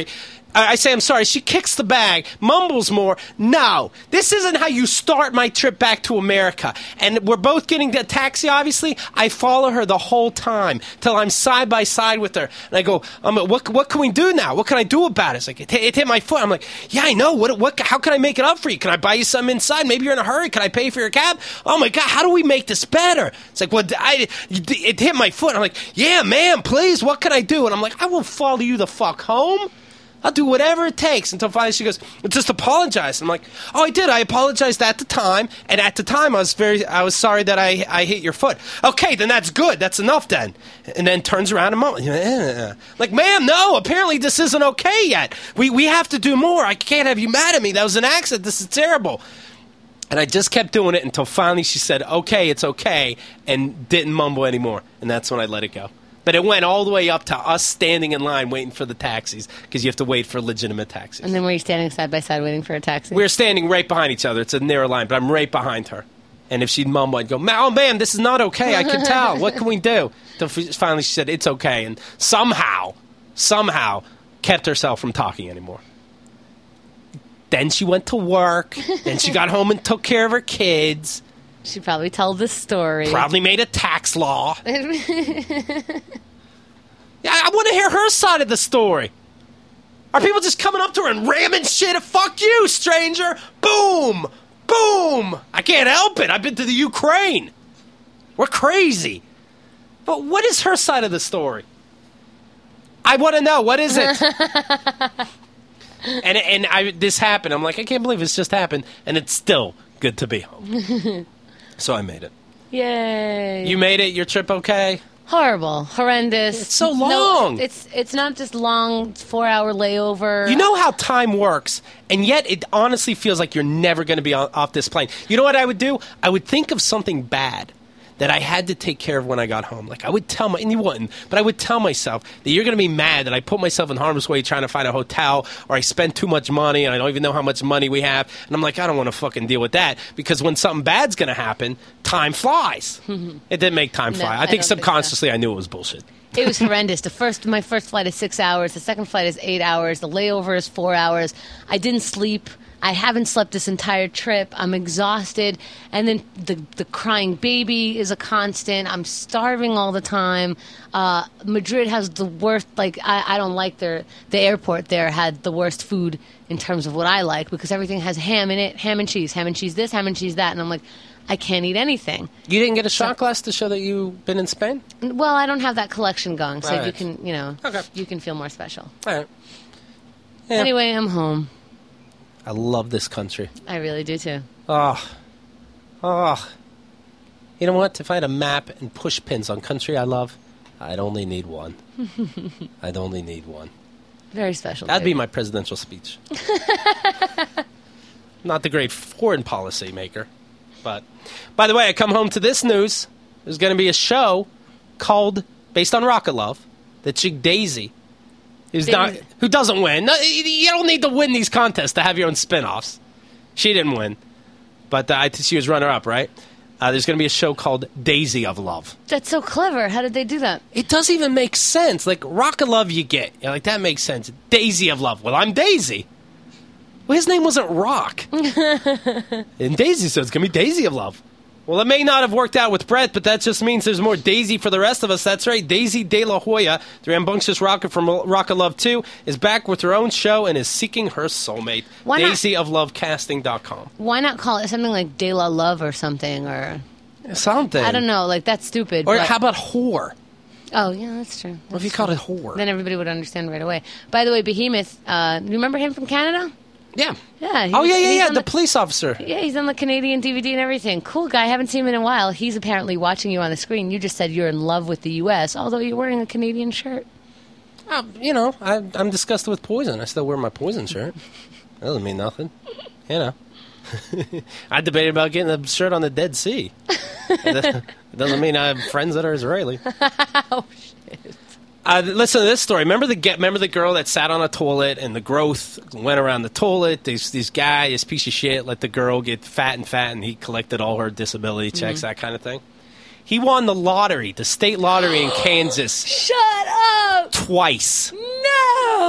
Speaker 1: I, I say, I'm sorry. She kicks the bag, mumbles more. No, this isn't how you start my trip back to America. And we're both getting a taxi, obviously. I follow her the whole time till I'm side by side with her. And I go, um, what, what can we do now? What can I do about it? It's like, it, it hit my foot. I'm like, yeah, I know. What, what, how can I make it up for you? Can I buy you something inside? Maybe you're in a hurry. Can I pay for your cab? Oh, my God, how do we make this better? It's like, well, I, it hit my foot. I'm like, yeah, ma'am, please, what can I do? And I'm like, I will follow you the fuck home. I'll do whatever it takes. Until finally she goes, just apologize. I'm like, oh, I did. I apologized at the time, and at the time I was very, I was sorry that I, I hit your foot. Okay, then that's good. That's enough then. And then turns around and mumbles, eh. Like, ma'am, no. Apparently this isn't okay yet. We we have to do more. I can't have you mad at me. That was an accident. This is terrible. And I just kept doing it until finally she said, okay, it's okay, and didn't mumble anymore. And that's when I let it go. But it went all the way up to us standing in line waiting for the taxis, because you have to wait for legitimate taxis.
Speaker 2: And then were you standing side by side waiting for a taxi?
Speaker 1: We were standing right behind each other. It's a narrow line, but I'm right behind her. And if she'd mumble, I'd go, oh, man, this is not okay. I can tell. What can we do? So finally she said, it's okay. And somehow, somehow kept herself from talking anymore. Then she went to work. Then she got home and took care of her kids.
Speaker 2: She probably told the story.
Speaker 1: Probably made a tax law. Yeah, I want to hear her side of the story. Are people just coming up to her and ramming shit? Fuck you, stranger. Boom. Boom. I can't help it. I've been to the Ukraine. We're crazy. But what is her side of the story? I want to know. What is it? and and I, this happened. I'm like, I can't believe this just happened. And it's still good to be home. So I made it.
Speaker 2: Yay.
Speaker 1: You made it? Your trip okay?
Speaker 2: Horrible. Horrendous.
Speaker 1: It's so long.
Speaker 2: No, it's it's not just long, four-hour layover.
Speaker 1: You know how time works, and yet it honestly feels like you're never going to be off this plane. You know what I would do? I would think of something bad that I had to take care of when I got home. Like, I would tell my, and you wouldn't, but I would tell myself that you're going to be mad that I put myself in harm's way trying to find a hotel, or I spent too much money and I don't even know how much money we have. And I'm like, I don't want to fucking deal with that, because when something bad's going to happen, time flies. It didn't make time fly.
Speaker 2: No,
Speaker 1: I think
Speaker 2: I
Speaker 1: subconsciously
Speaker 2: think so.
Speaker 1: I knew it was bullshit.
Speaker 2: It was horrendous. The first, my first flight is six hours. The second flight is eight hours. The layover is four hours. I didn't sleep. I haven't slept this entire trip. I'm exhausted. And then the the crying baby is a constant. I'm starving all the time. Uh, Madrid has the worst, like, I, I don't like their, the airport there had the worst food in terms of what I like, because everything has ham in it, ham and cheese, ham and cheese this, ham and cheese that. And I'm like, I can't eat anything.
Speaker 1: You didn't get a shot glass to show that you've been in Spain?
Speaker 2: Well, I don't have that collection going, so
Speaker 1: right.
Speaker 2: you can, you know,
Speaker 1: okay.
Speaker 2: you can feel more special.
Speaker 1: All right. Yeah.
Speaker 2: Anyway, I'm home.
Speaker 1: I love this country.
Speaker 2: I really do, too.
Speaker 1: Oh. Oh. You know what? If I had a map and push pins on country I love, I'd only need one. I'd only need one.
Speaker 2: Very special.
Speaker 1: That'd
Speaker 2: baby.
Speaker 1: be my presidential speech. Not the great foreign policy maker. But, by the way, I come home to this news. There's going to be a show called, based on Rocket Love, the chick Daisy, who's not, who doesn't win. No, you don't need to win these contests to have your own spin-offs. She didn't win. But uh, I think she was runner-up, right? Uh, there's going to be a show called Daisy of Love.
Speaker 2: That's so clever. How did they do that?
Speaker 1: It doesn't even make sense. Like, Rocket Love you get. You're like, that makes sense. Daisy of Love. Well, I'm Daisy. Well, his name wasn't Rock. And Daisy, so it's going to be Daisy of Love. Well, it may not have worked out with Brett, but that just means there's more Daisy for the rest of us. That's right. Daisy De La Hoya, the rambunctious rocket from Rocket Love two, is back with her own show and is seeking her soulmate. Daisy of Love Casting dot com.
Speaker 2: Why not call it something like De La Love or something? Or
Speaker 1: something.
Speaker 2: I don't know. Like, that's stupid.
Speaker 1: Or
Speaker 2: but...
Speaker 1: how about whore?
Speaker 2: Oh, yeah, that's true. That's
Speaker 1: what if you
Speaker 2: true.
Speaker 1: called it whore?
Speaker 2: Then everybody would understand right away. By the way, Behemoth, uh, you remember him from Canada?
Speaker 1: Yeah.
Speaker 2: Yeah.
Speaker 1: Oh,
Speaker 2: was,
Speaker 1: yeah, yeah, yeah. The,
Speaker 2: the
Speaker 1: police officer.
Speaker 2: Yeah, he's on the Canadian D V D and everything. Cool guy. I haven't seen him in a while. He's apparently watching you on the screen. You just said you're in love with the U S, although you're wearing a Canadian shirt.
Speaker 1: Uh, you know, I, I'm disgusted with Poison. I still wear my Poison shirt. That doesn't mean nothing. You know. I debated about getting a shirt on the Dead Sea. It doesn't mean I have friends that are Israeli.
Speaker 2: Oh, shit.
Speaker 1: Uh, listen to this story. Remember the get? Remember the girl that sat on a toilet and the growth went around the toilet? This this guy, this piece of shit, let the girl get fat and fat, and he collected all her disability checks, mm-hmm. that kind of thing. He won the lottery, the state lottery in Kansas.
Speaker 2: Shut up!
Speaker 1: Twice.
Speaker 2: No!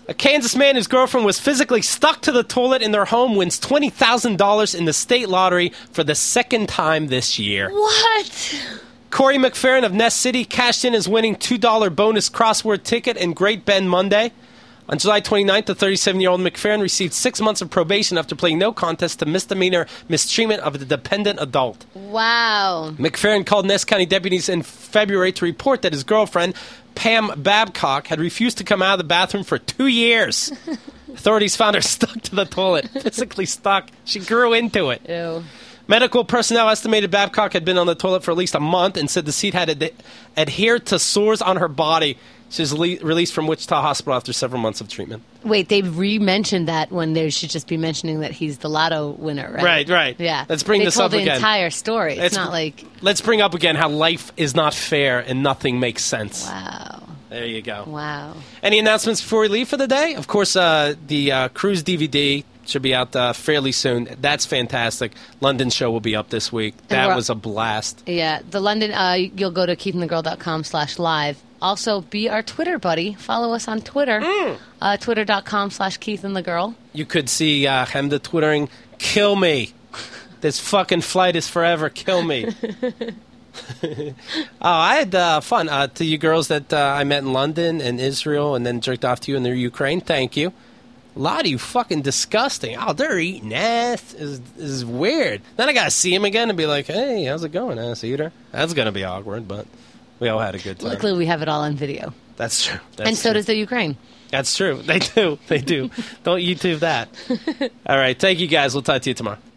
Speaker 1: A Kansas man whose girlfriend was physically stuck to the toilet in their home wins twenty thousand dollars in the state lottery for the second time this year.
Speaker 2: What?
Speaker 1: Corey McFerrin of Nest City cashed in his winning two dollar bonus crossword ticket in Great Bend Monday. On July twenty-ninth, the thirty-seven-year-old McFerrin received six months of probation after pleading no contest to misdemeanor mistreatment of a dependent adult.
Speaker 2: Wow.
Speaker 1: McFerrin called Ness County deputies in February to report that his girlfriend, Pam Babcock, had refused to come out of the bathroom for two years. Authorities found her stuck to the toilet, physically stuck. She grew into it.
Speaker 2: Ew.
Speaker 1: Medical personnel estimated Babcock had been on the toilet for at least a month and said the seat had ad- adhered to sores on her body. She was le- released from Wichita Hospital after several months of treatment.
Speaker 2: Wait, they re-mentioned that when they should just be mentioning that he's the lotto winner, right?
Speaker 1: Right, right.
Speaker 2: Yeah.
Speaker 1: Let's bring
Speaker 2: they
Speaker 1: this
Speaker 2: told
Speaker 1: up
Speaker 2: the
Speaker 1: again.
Speaker 2: entire story. It's
Speaker 1: Let's-
Speaker 2: not like,
Speaker 1: Let's bring up again how life is not fair and nothing makes sense.
Speaker 2: wow,
Speaker 1: There you go.
Speaker 2: wow.
Speaker 1: Any announcements before we leave for the day? Of course, uh, the uh, Cruise D V D should be out uh, fairly soon. That's fantastic. London show will be up this week. That
Speaker 2: we're-
Speaker 1: was a blast.
Speaker 2: Yeah, the London, uh, you'll go to keithandthegirl.com slash live. Also, be our Twitter buddy. Follow us on Twitter,
Speaker 1: Mm.
Speaker 2: uh, twitter.com slash keithandthegirl.
Speaker 1: You could see uh, Hemda twittering, kill me. This fucking flight is forever. Kill me. oh, I had uh, fun. Uh, to you girls that uh, I met in London and Israel and then jerked off to you in the Ukraine, thank you. A lot of you fucking disgusting. Oh, they're eating ass. This is, this is weird. Then I got to see him again and be like, hey, how's it going, ass eater? That's going to be awkward, but we all had a good time.
Speaker 2: Luckily, we have it all on video.
Speaker 1: That's true. That's
Speaker 2: and so
Speaker 1: true.
Speaker 2: does the Ukraine.
Speaker 1: That's true. They do. They do. Don't YouTube that. All right. Thank you, guys. We'll talk to you tomorrow.